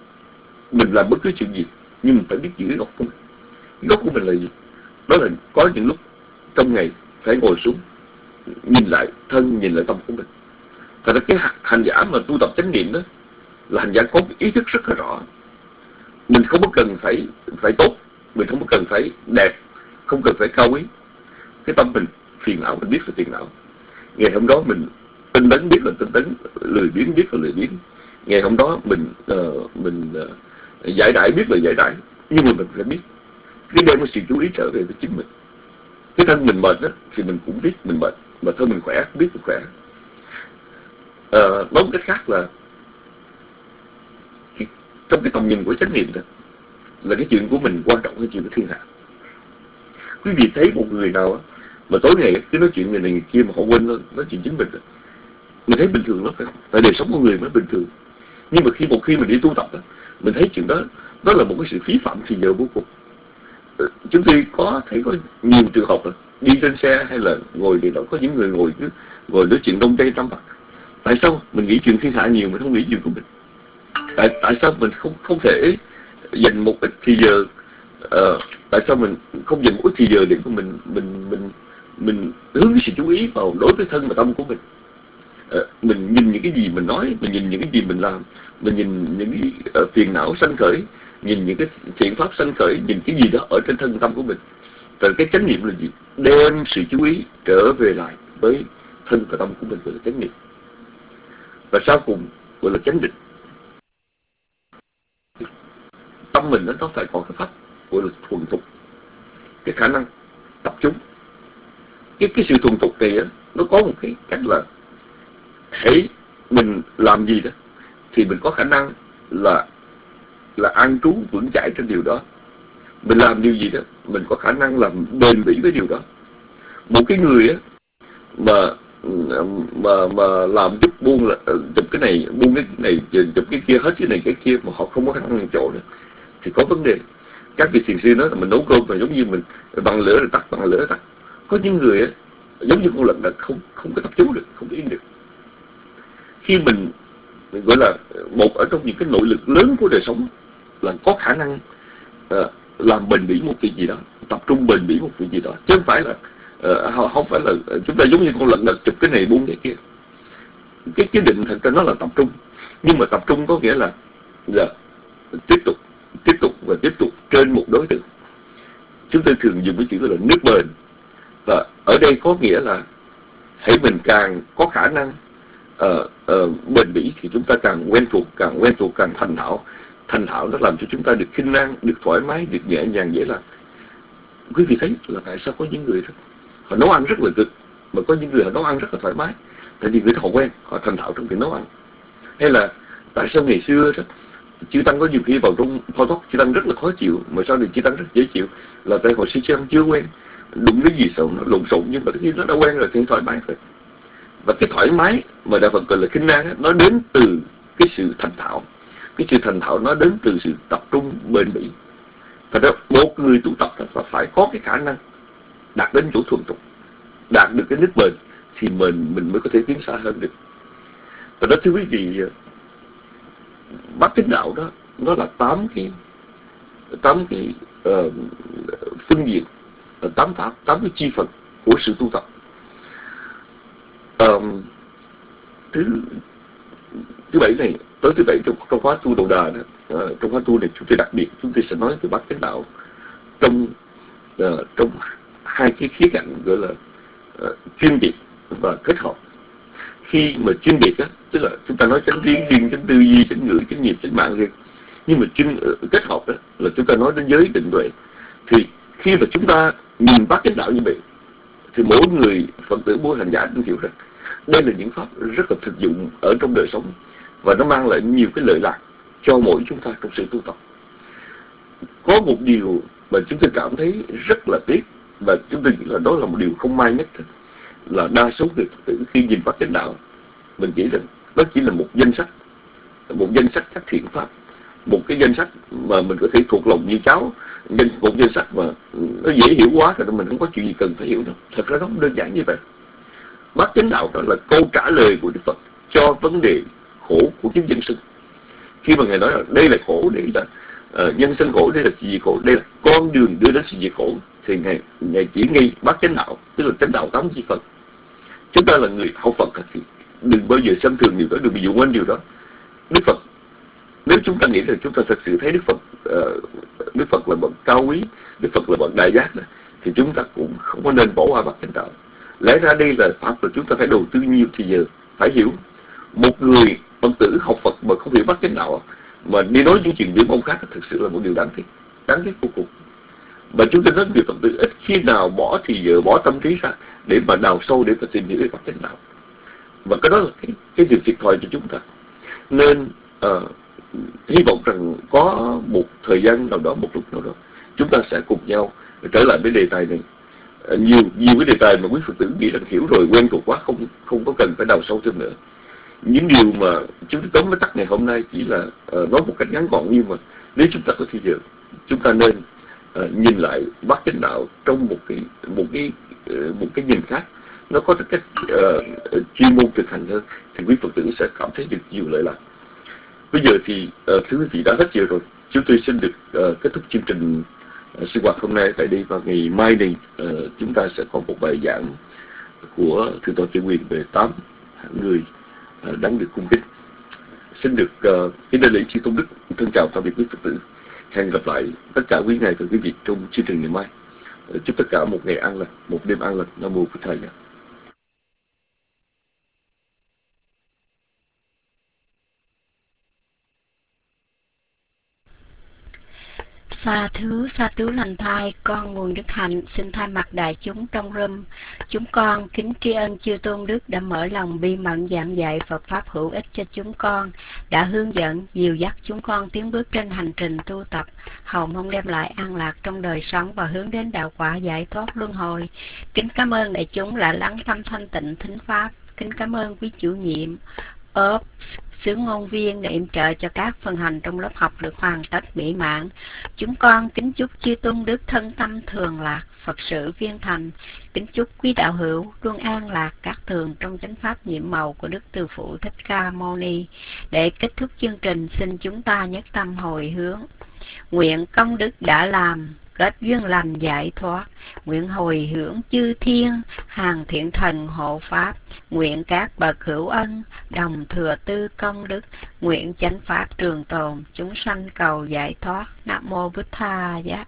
mình làm bất cứ chuyện gì, nhưng mình phải biết giữ gốc của mình. Gốc của mình là gì? Đó là có những lúc trong ngày phải ngồi xuống nhìn lại thân, nhìn lại tâm của mình. Thật ra cái hành giả mà tu tập chánh niệm đó là hành giả có ý thức rất là rõ. Mình không có cần phải phải tốt, mình không có cần phải đẹp, không cần phải cao quý. Cái tâm mình phiền não, mình biết là phiền não. Ngày hôm đó mình tinh tấn, biết là tinh tấn, lười biếng, biết là lười biếng. Ngày hôm đó mình uh, mình uh, giải đãi, biết là giải đãi. Nhưng mà mình phải biết cái đem cái sự chú ý trở về với chính mình. Cái thân mình mệt đó thì mình cũng biết mình mệt, mà thân mình khỏe biết mình khỏe. Uh, nói một cách khác là cái, trong cái tầm nhìn của chánh niệm đó là cái chuyện của mình quan trọng hơn chuyện của thiên hạ. Quý vị thấy một người nào mà tối ngày cứ nói chuyện người này người kia mà họ quên nói chuyện chính mình, mình thấy bình thường lắm, phải không? Tại đời sống của người mới bình thường. Nhưng mà khi một khi mình đi tu tập đó, mình thấy chuyện đó đó là một cái sự phí phạm thì giờ vô cùng. Chúng tôi có thấy có nhiều trường hợp là đi trên xe hay là ngồi thì đó có những người ngồi cứ ngồi nói chuyện đông tây nam bắc. Tại sao mình nghĩ chuyện thiên hạ nhiều mà không nghĩ chuyện của mình? Tại tại sao mình không không thể dành một ít thì giờ? Uh, tại sao mình không dành một ít thì giờ để mình mình mình mình hướng cái sự chú ý vào đối với thân và tâm của mình? Uh, mình nhìn những cái gì mình nói, mình nhìn những cái gì mình làm, mình nhìn những cái uh, phiền não sanh khởi, nhìn những cái thiện pháp sanh khởi, nhìn cái gì đó ở trên thân tâm của mình. Rồi cái chánh niệm là gì? Đem sự chú ý trở về lại với thân và tâm của mình, gọi là chánh niệm. Và sau cùng gọi là chánh định. Tâm mình nó phải có cái pháp gọi là thuần thục, cái khả năng tập trung. Cái cái sự thuần thục này á, nó có một cái cách là hãy mình làm gì đó thì mình có khả năng là là an trú vững chãi trên điều đó. Mình làm điều gì đó mình có khả năng làm bền bỉ với điều đó. Một cái người á mà mà mà làm chút buông là chụp cái này, buông cái này, chụp cái kia, hết cái này cái kia mà họ không có khả năng chỗ nữa thì có vấn đề. Các vị thiền sư nói là mình nấu cơm mà giống như mình bằng lửa rồi tắt, bằng lửa rồi tắt. Có những người á giống như con lợn là không không có tập trung được, không có yên được. Khi mình, mình gọi là một ở trong những cái nội lực lớn của đời sống là có khả năng uh, làm bền bỉ một việc gì đó, tập trung bền bỉ một việc gì đó, chứ không phải là uh, không phải là chúng ta giống như con lợn là chụp cái này buông cái kia. Cái cái định thật ra nó là tập trung, nhưng mà tập trung có nghĩa là là tiếp tục tiếp tục và tiếp tục trên một đối tượng. Chúng tôi thường dùng cái chữ là nước bền, và ở đây có nghĩa là hãy mình càng có khả năng uh, uh, bền bỉ thì chúng ta càng quen thuộc, càng quen thuộc càng thành thạo. Thành thạo nó làm cho chúng ta được khinh an, được thoải mái, được nhẹ nhàng dễ làm. Quý vị thấy là tại sao có những người đó, họ nấu ăn rất là cực, mà có những người họ nấu ăn rất là thoải mái, tại vì người ta họ quen, họ thành thạo trong việc nấu ăn. Hay là tại sao ngày xưa đó chư tăng có nhiều khi vào trong pho tóc chư tăng rất là khó chịu, mà sau này chư tăng rất dễ chịu, là tại hồi xưa chư tăng chưa quen, đụng cái gì xấu nó lộn xộn, nhưng mà khi nó đã quen rồi thì thoải mái rồi. Và cái thoải mái mà đạo Phật gọi là khinh an, nó đến từ cái sự thành thạo. Cái sự thành thạo nó đến từ sự tập trung bền bỉ. Thật ra một người tu tập là phải có cái khả năng đạt đến chỗ thuần thục, đạt được cái nước bền thì mình mình mới có thể tiến xa hơn được. Và đó thưa quý vị, bát chánh đạo đó nó là tám cái tám cái uh, phương diện, tám tám tám cái chi phần của sự tu tập. Um, thứ thứ bảy này, tới thứ bảy trong, trong khóa tu đầu đà đó, uh, trong khóa tu này chúng tôi đặc biệt chúng tôi sẽ nói về bát chánh đạo trong uh, trong hai cái khía cạnh gọi là uh, chuyên biệt và kết hợp. Khi mà chuyên biệt á, tức là chúng ta nói chánh kiến riêng, chánh tư duy, chánh ngữ, chánh nghiệp, chánh mạng riêng. Nhưng mà chuyên uh, kết hợp đó là chúng ta nói đến giới định tuệ. Thì khi mà chúng ta nhìn bát chánh đạo như vậy, thì mỗi người Phật tử mỗi hành giả cũng hiểu rằng đây là những pháp rất là thực dụng ở trong đời sống, và nó mang lại nhiều cái lợi lạc cho mỗi chúng ta trong sự tu tập. Có một điều mà chúng tôi cảm thấy rất là tiếc, và chúng tôi nghĩ là đó là một điều không may nhất, là đa số người Phật tử khi nhìn bát chánh đạo, mình nghĩ rằng đó chỉ là một danh sách, một danh sách các thiện pháp, một cái danh sách mà mình có thể thuộc lòng như cháu, một danh sách mà nó dễ hiểu quá rồi, mình không có chuyện gì cần phải hiểu đâu. Thật ra nó không đơn giản như vậy. Bát chánh đạo đó là câu trả lời của Đức Phật cho vấn đề khổ của kiếp nhân sinh. Khi mà Ngài nói là đây là khổ, đây là uh, nhân sinh khổ, đây là sự gì khổ, đây là con đường đưa đến sự gì khổ, thì Ngài, Ngài chỉ nghi bát chánh đạo, tức là chánh đạo tám chi phần. Chúng ta là người học Phật thì đừng bao giờ xem thường điều đó, đừng bị dụ quên điều đó. Đức Phật, nếu chúng ta nghĩ rằng chúng ta thật sự thấy Đức Phật uh, Đức Phật là bậc cao quý, Đức Phật là bậc đại giác đó, thì chúng ta cũng không có nên bỏ qua bát chánh đạo. Lẽ ra đây là pháp là chúng ta phải đầu tư nhiều thì giờ phải hiểu. Một người Phật tử học Phật mà không hiểu bát chánh đạo, mà đi nói những chuyện viễn vông khác, thực sự là một điều đáng tiếc, đáng tiếc vô cùng. Và chúng ta nói người Phật tử ít khi nào bỏ thì giờ, bỏ tâm trí ra để mà đào sâu, để mà tìm hiểu về bát chánh đạo. Và cái đó là cái, cái điều thiệt thòi cho chúng ta. Nên uh, hy vọng rằng có một thời gian nào đó, một lúc nào đó, chúng ta sẽ cùng nhau trở lại với đề tài này. Uh, nhiều nhiều cái đề tài mà quý Phật tử nghĩ rằng hiểu rồi, quen thuộc quá, không không có cần phải đào sâu thêm nữa. Những điều mà chúng tôi tóm tắt ngày hôm nay chỉ là uh, nói một cách ngắn gọn, nhưng mà nếu chúng ta có thời giờ, chúng ta nên uh, nhìn lại bát chánh đạo trong một cái một cái uh, một cái nhìn khác, nó có cái cách uh, chuyên môn thực hành hơn, thì quý Phật tử sẽ cảm thấy được nhiều lợi lạc. Bây giờ thì uh, thưa quý vị, đã hết giờ rồi, chúng tôi xin được uh, kết thúc chương trình uh, sinh hoạt hôm nay tại đây. Và ngày mai này uh, chúng ta sẽ có một bài giảng của Thượng tọa Trương Quyền về tám người uh, đáng được cung kính. Xin được uh, kính đại lễ chư tôn đức, thân chào tạm biệt quý Phật tử. Hẹn gặp lại tất cả quý ngài và quý vị trong chương trình ngày mai. Uh, chúc tất cả một ngày an lành, một đêm an lành. Nam mô Bổn Thầy. Sa thứ, sa tứ lành thai, con nguồn đức hạnh xin thay mặt đại chúng trong râm. Chúng con kính tri ân chư tôn đức đã mở lòng bi mẫn giảng dạy Phật pháp hữu ích cho chúng con, đã hướng dẫn, dìu dắt chúng con tiến bước trên hành trình tu tập, hầu mong đem lại an lạc trong đời sống và hướng đến đạo quả giải thoát luân hồi. Kính cảm ơn đại chúng đã lắng tâm thanh tịnh thính pháp. Kính cảm ơn quý chủ nhiệm, ốp, sứ ngôn viên đã yểm trợ cho các phần hành trong lớp học được hoàn tất mỹ mãn. Chúng con kính chúc chư tôn đức thân tâm thường lạc, Phật sự viên thành. Kính chúc quý đạo hữu luôn an lạc các thường trong chánh pháp nhiệm màu của Đức Từ Phụ Thích Ca Mâu Ni. Để kết thúc chương trình, xin chúng ta nhất tâm hồi hướng. Nguyện công đức đã làm, kết duyên lành giải thoát. Nguyện hồi hướng chư thiên, hàng thiện thần hộ pháp. Nguyện các bậc hữu ân, đồng thừa tư công đức. Nguyện chánh pháp trường tồn, chúng sanh cầu giải thoát. Nam mô Bụt Tha Giá.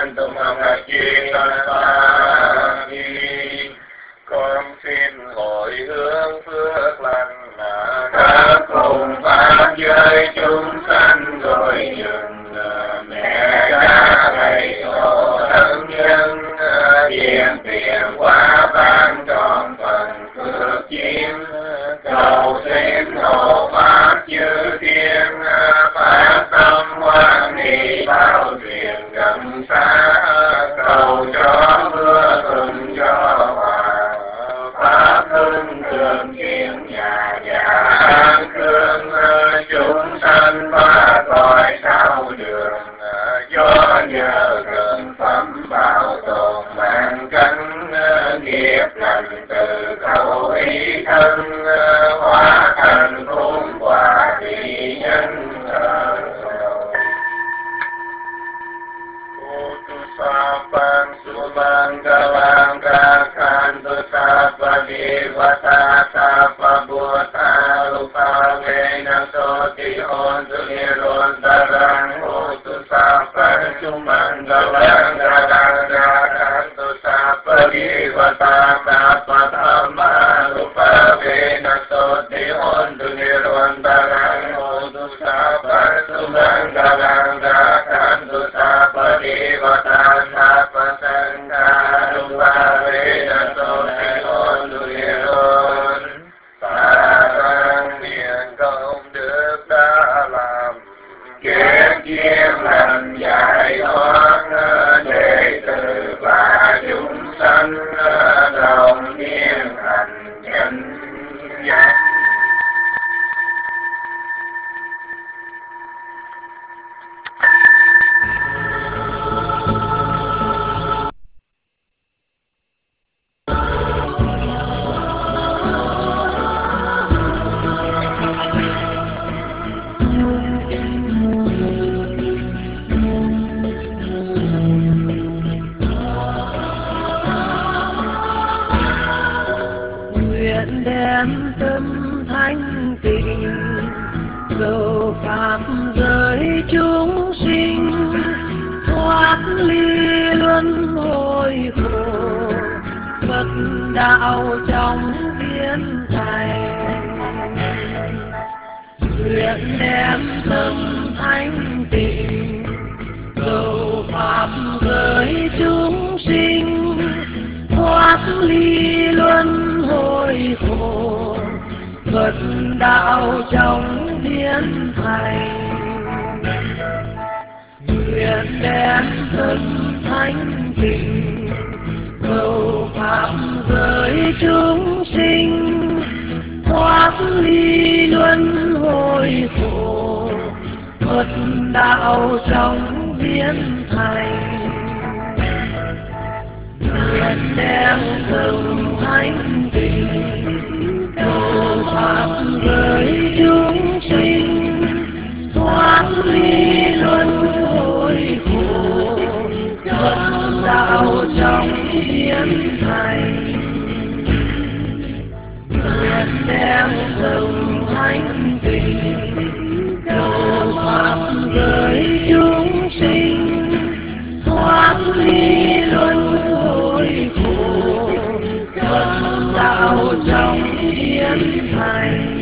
Con xin lỗi hồi hướng phước lành khắp cùng pháp giới chúng sanh rồi dừng mẹ cha thầy tổ thân nhân hiện tiền quá ban trọn phần phước chiếm cầu xin hộ pháp chư thiên phát tâm hoan hỷ bao truyền gần xa cầu cho mưa thuận cho hòa pháp hưng cường kiên nhà nhà an cương chúng sanh ba cõi sao đường do nhờ gần phẩm bảo tồn mạng cánh nghiệp lành từ khẩu ý thân hóa thành khôn quả vị nhân Sapan subang galang gakan tu sapa divata sapa buta lupa vena soti on tu niron darang tu sapa subang galang gakan tu sapa divata sapa dhamma lupa vena soti on tu niron darang tu sapa subang galang gakan tu sapa divata Sapa sangha rupa veda soti on tu niron Sarang niên công đức đã làm kiếp chiêm lành giải thoát đệ tử và chúng sanh đồng niên hành chân giác. Đem tâm thanh tịnh cầu pháp giới chúng sinh thoát ly luân hồi khổ Phật đạo trong biến thành nguyện đem tâm thanh tịnh cầu pháp giới chúng sinh thoát ly luân hồi khổ Phật đạo trong biến thành nguyện đem tâm thanh tịnh cầu pháp giới chúng sinh thoát ly luân hồi khổ Phật đạo trong biến thành nguyện đem tâm thanh tịnh cầu pháp giới chúng sinh thoát ly luân hồi khổ Phật đạo trong biến thành nguyện đem tâm thanh tịnh cầu pháp giới chúng sinh thoát ly luân hồi khổ Phật đạo trong biến thành.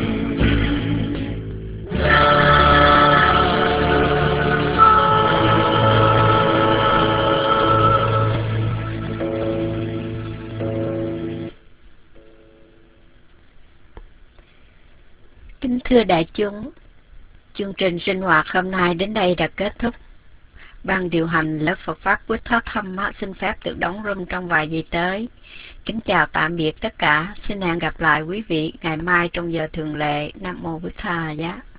Kính thưa đại chúng, chương trình sinh hoạt hôm nay đến đây đã kết thúc. Ban điều hành lớp Phật Pháp Buddha Dhamma xin phép được đóng room trong vài giây tới. Kính chào tạm biệt tất cả. Xin hẹn gặp lại quý vị ngày mai trong giờ thường lệ. Nam mô Bụt Thầy.